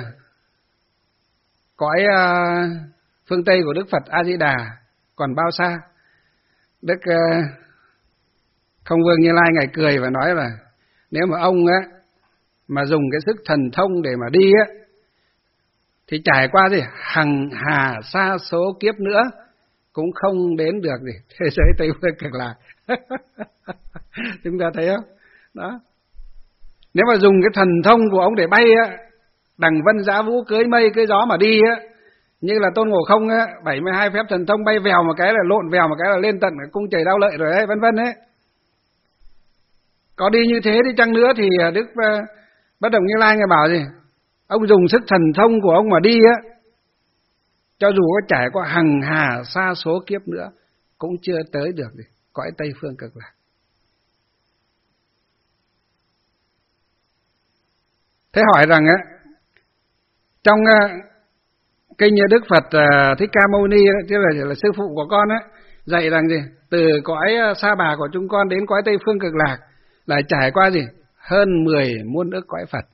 cõi phương Tây của Đức Phật A Di Đà còn bao xa? Đức Không Vương Như Lai ngài cười và nói là nếu mà ông mà dùng cái sức thần thông để mà đi thì trải qua hằng hà sa số kiếp nữa cũng không đến được thế giới Tây Phương Cực Lạc. Chúng ta thấy không? Đó. Nếu mà dùng cái thần thông của ông để bay đằng vân giá vũ cưới mây cưới gió mà đi như là Tôn Ngộ Không 72 phép thần thông, bay vèo một cái là lộn vèo một cái là lên tận cung trời Đao Lợi rồi đấy, vân vân ấy. Có đi như thế đi chăng nữa thì Đức Bất Động Như Lai ngài bảo gì? Ông dùng sức thần thông của ông mà đi cho dù có trải qua hằng hà sa số kiếp nữa cũng chưa tới được cõi Tây Phương Cực Lạc. Thế hỏi rằng trong kinh Đức Phật Thích Ca Mâu Ni, tức là sư phụ của con dạy rằng gì? Từ cõi Sa Bà của chúng con đến cõi Tây Phương Cực Lạc là trải qua gì? Hơn 10 muôn ức cõi Phật.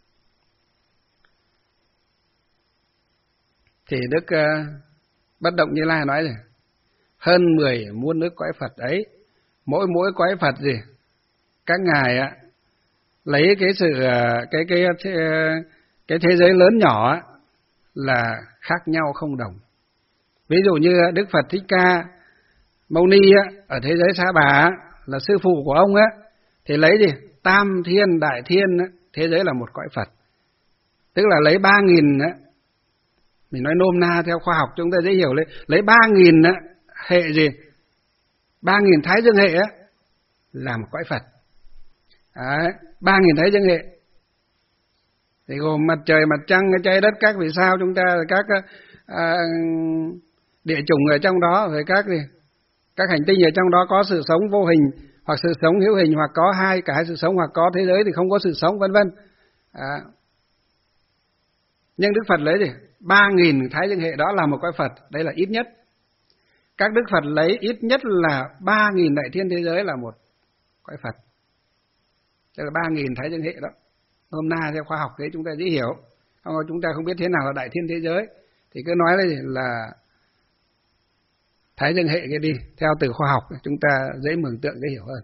Thì Đức Bất Động Như Lai nói gì? Hơn 10 muôn ức cõi Phật ấy, mỗi cõi Phật gì? Các ngài lấy cái sự cái thế giới lớn nhỏ là khác nhau không đồng. Ví dụ như Đức Phật Thích Ca Mâu Ni ở thế giới Sa Bà là sư phụ của ông thì lấy gì? Tam thiên đại thiên thế giới là một cõi Phật. Tức là lấy 3.000 mình nói nôm na theo khoa học chúng ta dễ hiểu, lấy 3.000 hệ gì? 3.000 thái dương hệ là một cõi Phật. Đấy, 3.000 thái dương hệ thì gồm mặt trời, mặt trăng, trái đất, các vì sao chúng ta, các địa chủng ở trong đó, rồi các hành tinh ở trong đó có sự sống vô hình hoặc sự sống hữu hình, hoặc có cả sự sống hoặc có thế giới thì không có sự sống, vân vân. Nhưng Đức Phật lấy 3.000 thái dương hệ đó là một cõi Phật, đây là ít nhất. Các Đức Phật lấy ít nhất là 3.000 đại thiên thế giới là một cõi Phật. Tức là 3.000 thái dương hệ đó. Hôm nay theo khoa học đấy chúng ta dễ hiểu. Không, chúng ta không biết thế nào là đại thiên thế giới thì cứ nói là thái dương hệ cái đi, theo từ khoa học chúng ta dễ mường tượng, dễ hiểu hơn.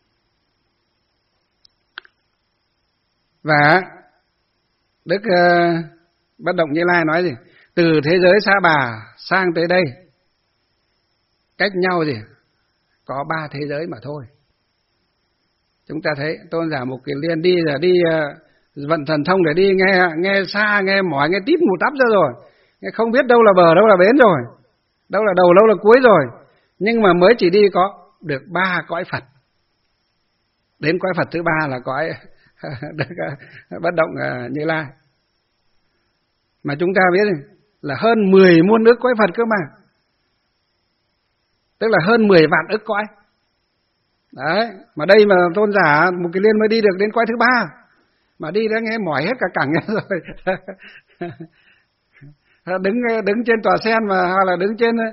Và Đức Bất Động Như Lai nói gì? Từ thế giới Sa Bà sang tới đây cách nhau có 3 thế giới mà thôi. Chúng ta thấy tôn giả Mục Kiền Liên đi vận thần thông để đi nghe xa, nghe mỏi, nghe tít mù tắp ra rồi. không biết đâu là bờ, đâu là bến rồi, đâu là đầu, đâu là cuối rồi, nhưng mà mới chỉ đi có được 3 cõi Phật. Đến cõi Phật thứ 3 là cõi bất động Như Lai. Mà chúng ta biết là hơn 10 muôn ức cõi Phật cơ mà. Tức là hơn 10 vạn ức cõi. Đấy, mà đây mà tôn giả Mục Kiền Liên mới đi được đến cõi thứ 3. Mà đi đã nghe mỏi hết cả cẳng rồi. Đứng trên tòa sen mà, hoặc là đứng trên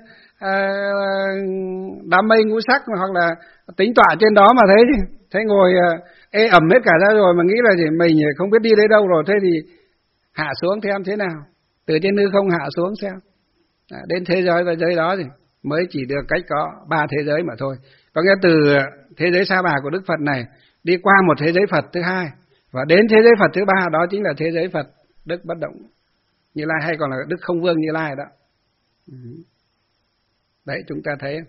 đám mây ngũ sắc, hoặc là tính tọa trên đó mà thấy ngồi ê ẩm hết cả ra rồi mà nghĩ là gì mình không biết đi đến đâu rồi, thế thì hạ xuống xem thế nào, từ trên hư không hạ xuống xem. Đến thế giới đó thì mới chỉ được cách có 3 thế giới mà thôi. Có nghĩa từ thế giới Sa Bà của Đức Phật này đi qua một thế giới Phật thứ 2 và đến thế giới Phật thứ 3, đó chính là thế giới Phật Đức Bất Động Như Lai, hay còn là Đức Không Vương Như Lai đó. Đấy, chúng ta thấy.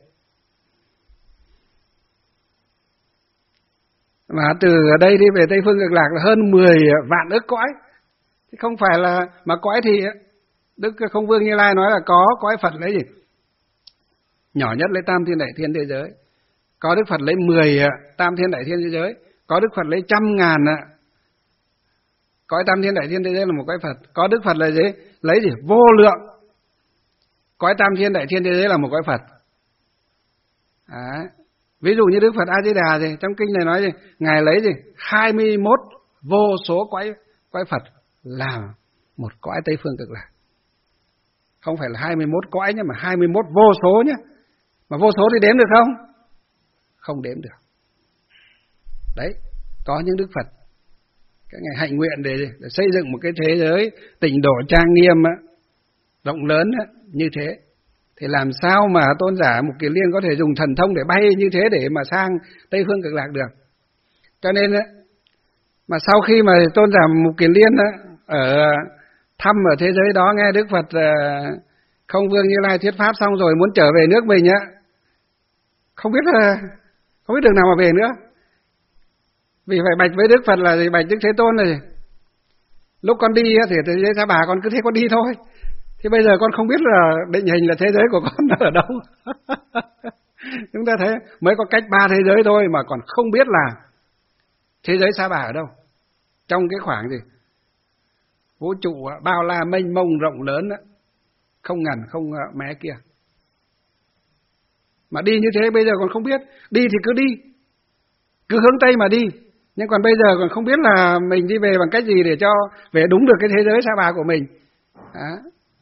Mà từ ở đây đi về Tây Phương Cực Lạc là hơn 10 vạn ức cõi. Chứ không phải là, mà cõi thì Đức Không Vương Như Lai nói là có cõi Phật lấy gì? Nhỏ nhất lấy Tam Thiên Đại Thiên thế giới. Có Đức Phật lấy 10 Tam Thiên Đại Thiên thế giới. Có Đức Phật lấy 100.000 cõi Tam Thiên Đại Thiên thế giới là một cõi Phật. Có Đức Phật là gì? Lấy gì? Vô lượng cõi Tam Thiên Đại Thiên thế giới là một cõi Phật. Đấy. Ví dụ như Đức Phật A Di Đà thì trong kinh này nói gì? Ngài lấy gì? 21 vô số cõi Phật là một cõi Tây Phương Cực Lạc. Không phải là 21 cõi nhé, mà 21 vô số nhé. Mà vô số thì đếm được không? Không đếm được. Đấy, có những Đức Phật các ngài hạnh nguyện để xây dựng một cái thế giới tịnh độ trang nghiêm rộng lớn như thế, thì làm sao mà tôn giả Mục Kiền Liên có thể dùng thần thông để bay như thế để mà sang Tây Phương Cực Lạc được. Cho nên mà sau khi mà tôn giả Mục Kiền Liên ở thăm ở thế giới đó, nghe Đức Phật Không Vương Như Lai thuyết pháp xong rồi muốn trở về nước mình không biết đường nào mà về nữa. Vì phải bạch với Đức Phật là gì? Bạch Đức Thế Tôn này, lúc con đi thì thế giới Sa Bà con cứ thế con đi thôi. Thì bây giờ con không biết là định hình là thế giới của con ở đâu. Chúng ta thấy mới có cách 3 thế giới thôi mà còn không biết là thế giới Sa Bà ở đâu. Trong cái khoảng gì? Vũ trụ bao la mênh mông rộng lớn, không ngần không mé kia. Mà đi như thế bây giờ còn không biết. Đi thì cứ đi, cứ hướng Tây mà đi. Nhưng còn bây giờ còn không biết là mình đi về bằng cách gì để cho về đúng được cái thế giới Sa Bà của mình. Đó.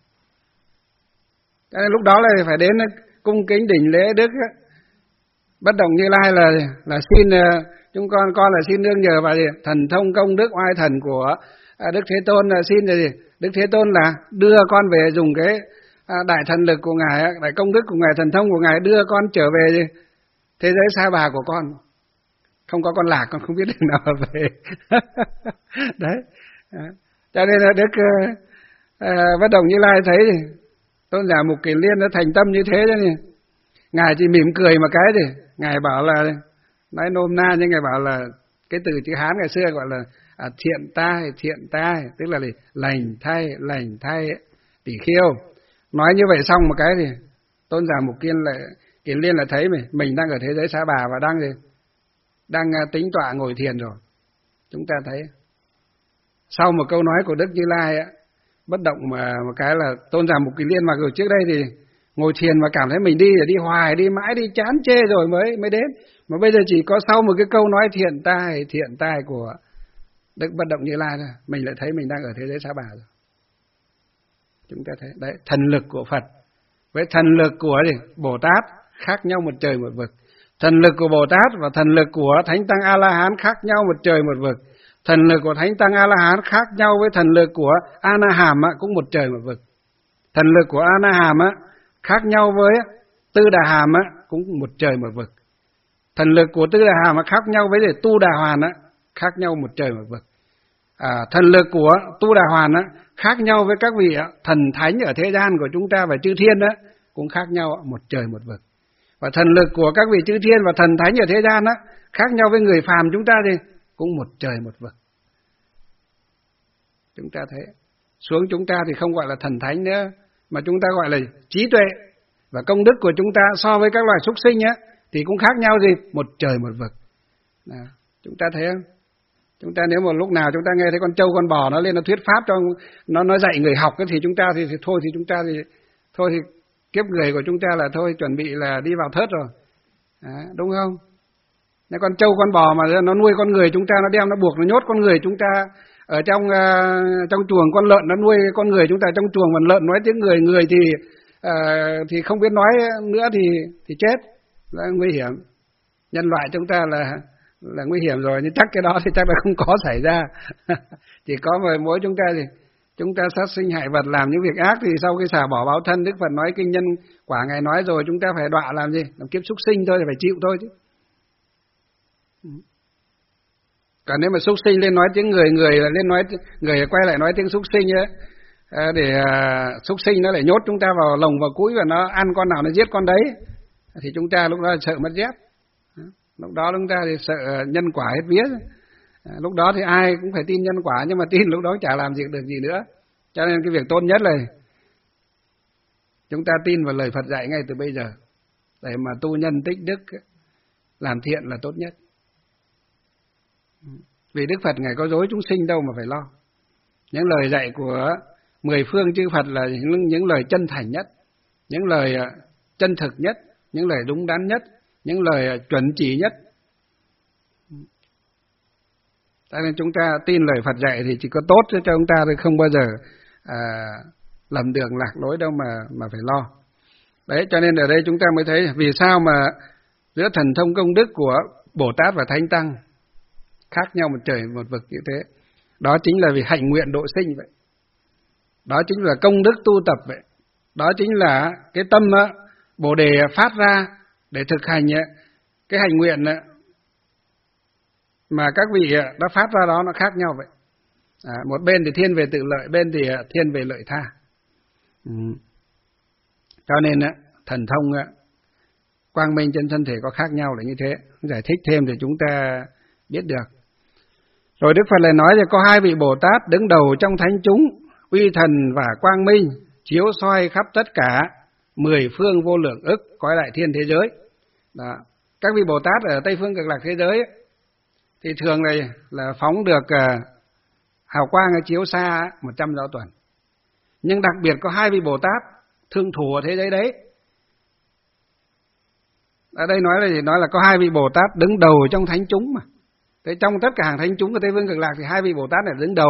Cho nên lúc đó là phải đến cung kính đỉnh lễ Đức Bất Động Như Lai là xin chúng con là xin nương nhờ vào thần thông công đức oai thần của Đức Thế Tôn, là xin gì? Đức Thế Tôn là đưa con về dùng cái đại thần lực của ngài, đại công đức của ngài, thần thông của ngài đưa con trở về thế giới Sa Bà của con. Không có con lạc con không biết đường nào mà về. Đấy. Cho nên là Đức Bất Động Như Lai thấy thì tôn giả Mục Kiền Liên nó thành tâm như thế đó nhỉ. Ngài chỉ mỉm cười một cái thì ngài bảo là, nói nôm na nhưng ngài bảo là cái từ chữ Hán ngày xưa gọi là thiện tai, tức là lành thay tỷ khiêu. Nói như vậy xong một cái thì tôn giả Mục Kiền Liên là thấy mình đang ở thế giới Sa Bà và đang tính tọa ngồi thiền rồi. Chúng ta thấy sau một câu nói của Đức Như Lai Bất Động mà một cái là tôn giả Mục Kiền Liên, mặc dù trước đây thì ngồi thiền mà cảm thấy mình đi hoài, đi mãi, đi chán chê rồi mới đến, mà bây giờ chỉ có sau một cái câu nói thiện tai của Đức Bất Động Như Lai thôi, mình lại thấy mình đang ở thế giới Sa Bà rồi. Chúng ta thấy đấy, thần lực của Phật với thần lực của Bồ Tát khác nhau một trời một vực. Thần lực của Bồ Tát và thần lực của Thánh Tăng A La Hán khác nhau một trời một vực. Thần lực của Thánh Tăng A La Hán khác nhau với thần lực của A Na Hàm cũng một trời một vực. Thần lực của A Na Hàm khác nhau với Tư Đà Hàm cũng một trời một vực. Thần lực của Tư Đà Hàm khác nhau với Tu Đà Hoàn khác nhau một trời một vực. Thần lực của Tu Đà Hoàn khác nhau với các vị thần thánh ở thế gian của chúng ta và chư thiên cũng khác nhau một trời một vực. Và thần lực của các vị chư thiên và thần thánh ở thế gian khác nhau với người phàm chúng ta thì cũng một trời một vực. Chúng ta thấy xuống chúng ta thì không gọi là thần thánh nữa, mà chúng ta gọi là trí tuệ và công đức của chúng ta so với các loài súc sinh á thì cũng khác nhau gì? Một trời một vực. Chúng ta thấy không? Chúng ta nếu một lúc nào chúng ta nghe thấy con trâu con bò nó lên nó thuyết pháp cho nó dạy người học thì chúng ta thì thôi thì kiếp người của chúng ta là thôi chuẩn bị là đi vào thớt rồi. Đúng không? Nếu con trâu con bò mà nó nuôi con người chúng ta, nó đem nó buộc nó nhốt con người chúng ta ở trong chuồng, con lợn nó nuôi con người chúng ta trong chuồng, mà lợn nói tiếng người thì không biết nói nữa thì chết, là nguy hiểm. Nhân loại chúng ta là nguy hiểm rồi, nhưng chắc cái đó thì chắc là không có xảy ra. Chỉ có mỗi chúng ta thì chúng ta sát sinh hại vật, làm những việc ác thì sau khi xả bỏ báo thân, Đức Phật nói kinh nhân quả Ngài nói rồi, chúng ta phải đọa làm gì? Làm kiếp súc sinh thôi, thì phải chịu thôi chứ. Còn nếu mà súc sinh lên nói tiếng người là lên nói người quay lại nói tiếng súc sinh ấy, để súc sinh nó lại nhốt chúng ta vào lồng vào cúi và nó ăn con nào nó giết con đấy, thì chúng ta lúc đó sợ mất dép. Lúc đó chúng ta thì sợ nhân quả hết vía. Lúc đó thì ai cũng phải tin nhân quả, nhưng mà tin lúc đó chả làm được gì nữa. Cho nên cái việc tốt nhất là chúng ta tin vào lời Phật dạy ngay từ bây giờ, để mà tu nhân tích đức, làm thiện là tốt nhất. Vì Đức Phật Ngài có dối chúng sinh đâu mà phải lo. Những lời dạy của 10 phương chư Phật là những lời chân thành nhất, những lời chân thực nhất, những lời đúng đắn nhất, những lời chuẩn chỉ nhất. Cho nên chúng ta tin lời Phật dạy thì chỉ có tốt cho chúng ta, thì không bao giờ lầm đường lạc lối đâu mà phải lo. Đấy, cho nên ở đây chúng ta mới thấy vì sao mà giữa thần thông công đức của Bồ Tát và Thánh Tăng khác nhau một trời một vực như thế. Đó chính là vì hạnh nguyện độ sinh vậy. Đó chính là công đức tu tập vậy. Đó chính là cái tâm Bồ Đề phát ra để thực hành cái hạnh nguyện mà các vị đã phát ra đó, nó khác nhau vậy. Một bên thì thiên về tự lợi, bên thì thiên về lợi tha. Cho nên thần thông quang minh trên thân thể có khác nhau là như thế. Giải thích thêm thì chúng ta biết được. Rồi Đức Phật lại nói là có 2 vị Bồ Tát đứng đầu trong thánh chúng, uy thần và quang minh, chiếu soi khắp tất cả 10 phương vô lượng ức cõi đại thiên thế giới. Đó. Các vị Bồ Tát ở Tây phương Cực Lạc thế giới thì thường là phóng được hào quang chiếu xa 100 giáo tuần. Nhưng đặc biệt có 2 vị Bồ Tát thương thủ ở thế giới đấy. Ở đây nói là có 2 vị Bồ Tát đứng đầu trong thánh chúng mà. Thế trong tất cả hàng thánh chúng của Tây phương Cực Lạc thì 2 vị Bồ Tát này đứng đầu.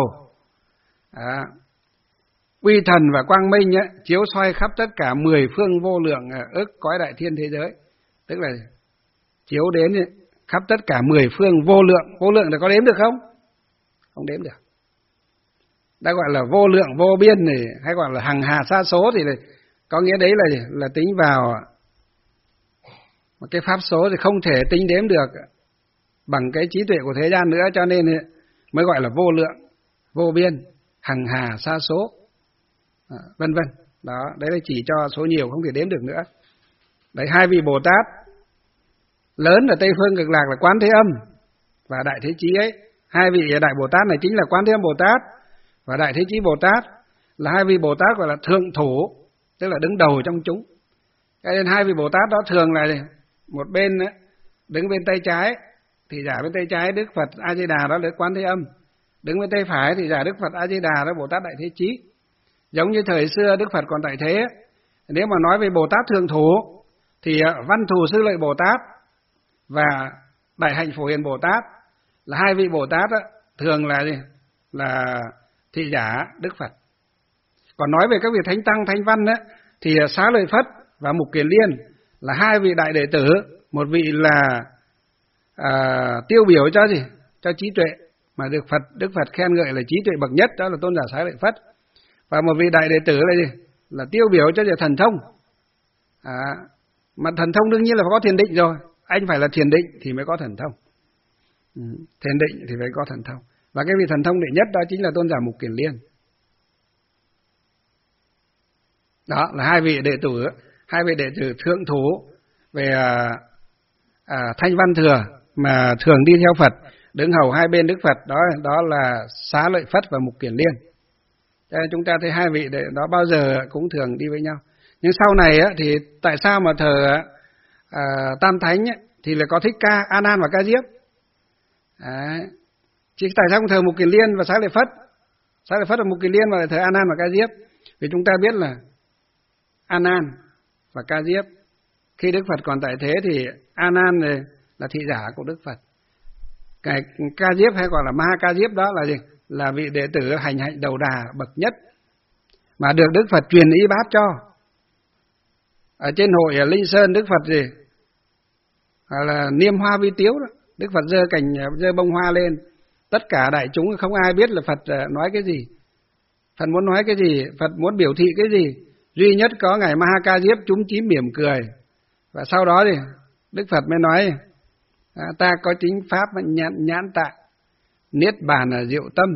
Uy thần và quang minh chiếu soi khắp tất cả 10 phương vô lượng ức cõi đại thiên thế giới. Tức là chiếu đến khắp tất cả 10 phương vô lượng. Vô lượng là có đếm được không? Không đếm được. Đã gọi là vô lượng vô biên này, hay gọi là hằng hà sa số thì có nghĩa đấy là tính vào một cái pháp số thì không thể tính đếm được bằng cái trí tuệ của thế gian nữa, cho nên mới gọi là vô lượng, vô biên, hằng hà sa số, vân vân. Đó, đấy là chỉ cho số nhiều không thể đếm được nữa. Đấy, 2 vị Bồ Tát lớn ở Tây phương Cực Lạc là Quán Thế Âm và Đại Thế Chí ấy. 2 vị Đại Bồ Tát này chính là Quán Thế Âm Bồ Tát và Đại Thế Chí Bồ Tát, là 2 vị Bồ Tát gọi là thượng thủ, tức là đứng đầu trong chúng. Cho nên 2 vị Bồ Tát đó thường là một bên đứng bên tay trái thì giả bên tay trái Đức Phật A Di Đà, đó là Quán Thế Âm. Đứng bên tay phải thì giả Đức Phật A Di Đà, đó Bồ Tát Đại Thế Chí. Giống như thời xưa Đức Phật còn tại thế, nếu mà nói về Bồ Tát thường thủ thì Văn Thù Sư Lợi Bồ Tát và Đại Hạnh Phổ Hiền Bồ Tát là 2 vị Bồ Tát thường là thị giả Đức Phật. Còn nói về các vị thánh tăng thánh văn thì Xá Lợi Phất và Mục Kiền Liên là 2 vị đại đệ tử, một vị là tiêu biểu cho trí tuệ mà Đức Phật khen ngợi là trí tuệ bậc nhất, đó là tôn giả Xá Lợi Phất, và một vị đại đệ tử là tiêu biểu cho thần thông. Mà thần thông đương nhiên là phải có thiền định rồi, anh phải là thiền định thì mới có thần thông. Thiền định thì phải có thần thông. Và cái vị thần thông đệ nhất đó chính là tôn giả Mục Kiền Liên. Đó là 2 vị đệ tử thượng thủ về thanh văn thừa mà thường đi theo Phật, đứng hầu 2 bên Đức Phật, đó là Xá Lợi Phất và Mục Kiền Liên. Cho nên chúng ta thấy hai vị đó bao giờ cũng thường đi với nhau. Nhưng sau này thì tại sao mà thờ Tam Thánh thì là có Thích Ca, A Nan và Ca Diếp. Đấy. Chứ tại sao không thờ Mục Kiền Liên và Xá Lợi Phất? Xá Lợi Phất và Mục Kiền Liên mà lại thờ A Nan và Ca Diếp? Vì chúng ta biết là A Nan và Ca Diếp khi Đức Phật còn tại thế thì A Nan là thị giả của Đức Phật. Cái Ca Diếp hay gọi là Ma Ca Diếp đó là gì? Là vị đệ tử hành hạnh đầu đà bậc nhất mà được Đức Phật truyền y bát cho. Ở trên hội Linh Sơn Đức Phật gì? Là niêm hoa vi tiếu đó. Đức Phật giơ bông hoa lên. Tất cả đại chúng không ai biết là Phật nói cái gì. Phật muốn nói cái gì, Phật muốn biểu thị cái gì. Duy nhất có Ngài Ma Ca Diếp chúm chím mỉm cười. Và sau đó thì Đức Phật mới nói ta có chính pháp nhãn tạng, niết bàn là diệu tâm.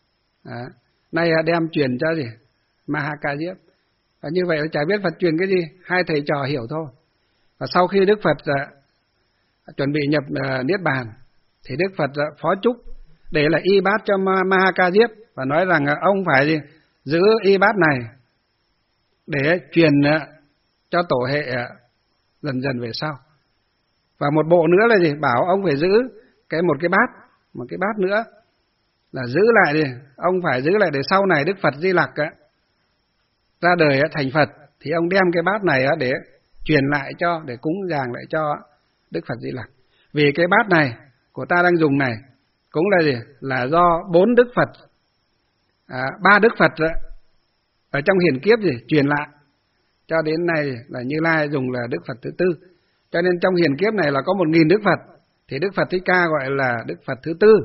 Nay đem truyền cho gì? Ma Ca Diếp. Và như vậy chả biết Phật truyền cái gì, hai thầy trò hiểu thôi. Và sau khi Đức Phật chuẩn bị nhập niết bàn thì Đức Phật phó chúc để là y bát cho Ma Ca Diếp và nói rằng ông phải gì? Giữ y bát này để truyền cho tổ hệ dần dần về sau. Và một bộ nữa là gì? Bảo ông phải giữ một cái bát nữa là giữ lại đi, ông phải giữ lại để sau này Đức Phật Di Lặc ra đời thành Phật thì ông đem cái bát này để truyền lại cho, để cúng dường lại cho Đức Phật Di Lặc. Vì cái bát này của ta đang dùng này cũng là gì? Là do 4 Đức Phật, 3 Đức Phật ở trong hiển kiếp gì truyền lại cho đến nay là Như Lai dùng là Đức Phật thứ 4. Cho nên trong hiển kiếp này là có 1000 Đức Phật thì Đức Phật Thích Ca gọi là Đức Phật thứ 4.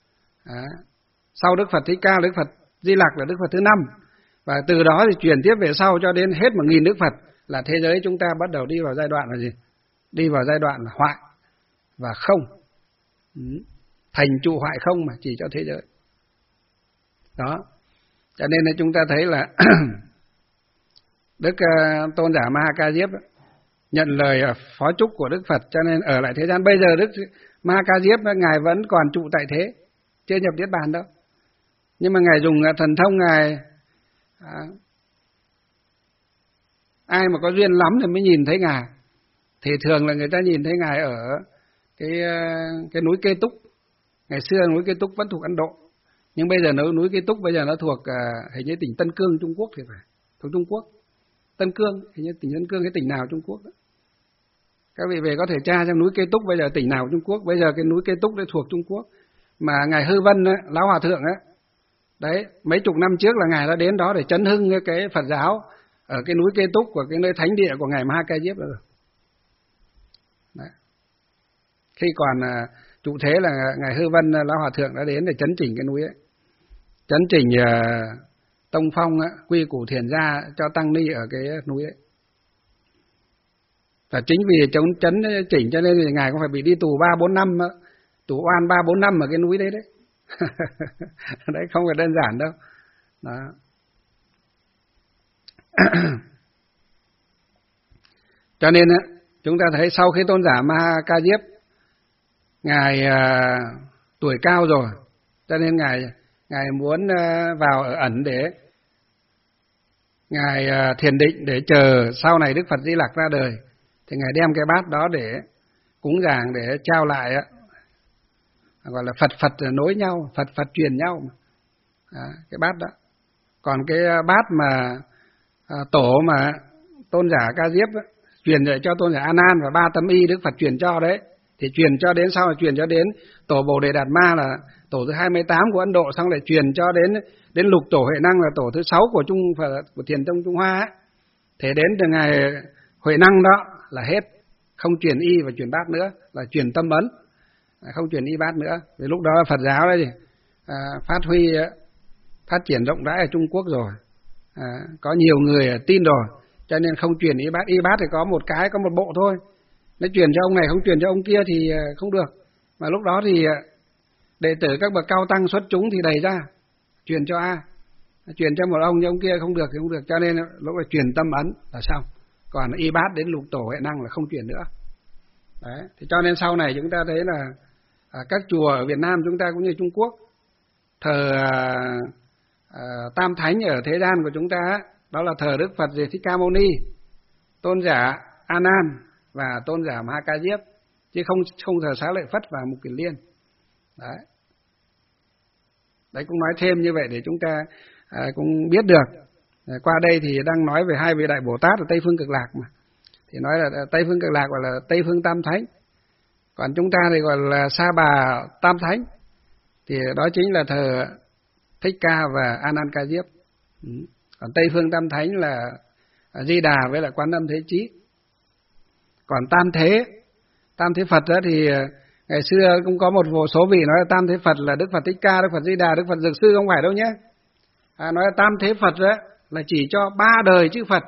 Sau Đức Phật Thích Ca, Đức Phật Di Lặc là Đức Phật thứ 5. Và từ đó thì truyền tiếp về sau cho đến hết 1000 Đức Phật là thế giới chúng ta bắt đầu đi vào giai đoạn là gì? Đi vào giai đoạn là hoại và không. Thành trụ hoại không mà chỉ cho thế giới. Đó. Cho nên là chúng ta thấy là Đức Tôn giả Ma Ca Diếp nhận lời phó chúc của Đức Phật cho nên ở lại thế gian. Bây giờ Đức Ma Ca Diếp Ngài vẫn còn trụ tại thế, chưa nhập niết bàn đâu. Nhưng mà Ngài dùng thần thông Ngài ai mà có duyên lắm thì mới nhìn thấy Ngài. Thì thường là người ta nhìn thấy Ngài ở cái núi Kê Túc. Ngày xưa núi Kê Túc vẫn thuộc Ấn Độ. Nhưng bây giờ núi Kê Túc bây giờ nó thuộc hình như tỉnh Tân Cương Trung Quốc thì phải. Thuộc Trung Quốc. Tân Cương, hình như tỉnh Tân Cương cái tỉnh nào Trung Quốc đó. Các vị về có thể tra xem núi Kê Túc bây giờ tỉnh nào Trung Quốc. Bây giờ cái núi Kê Túc đấy thuộc Trung Quốc. Mà Ngài Hư Vân Lão Hòa Thượng đấy, mấy chục năm trước là Ngài đã đến đó để chấn hưng cái Phật giáo ở cái núi Kê Túc của cái nơi thánh địa của Ngài Ma Ca Diếp đó rồi. Đấy. Khi còn trụ thế là Ngài Hư Vân Lão Hòa Thượng đã đến để chấn chỉnh cái núi ấy. Chấn chỉnh tông phong quy củ thiền gia cho tăng ni ở cái núi ấy. Và chính vì chấn chỉnh cho nên thì Ngài cũng phải bị đi tù 3-4 năm, tù oan 3-4 năm ở cái núi đấy đấy. Đấy không phải đơn giản đâu. Đó. Cho nên chúng ta thấy sau khi Tôn giả Ma Ca Diếp Ngài tuổi cao rồi, cho nên Ngài muốn vào ở ẩn để Ngài thiền định để chờ sau này Đức Phật Di Lặc ra đời. Thì Ngài đem cái bát đó để cúng dường để trao lại, gọi là Phật nối nhau, Phật truyền nhau mà. Cái bát đó. Còn cái bát mà tổ mà Tôn giả Ca Diếp truyền lại cho Tôn giả A Nan và 3 tấm y Đức Phật truyền cho đấy, thì truyền cho đến sau là truyền cho đến tổ Bồ Đề Đạt Ma là tổ thứ 28 của Ấn Độ, xong lại truyền cho đến lục tổ Huệ Năng là tổ thứ 6 của Thiền Tông Trung Hoa ấy. Thế đến từ ngày Huệ Năng đó là hết, không truyền y và truyền bát nữa, là truyền tâm ấn, không truyền y bát nữa. Vì lúc đó Phật giáo đấy phát huy phát triển rộng rãi ở Trung Quốc rồi, có nhiều người tin rồi, cho nên không truyền y bát. Y bát thì có một bộ thôi, nó truyền cho ông này không truyền cho ông kia thì không được. Mà lúc đó thì đệ tử các bậc cao tăng xuất chúng thì đầy ra, truyền cho ai, truyền cho một ông nhưng ông kia không được thì không được, cho nên lúc là truyền tâm ấn là xong. Còn y bát đến lục tổ Huệ Năng là không truyền nữa. Đấy, thì cho nên sau này chúng ta thấy là các chùa ở Việt Nam chúng ta cũng như Trung Quốc thờ tam thánh ở thế gian của chúng ta, đó là thờ Đức Phật Thích Ca Mâu Ni, tôn giả A Nan và tôn giả Ma Ca Diếp, chứ không thờ Xá Lợi Phất và Mục Kiền Liên. Đấy cũng nói thêm như vậy để chúng ta cũng biết được. Qua đây thì đang nói về hai vị đại Bồ Tát ở Tây Phương Cực Lạc mà, thì nói là Tây Phương Cực Lạc gọi là Tây Phương Tam Thánh, còn chúng ta thì gọi là Sa Bà Tam Thánh, thì đó chính là thờ Thích Ca và A Nan Ca Diếp. Còn Tây Phương Tam Thánh là Di Đà với lại Quan Âm Thế Chí. Còn Tam Thế Phật đó thì ngày xưa cũng có một số vị nói là Tam Thế Phật là Đức Phật Thích Ca, Đức Phật Di Đà, Đức Phật Dược Sư, không phải đâu nhé. Nói là Tam Thế Phật đó là chỉ cho 3 đời chư Phật.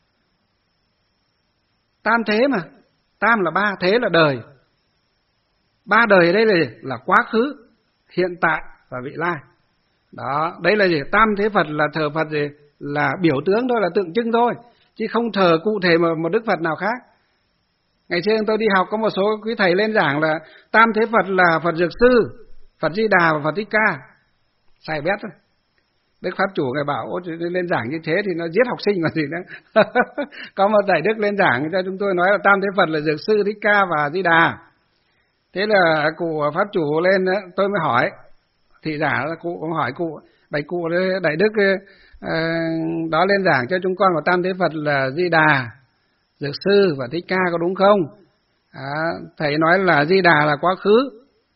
Tam thế mà, tam là 3, thế là đời. 3 đời ở đây là quá khứ, hiện tại và vị lai. Đó, đây là gì? Tam Thế Phật là thờ Phật gì? Là biểu tướng thôi, là tượng trưng thôi, chứ không thờ cụ thể một Đức Phật nào khác. Ngày xưa tôi đi học có một số quý thầy lên giảng là Tam Thế Phật là Phật Dược Sư, Phật Di Đà và Phật Thích Ca. Sai bét thôi. Đức Pháp Chủ ngài bảo lên giảng như thế thì nó giết học sinh mà gì nữa. Có một thầy Đức lên giảng cho chúng tôi nói là Tam Thế Phật là Dược Sư, Thích Ca và Di Đà. Thế là cụ Pháp Chủ lên tôi mới hỏi, thị giả là cụ hỏi cụ, bạch cụ đại đức đó lên giảng cho chúng con vào Tam Thế Phật là Di Đà, Dược Sư và Thích Ca có đúng không? Thầy nói là Di Đà là quá khứ,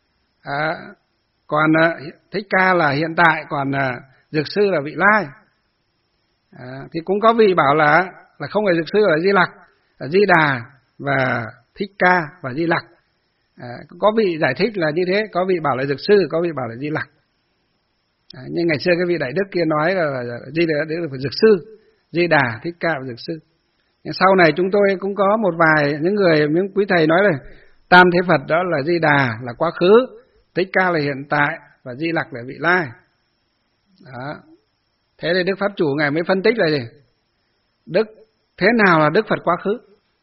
còn Thích Ca là hiện tại, còn Dược Sư là vị lai. Thì cũng có vị bảo là không phải Dược Sư là Di Lặc, là Di Đà và Thích Ca và Di Lặc. Có vị giải thích là như thế, có vị bảo là Dược Sư, có vị bảo là Di Lặc. Nhưng ngày xưa cái vị đại đức kia nói là Di Đà là Dược Sư, Di Đà, Thích Ca và Dược Sư. Nhưng sau này chúng tôi cũng có một vài những quý thầy nói là Tam Thế Phật đó là Di Đà là quá khứ, Thích Ca là hiện tại và Di Lặc là vị lai. Đó. Thế thì Đức Pháp Chủ ngài mới phân tích là gì? Thế nào là Đức Phật quá khứ?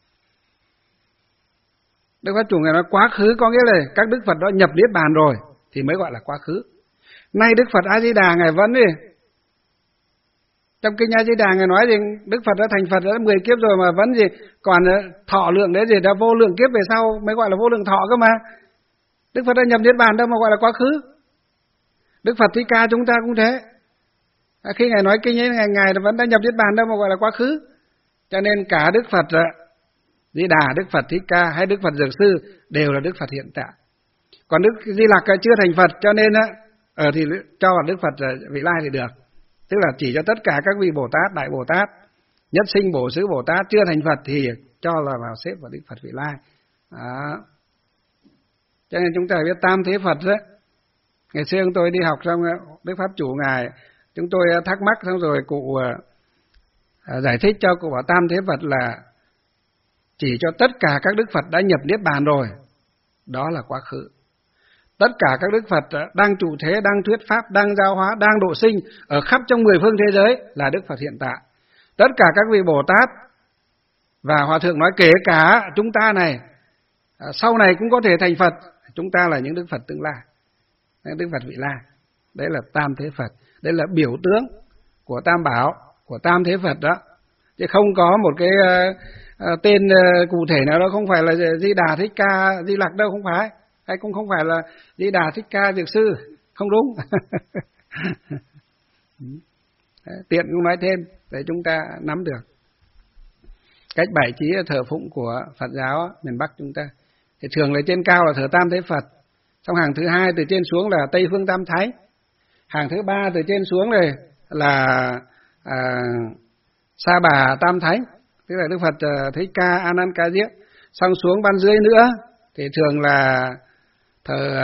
Đức Pháp Chủ ngài nói quá khứ có nghĩa là các Đức Phật đó nhập Niết Bàn rồi thì mới gọi là quá khứ. Nay Đức Phật A Di Đà ngài vẫn gì? Trong kinh A Di Đà ngài nói gì? Đức Phật đã thành Phật đã 10 kiếp rồi mà vẫn gì? Còn thọ lượng đấy gì? Đã vô lượng kiếp về sau mới gọi là vô lượng thọ cơ mà. Đức Phật đã nhập Niết Bàn đâu mà gọi là quá khứ. Đức Phật Thích Ca chúng ta cũng thế. Khi ngài nói kinh ấy ngài vẫn đã nhập Niết Bàn đâu mà gọi là quá khứ. Cho nên cả Đức Phật Di Đà, Đức Phật Thích Ca hay Đức Phật Dược Sư đều là Đức Phật hiện tại. Còn Đức Di Lặc chưa thành Phật, cho nên thì cho Đức Phật vị lai thì được. Tức là chỉ cho tất cả các vị Bồ Tát, Đại Bồ Tát, Nhất Sinh Bổ Xứ Bồ Tát chưa thành Phật thì cho là vào xếp vào Đức Phật vị lai. Đó. Cho nên chúng ta biết Tam Thế Phật đó. Ngày xưa tôi đi học xong Đức Pháp Chủ ngài, chúng tôi thắc mắc xong rồi cụ giải thích cho cụ bảo Tam Thế Phật là chỉ cho tất cả các Đức Phật đã nhập Niết Bàn rồi, đó là quá khứ. Tất cả các Đức Phật đang trụ thế, đang thuyết pháp, đang giáo hóa, đang độ sinh ở khắp trong 10 phương thế giới là Đức Phật hiện tại. Tất cả các vị Bồ Tát và Hòa Thượng nói kể cả chúng ta này sau này cũng có thể thành Phật, chúng ta là những Đức Phật tương lai, Đức Phật vị lai. Đấy là Tam Thế Phật, đây là biểu tướng của Tam Bảo, của Tam Thế Phật đó, chứ không có một cái tên cụ thể nào đó, không phải là Di Đà, Thích Ca, Di Lặc đâu, không phải, hay cũng không phải là Di Đà, Thích Ca, Dược Sư, không đúng. Tiện cũng nói thêm để chúng ta nắm được cách bài trí thờ phụng của Phật giáo miền Bắc chúng ta. Thì thường là trên cao là thờ Tam Thế Phật, xong hàng thứ hai từ trên xuống là Tây Phương Tam Thánh, hàng thứ ba từ trên xuống này là Sa Bà Tam Thánh, tức là Đức Phật Thích Ca, A Nan Ca Diếp. Xong xuống ban dưới nữa thì thường là thờ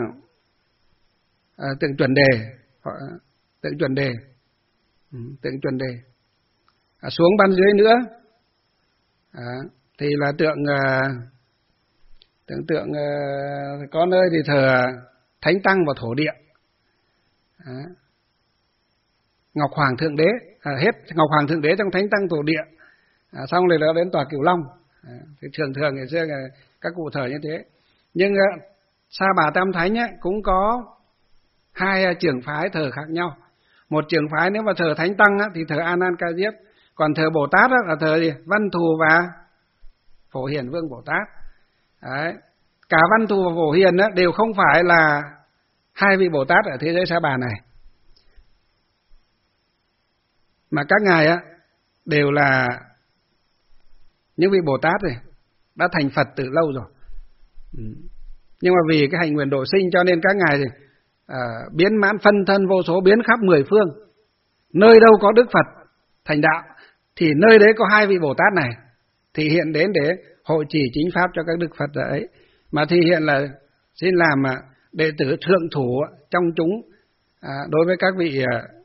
tượng chuẩn đề, tượng chuẩn đề, tượng chuẩn đề. Xuống ban dưới nữa thì là tượng có nơi thì thờ Thánh Tăng và Thổ Địa. Ngọc Hoàng Thượng Đế, hết Ngọc Hoàng Thượng Đế trong Thánh Tăng Thổ Địa, xong rồi nó đến tòa Cửu Long. Thì thường ngày xưa các cụ thờ như thế. Nhưng Sa Bà Tam Thánh cũng có hai trưởng phái thờ khác nhau. Một trường phái nếu mà thờ Thánh Tăng á, thì thờ A Nan Ca Diếp, còn thờ Bồ Tát á, là thờ gì? Văn Thù và Phổ Hiền Vương Bồ Tát. Đấy. Cả Văn Thù và Phổ Hiền á, đều không phải là hai vị Bồ Tát ở thế giới Sa Bà này, mà các ngài á đều là những vị Bồ Tát này đã thành Phật từ lâu rồi. Nhưng mà vì cái hành nguyện độ sinh cho nên các ngài biến mãn phân thân vô số, biến khắp 10 phương. Nơi đâu có Đức Phật thành đạo thì nơi đấy có hai vị Bồ Tát này thì hiện đến để hộ trì chính pháp cho các Đức Phật ấy. Mà thì hiện là xin làm đệ tử thượng thủ trong chúng đối với các vị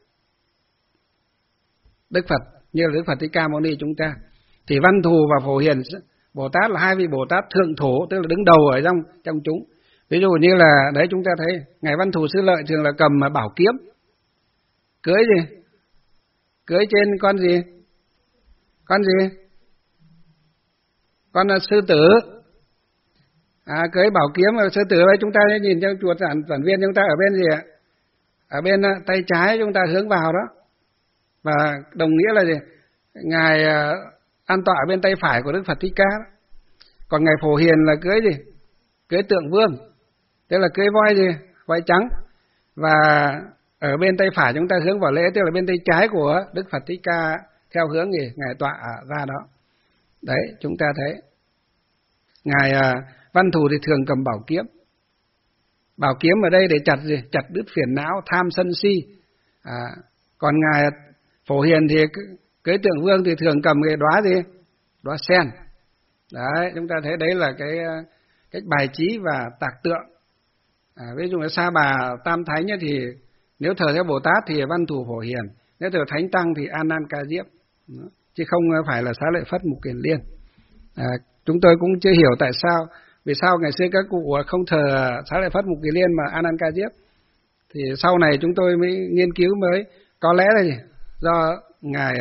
Đức Phật như là Đức Phật Thích Ca Mâu Ni chúng ta. Thì Văn Thù và Phổ Hiền Bồ Tát là hai vị Bồ Tát thượng thủ, tức là đứng đầu ở trong chúng. Ví dụ như là đấy chúng ta thấy ngài Văn Thù Sư Lợi thường là cầm bảo kiếm, cưỡi gì? Cưỡi trên con gì? Con gì? Con là sư tử. Cưỡi bảo kiếm và sư tử đây chúng ta nhìn trong chùa giảng viên chúng ta ở bên gì ạ? Ở bên tay trái chúng ta hướng vào đó. Và đồng nghĩa là gì? Ngài an tọa ở bên tay phải của Đức Phật Thích Ca đó. Còn ngài Phổ Hiền là cưỡi gì? Cưỡi tượng vương. Tức là cưỡi voi gì? Voi trắng. Và ở bên tay phải chúng ta hướng vào lễ, tức là bên tay trái của Đức Phật Thích Ca theo hướng gì? Ngài tọa ra đó. Đấy, chúng ta thấy. Ngài Văn Thù thì thường cầm bảo kiếm. Bảo kiếm ở đây để chặt gì? Chặt đứt phiền não, tham sân si. Còn ngài Phổ Hiền thì cưỡi tượng vương thì thường cầm cái đóa gì? Đóa sen. Đấy, chúng ta thấy đấy là cái cách bài trí và tạc tượng. Ví dụ như Sa Bà Tam Thánh ấy, thì nếu thờ theo Bồ Tát thì Văn Thù Phổ Hiền, nếu thờ Thánh Tăng thì A Nan Ca Diếp, chứ không phải là Xá Lợi Phất Mục Kiền Liên. Chúng tôi cũng chưa hiểu tại sao, vì sao ngày xưa các cụ không thờ Xá Lợi Phất Mục Kiền Liên mà A Nan Ca Diếp. Thì sau này chúng tôi mới nghiên cứu mới có lẽ là gì? Do ngài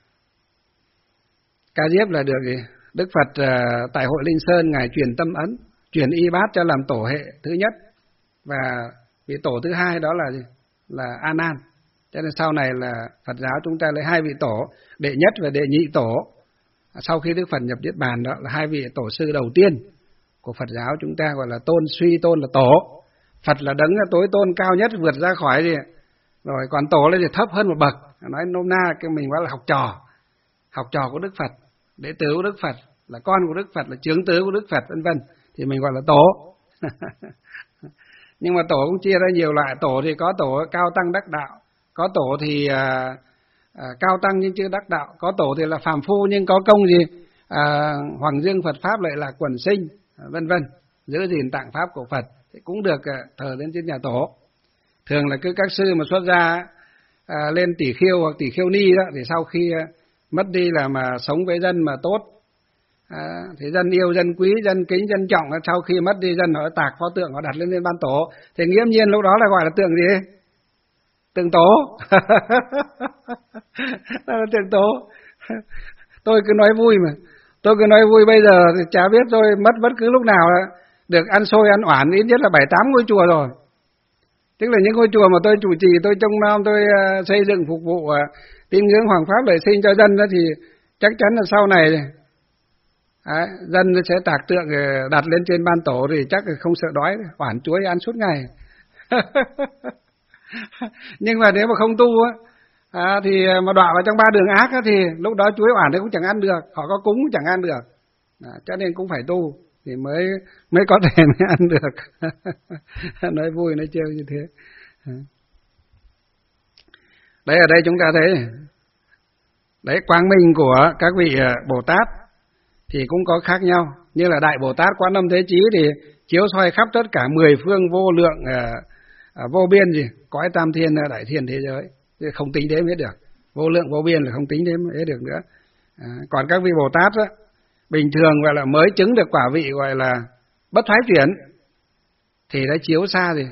Ca Diếp là được gì? Đức Phật tại hội Linh Sơn ngài truyền tâm ấn, truyền y bát cho làm tổ hệ thứ nhất, và vị tổ thứ hai đó là gì? Là A Nan. Cho nên sau này là Phật giáo chúng ta lấy hai vị tổ, đệ nhất và đệ nhị tổ. Sau khi Đức Phật nhập Niết Bàn đó là hai vị tổ sư đầu tiên của Phật giáo chúng ta, gọi là tôn, suy tôn là tổ. Phật là đấng tối tôn cao nhất, vượt ra khỏi gì? Rồi còn tổ là gì? Thấp hơn một bậc. Nói nôm na cái mình gọi là học trò của Đức Phật, đệ tử của Đức Phật, là con của Đức Phật, là chướng tứ của Đức Phật, vân vân, thì mình gọi là tổ. Nhưng mà tổ cũng chia ra nhiều loại. Tổ thì có tổ cao tăng đắc đạo, có tổ thì cao tăng nhưng chưa đắc đạo, có tổ thì là phàm phu nhưng có công gì? Hoàng dương Phật pháp lại là quần sinh, vân vân, giữ gìn tạng pháp của Phật thì cũng được thờ lên trên nhà tổ. Thường là cứ các sư mà xuất gia lên tỷ khiêu hoặc tỷ khiêu ni đó, thì sau khi mất đi là mà sống với dân mà tốt, thì dân yêu, dân quý, dân kính, dân trọng. Sau khi mất đi dân họ tạc pho tượng, họ đặt lên ban tổ, thì nghiễm nhiên lúc đó là gọi là tượng gì? Tượng tổ. Đó là tượng tổ. Tôi cứ nói vui mà, tôi cứ nói vui, bây giờ thì chả biết tôi mất bất cứ lúc nào được ăn xôi ăn oản ít nhất là 7-8 ngôi chùa rồi. Tức là những ngôi chùa mà tôi chủ trì, tôi trông nom, tôi xây dựng phục vụ tín ngưỡng hoàng pháp lợi sinh cho dân đó, thì chắc chắn là sau này dân sẽ tạc tượng đặt lên trên ban tổ thì chắc là không sợ đói, oản chuối ăn suốt ngày. Nhưng mà nếu mà không tu thì mà đọa vào trong ba đường ác thì lúc đó chuối oản thì cũng chẳng ăn được, họ có cúng cũng chẳng ăn được. Cho nên cũng phải tu thì mới có thể mới ăn được. Nói vui nói trêu như thế. Đấy, ở đây chúng ta thấy đấy, quang minh của các vị Bồ Tát thì cũng có khác nhau. Như là Đại Bồ Tát Quán Âm Thế Chí thì chiếu soi khắp tất cả 10 phương vô lượng vô biên gì cõi tam thiên đại thiên thế giới, không tính đếm hết được. Vô lượng vô biên là không tính đếm hết được nữa. Còn các vị Bồ Tát đó, bình thường gọi là mới chứng được quả vị gọi là bất thoái chuyển thì đã chiếu xa gì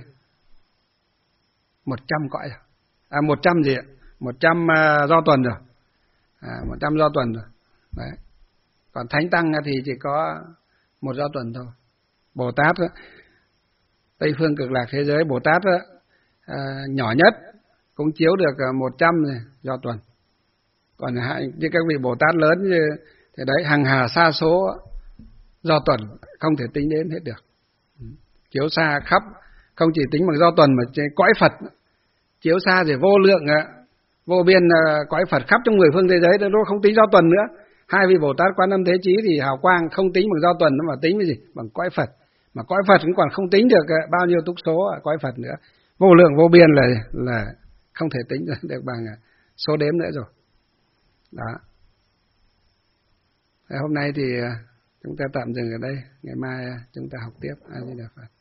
100 cõi rồi. 100 gì ạ? 100 do tuần rồi. 100 do tuần rồi. Đấy. Còn Thánh Tăng thì chỉ có 1 do tuần thôi. Bồ Tát đó, Tây phương cực lạc thế giới, Bồ Tát đó, nhỏ nhất cũng chiếu được 100 rồi do tuần. Còn như các vị Bồ Tát lớn như thế đấy, hằng hà sa số do tuần không thể tính đến hết được. Chiếu xa khắp, không chỉ tính bằng do tuần mà cõi Phật chiếu xa rồi vô lượng vô biên cõi Phật khắp trong 10 phương thế giới, nó không tính do tuần nữa. Hai vị Bồ Tát Quan Âm Thế Chí thì hào quang không tính bằng do tuần, nó mà tính với gì? Bằng cõi Phật. Mà cõi Phật cũng còn không tính được bao nhiêu túc số ở cõi Phật nữa. Vô lượng vô biên là không thể tính được bằng số đếm nữa rồi. Đó. Hôm nay thì chúng ta tạm dừng ở đây, ngày mai chúng ta học tiếp. A Di Đà Phật.